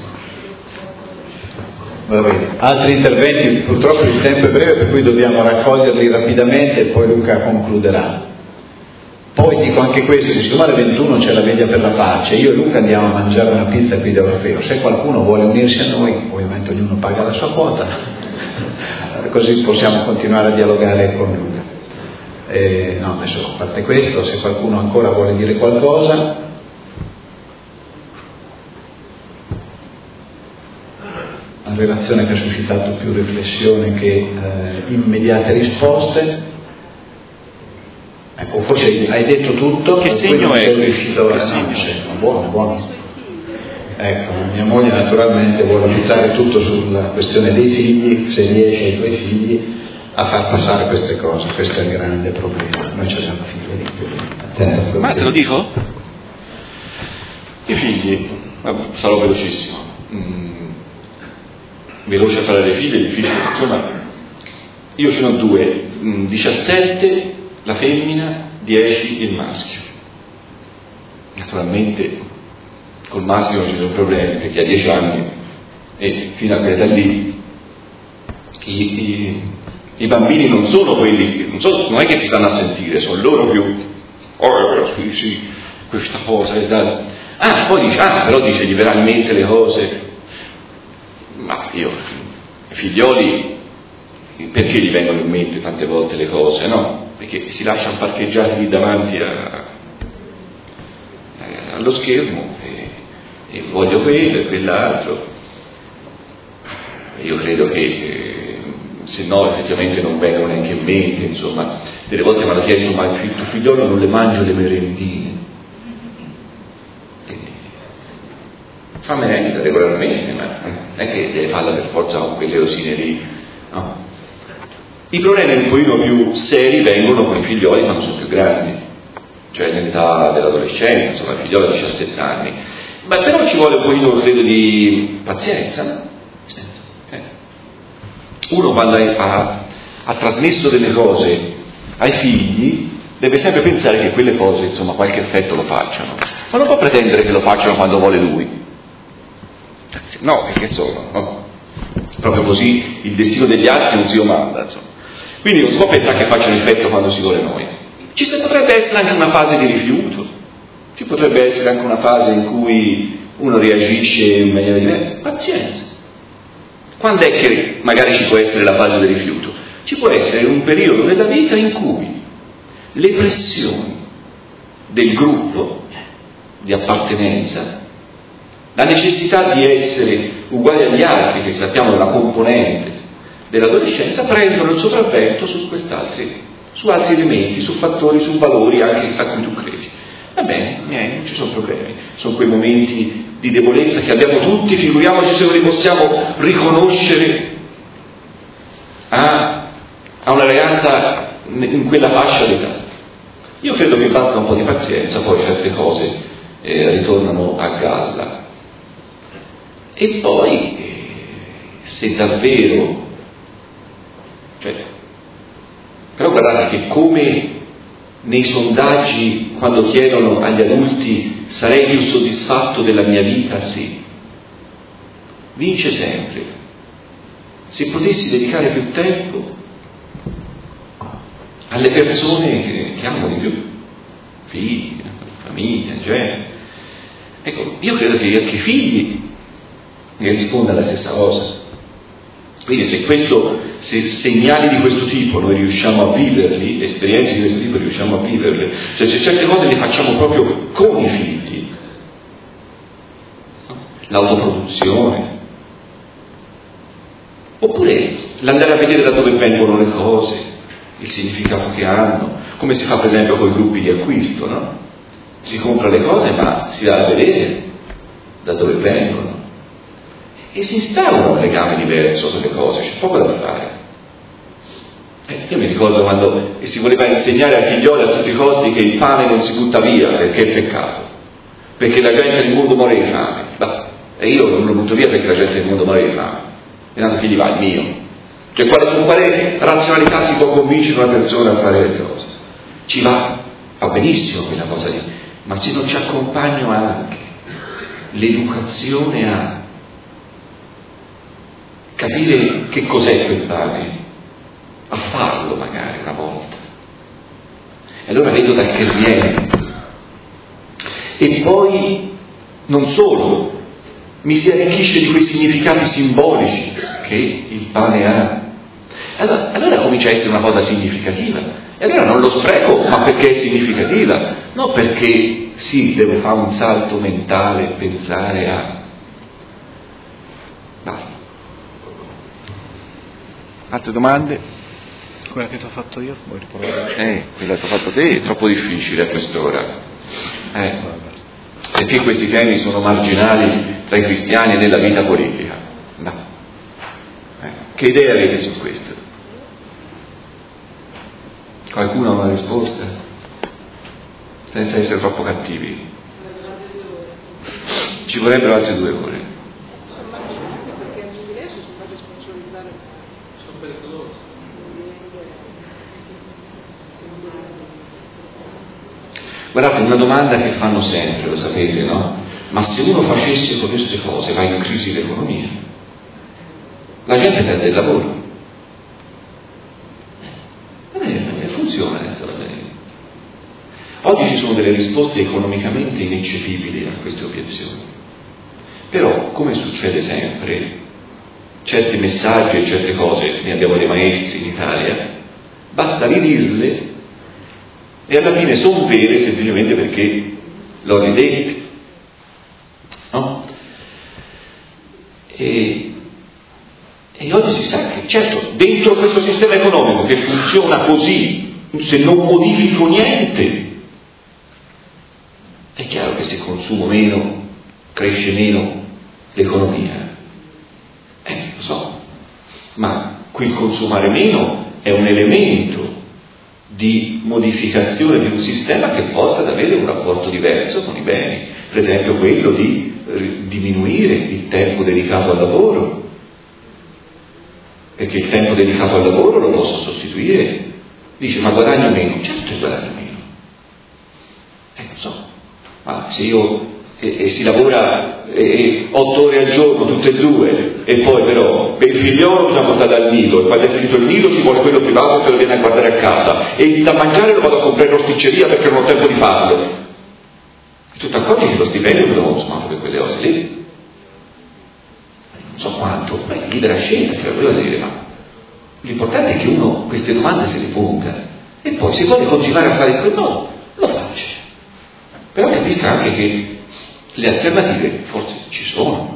Va bene. Altri interventi? Purtroppo il tempo è breve, per cui dobbiamo raccoglierli rapidamente e poi Luca concluderà. Poi dico anche questo, che siccome alle ventuno c'è la veglia per la pace, io e Luca andiamo a mangiare una pizza qui da Orfeo. Se qualcuno vuole unirsi a noi, ovviamente ognuno paga la sua quota, così possiamo continuare a dialogare con Luca. Eh, no, adesso a parte questo, se qualcuno ancora vuole dire qualcosa. Una relazione che ha suscitato più riflessione che eh, immediate risposte. Ecco, forse hai detto tutto. Che segno è riuscito a no, buono, buono. Ecco, mia moglie naturalmente vuole buttare tutto sulla questione dei figli, se riesce ai tuoi figli a far passare queste cose, questo è il grande problema. Noi ci abbiamo figli di più. Ma te lo dico? figli, vabbè, sarò velocissimo, mm, veloce a fare le figlie, difficile, insomma, io ce ne ho due, mm, diciassette la femmina, dieci il maschio. Naturalmente col maschio non ci sono problemi, perché ha dieci anni e fino a quell'età lì i, i, i bambini non sono quelli, non, so, non è che ti stanno a sentire, sono loro più, oh sì, sì, questa cosa, questa... ah, poi dice, ah, però dice, gli verranno in mente le cose, ma io, i figlioli, perché gli vengono in mente tante volte le cose, no? Perché si lasciano parcheggiare lì davanti a, a, allo schermo e, e voglio quello e quell'altro. Io credo che eh, se no effettivamente non vengono neanche in mente, insomma, delle volte mi hanno chiesto, ma il tuo figliolo non le mangia le merendine? E, fa merenda regolarmente, ma non è che deve farla per forza con quelle rosine lì, no? I problemi un pochino più seri vengono con i figlioli quando sono più grandi, cioè nell'età dell'adolescenza, insomma, il figliolo ha diciassette anni. Ma però ci vuole un pochino, credo, di pazienza, no? Uno quando ha, ha trasmesso delle cose ai figli deve sempre pensare che quelle cose, insomma, qualche effetto lo facciano, ma non può pretendere che lo facciano quando vuole lui, no, perché sono, no? Proprio così il destino degli altri non si comanda, insomma. Quindi non si può pensare che facciano effetto quando si vuole noi. Ci potrebbe essere anche una fase di rifiuto, ci potrebbe essere anche una fase in cui uno reagisce in maniera diversa, pazienza. Quando è che magari ci può essere la fase del rifiuto? Ci può essere un periodo della vita in cui le pressioni del gruppo di appartenenza, la necessità di essere uguali agli altri, che sappiamo è una componente dell'adolescenza, prendono il sopravvento su quest'altri, su altri elementi, su fattori, su valori anche a cui tu credi. Va bene, niente, non ci sono problemi, sono quei momenti di debolezza che abbiamo tutti, figuriamoci se non li possiamo riconoscere a, a una ragazza in quella fascia d'età. Io credo che basta un po' di pazienza, poi certe cose eh, ritornano a galla. E poi, eh, se davvero, cioè, però guardate che come nei sondaggi, quando chiedono agli adulti sarei più soddisfatto della mia vita, sì, vince sempre. Se potessi dedicare più tempo alle persone che, che amo di più, figli, famiglia, genere. Ecco, io credo che anche i figli mi rispondano alla stessa cosa. Quindi se, questo, se segnali di questo tipo noi riusciamo a viverli, esperienze di questo tipo riusciamo a viverle, cioè se certe cose le facciamo proprio con i figli, l'autoproduzione, oppure l'andare a vedere da dove vengono le cose, il significato che hanno, come si fa per esempio con i gruppi di acquisto, no? Si compra le cose ma si va a vedere da dove vengono e si instaura un legame diverso sulle cose, c'è poco da fare. Eh, io mi ricordo quando si voleva insegnare ai figlioli a tutti i costi che il pane non si butta via perché è peccato, perché la gente del mondo muore di fame. Bah, e io non lo butto via perché la gente del mondo muore di fame, e tanto chi gli va il mio. Cioè quale, con quale razionalità si può convincere una persona a fare le cose? Ci va, va benissimo quella cosa lì, ma se non ci accompagno anche l'educazione a capire che cos'è quel pane, a farlo magari una volta, e allora vedo da che viene. E poi non solo, mi si arricchisce di quei significati simbolici che il pane ha. Allora, allora comincia a essere una cosa significativa, e allora non lo spreco, ma perché è significativa, non perché sì, devo fare un salto mentale e pensare a... Basta. Altre domande? Quella che ti ho fatto io, vuoi riprovare? Eh, quella che ti ho fatto te è troppo difficile a quest'ora. Eh, perché questi temi sono marginali tra i cristiani e nella vita politica. No. Eh, che idea avete su questo? Qualcuno ha una risposta? Senza essere troppo cattivi. ci vorrebbero altre due ore. Perché gli inglesi sono fatti sponsorizzare. Sono pericolosi. Guardate, una domanda che fanno sempre, lo sapete, no? Ma se uno facesse queste cose va in crisi l'economia. La gente perde il lavoro. E funziona questa cosa. Oggi ci sono delle risposte economicamente ineccepibili a queste obiezioni. Però, come succede sempre, certi messaggi e certe cose, ne abbiamo dei maestri in Italia, basta ridirle e alla fine sono vere semplicemente perché l'ho ridette, no? E, e oggi si sa che, certo, dentro questo sistema economico che funziona così, se non modifico niente, è chiaro che se consumo meno, cresce meno l'economia. Eh, lo so, ma qui consumare meno è un elemento di modificazione di un sistema che porta ad avere un rapporto diverso con i beni, per esempio quello di diminuire il tempo dedicato al lavoro, perché il tempo dedicato al lavoro lo posso sostituire. Dice, ma guadagno meno? Certo che guadagno meno, eh, lo so, ma se io e, e si lavora e, otto ore al giorno tutte e due e poi però per il figliolo bisogna portare al nido e quando è finito il nido ci vuole quello privato che lo viene a guardare a casa e da mangiare lo vado a comprare in rosticceria perché non ho tempo di farlo. E tu ti accorgi che lo stipendio me lo consumato per quelle cose lì, non so quanto, ma è libera scelta, che voglio dire, ma l'importante è che uno queste domande se le ponga e poi se vuole continuare a fare quello lo faccia, però capisca anche che le alternative forse ci sono.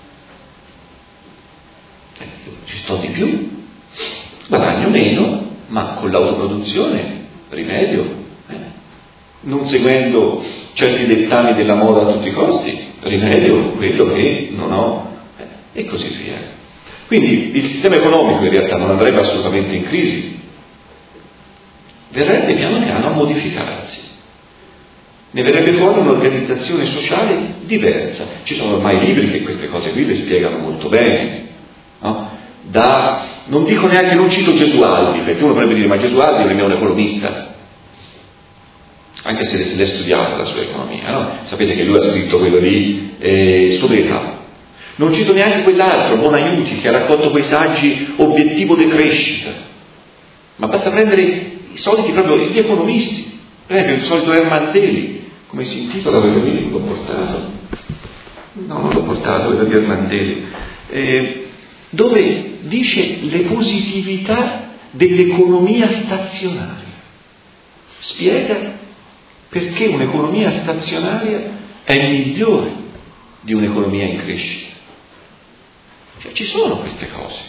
Eh, ci sto di più, guadagno meno, ma con l'autoproduzione rimedio, eh. non seguendo certi dettami della moda a tutti i costi, rimedio quello che non ho, eh. e così via. Quindi il sistema economico in realtà non andrebbe assolutamente in crisi, verrebbe piano piano a modificarsi. Ne verrebbe fuori un'organizzazione sociale diversa. Ci sono ormai libri che queste cose qui le spiegano molto bene, no? Da, non dico neanche, non cito Gesualdi, perché uno potrebbe dire, ma Gesualdi non è un economista, anche se l'è studiata la sua economia, no? Sapete che lui ha scritto quello di eh, sobrietà. Non cito neanche quell'altro, Bonaiuti, che ha raccolto quei saggi Obiettivo di crescita, ma basta prendere i soliti proprio gli economisti, per esempio il solito Ermandelli, come si intitola quello lì, non l'ho portato, no, non l'ho portato, quello di Ermandelli, eh, dove dice le positività dell'economia stazionaria, spiega perché un'economia stazionaria è migliore di un'economia in crescita. Cioè, ci sono queste cose,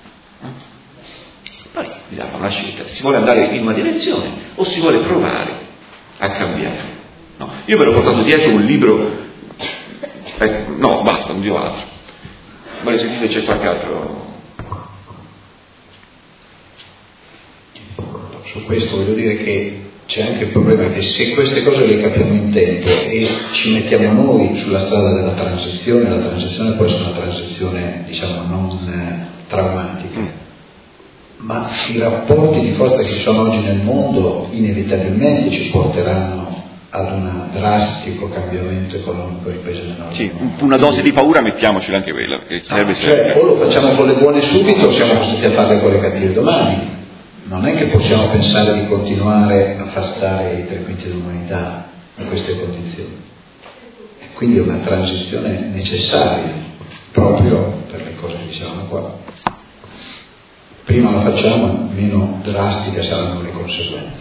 eh? Poi bisogna fare una scelta, si vuole andare in una direzione o si vuole provare a cambiare. No, io ve l'ho portato dietro un libro, eh, no, basta, non dico altro. Ma sentite, c'è qualche altro. Su questo voglio dire che c'è anche il problema che se queste cose le capiamo in tempo e ci mettiamo noi sulla strada della transizione, la transizione può essere una transizione, diciamo, non traumatica, ma i rapporti di forza che ci sono oggi nel mondo inevitabilmente ci porteranno ad un drastico cambiamento economico, ripeto, nel nostro sì, mondo. una dose di paura mettiamoci anche quella, perché serve ah, cioè, o lo facciamo con le buone subito o siamo costretti a farle con le cattive domani. Non è che possiamo pensare di continuare a far stare i tre quinti dell'umanità in queste condizioni. E quindi è una transizione necessaria proprio per le cose che dicevamo qua. Prima la facciamo, meno drastica saranno le conseguenze.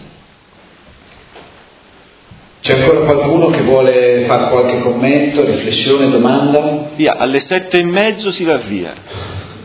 C'è ancora qualcuno che vuole fare qualche commento, riflessione, domanda? Via, alle sette e mezzo si va via.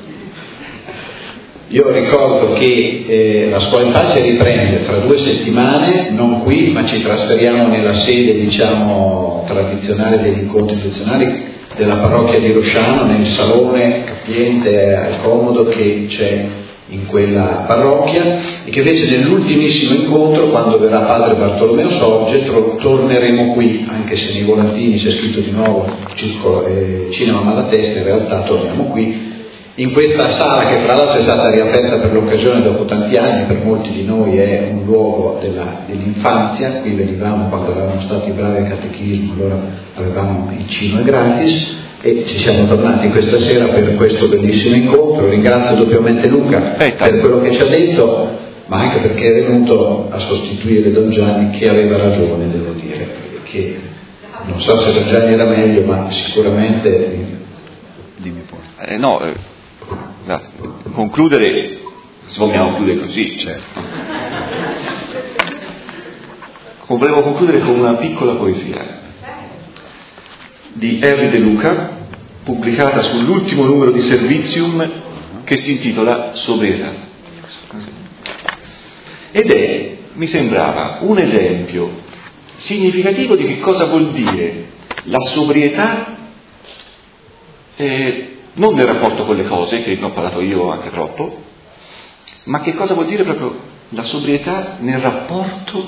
Io ricordo che eh, la scuola in pace riprende fra due settimane, non qui, ma ci trasferiamo nella sede, diciamo, tradizionale degli incontri istituzionali della parrocchia di Rosciano, nel salone capiente al comodo che c'è in quella parrocchia, e che invece nell'ultimissimo incontro, quando verrà padre Bartolomeo Sorge, tro- torneremo qui, anche se nei volantini c'è scritto di nuovo circolo, eh, Cinema Malatesta, in realtà torniamo qui, in questa sala che fra l'altro è stata riaperta per l'occasione dopo tanti anni, per molti di noi è un luogo della, dell'infanzia. Qui venivamo quando eravamo stati bravi al catechismo, allora avevamo il cinema gratis, e ci siamo tornati questa sera per questo bellissimo incontro. Ringrazio doppiamente Luca per quello che ci ha detto, ma anche perché è venuto a sostituire Don Gianni, che aveva ragione, devo dire, che non so se Don Gianni era meglio, ma sicuramente... Dimmi poi. Eh, no, eh, no, concludere, se vogliamo concludere così, certo. Volevo concludere con una piccola poesia di Henry De Luca, pubblicata sull'ultimo numero di Servizium, che si intitola Sobrietà. Ed è, mi sembrava, un esempio significativo di che cosa vuol dire la sobrietà, eh, non nel rapporto con le cose, che ne ho parlato io anche troppo, ma che cosa vuol dire proprio la sobrietà nel rapporto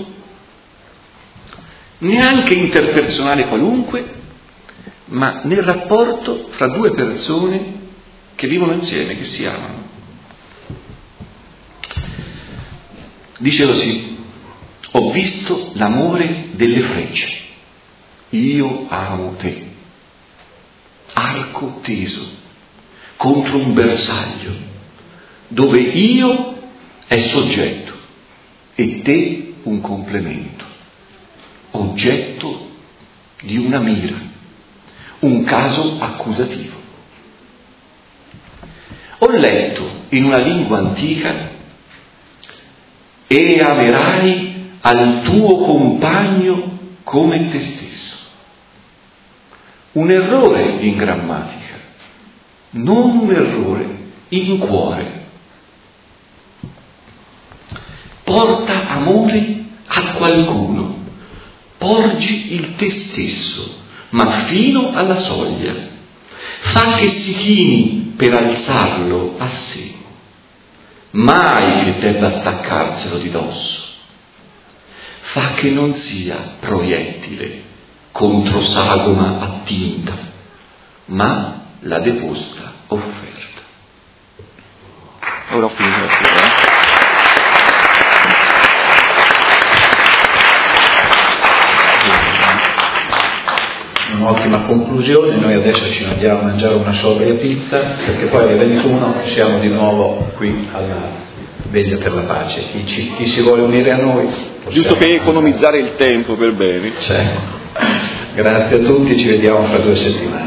neanche interpersonale qualunque, ma nel rapporto fra due persone che vivono insieme, che si amano. Dice così: ho visto l'amore delle frecce, io amo te, arco teso contro un bersaglio, dove io è soggetto e te un complemento, oggetto di una mira, un caso accusativo. Ho letto in una lingua antica: e amerai al tuo compagno come te stesso. Un errore in grammatica, non un errore in cuore. Porta amore a qualcuno, porgi il te stesso, ma fino alla soglia. Fa che si chini per alzarlo a sé, mai che debba staccarselo di dosso. Fa che non sia proiettile contro sagoma attinta, ma la deposta offerta. Ora ho finito la sera. Un'ottima conclusione. Noi adesso ci andiamo a mangiare una sobria pizza, perché poi alle ventuno siamo di nuovo qui alla Veglia per la Pace. Chi, ci, chi si vuole unire a noi, giusto per economizzare il tempo per bene. Cioè, grazie a tutti, ci vediamo fra due settimane.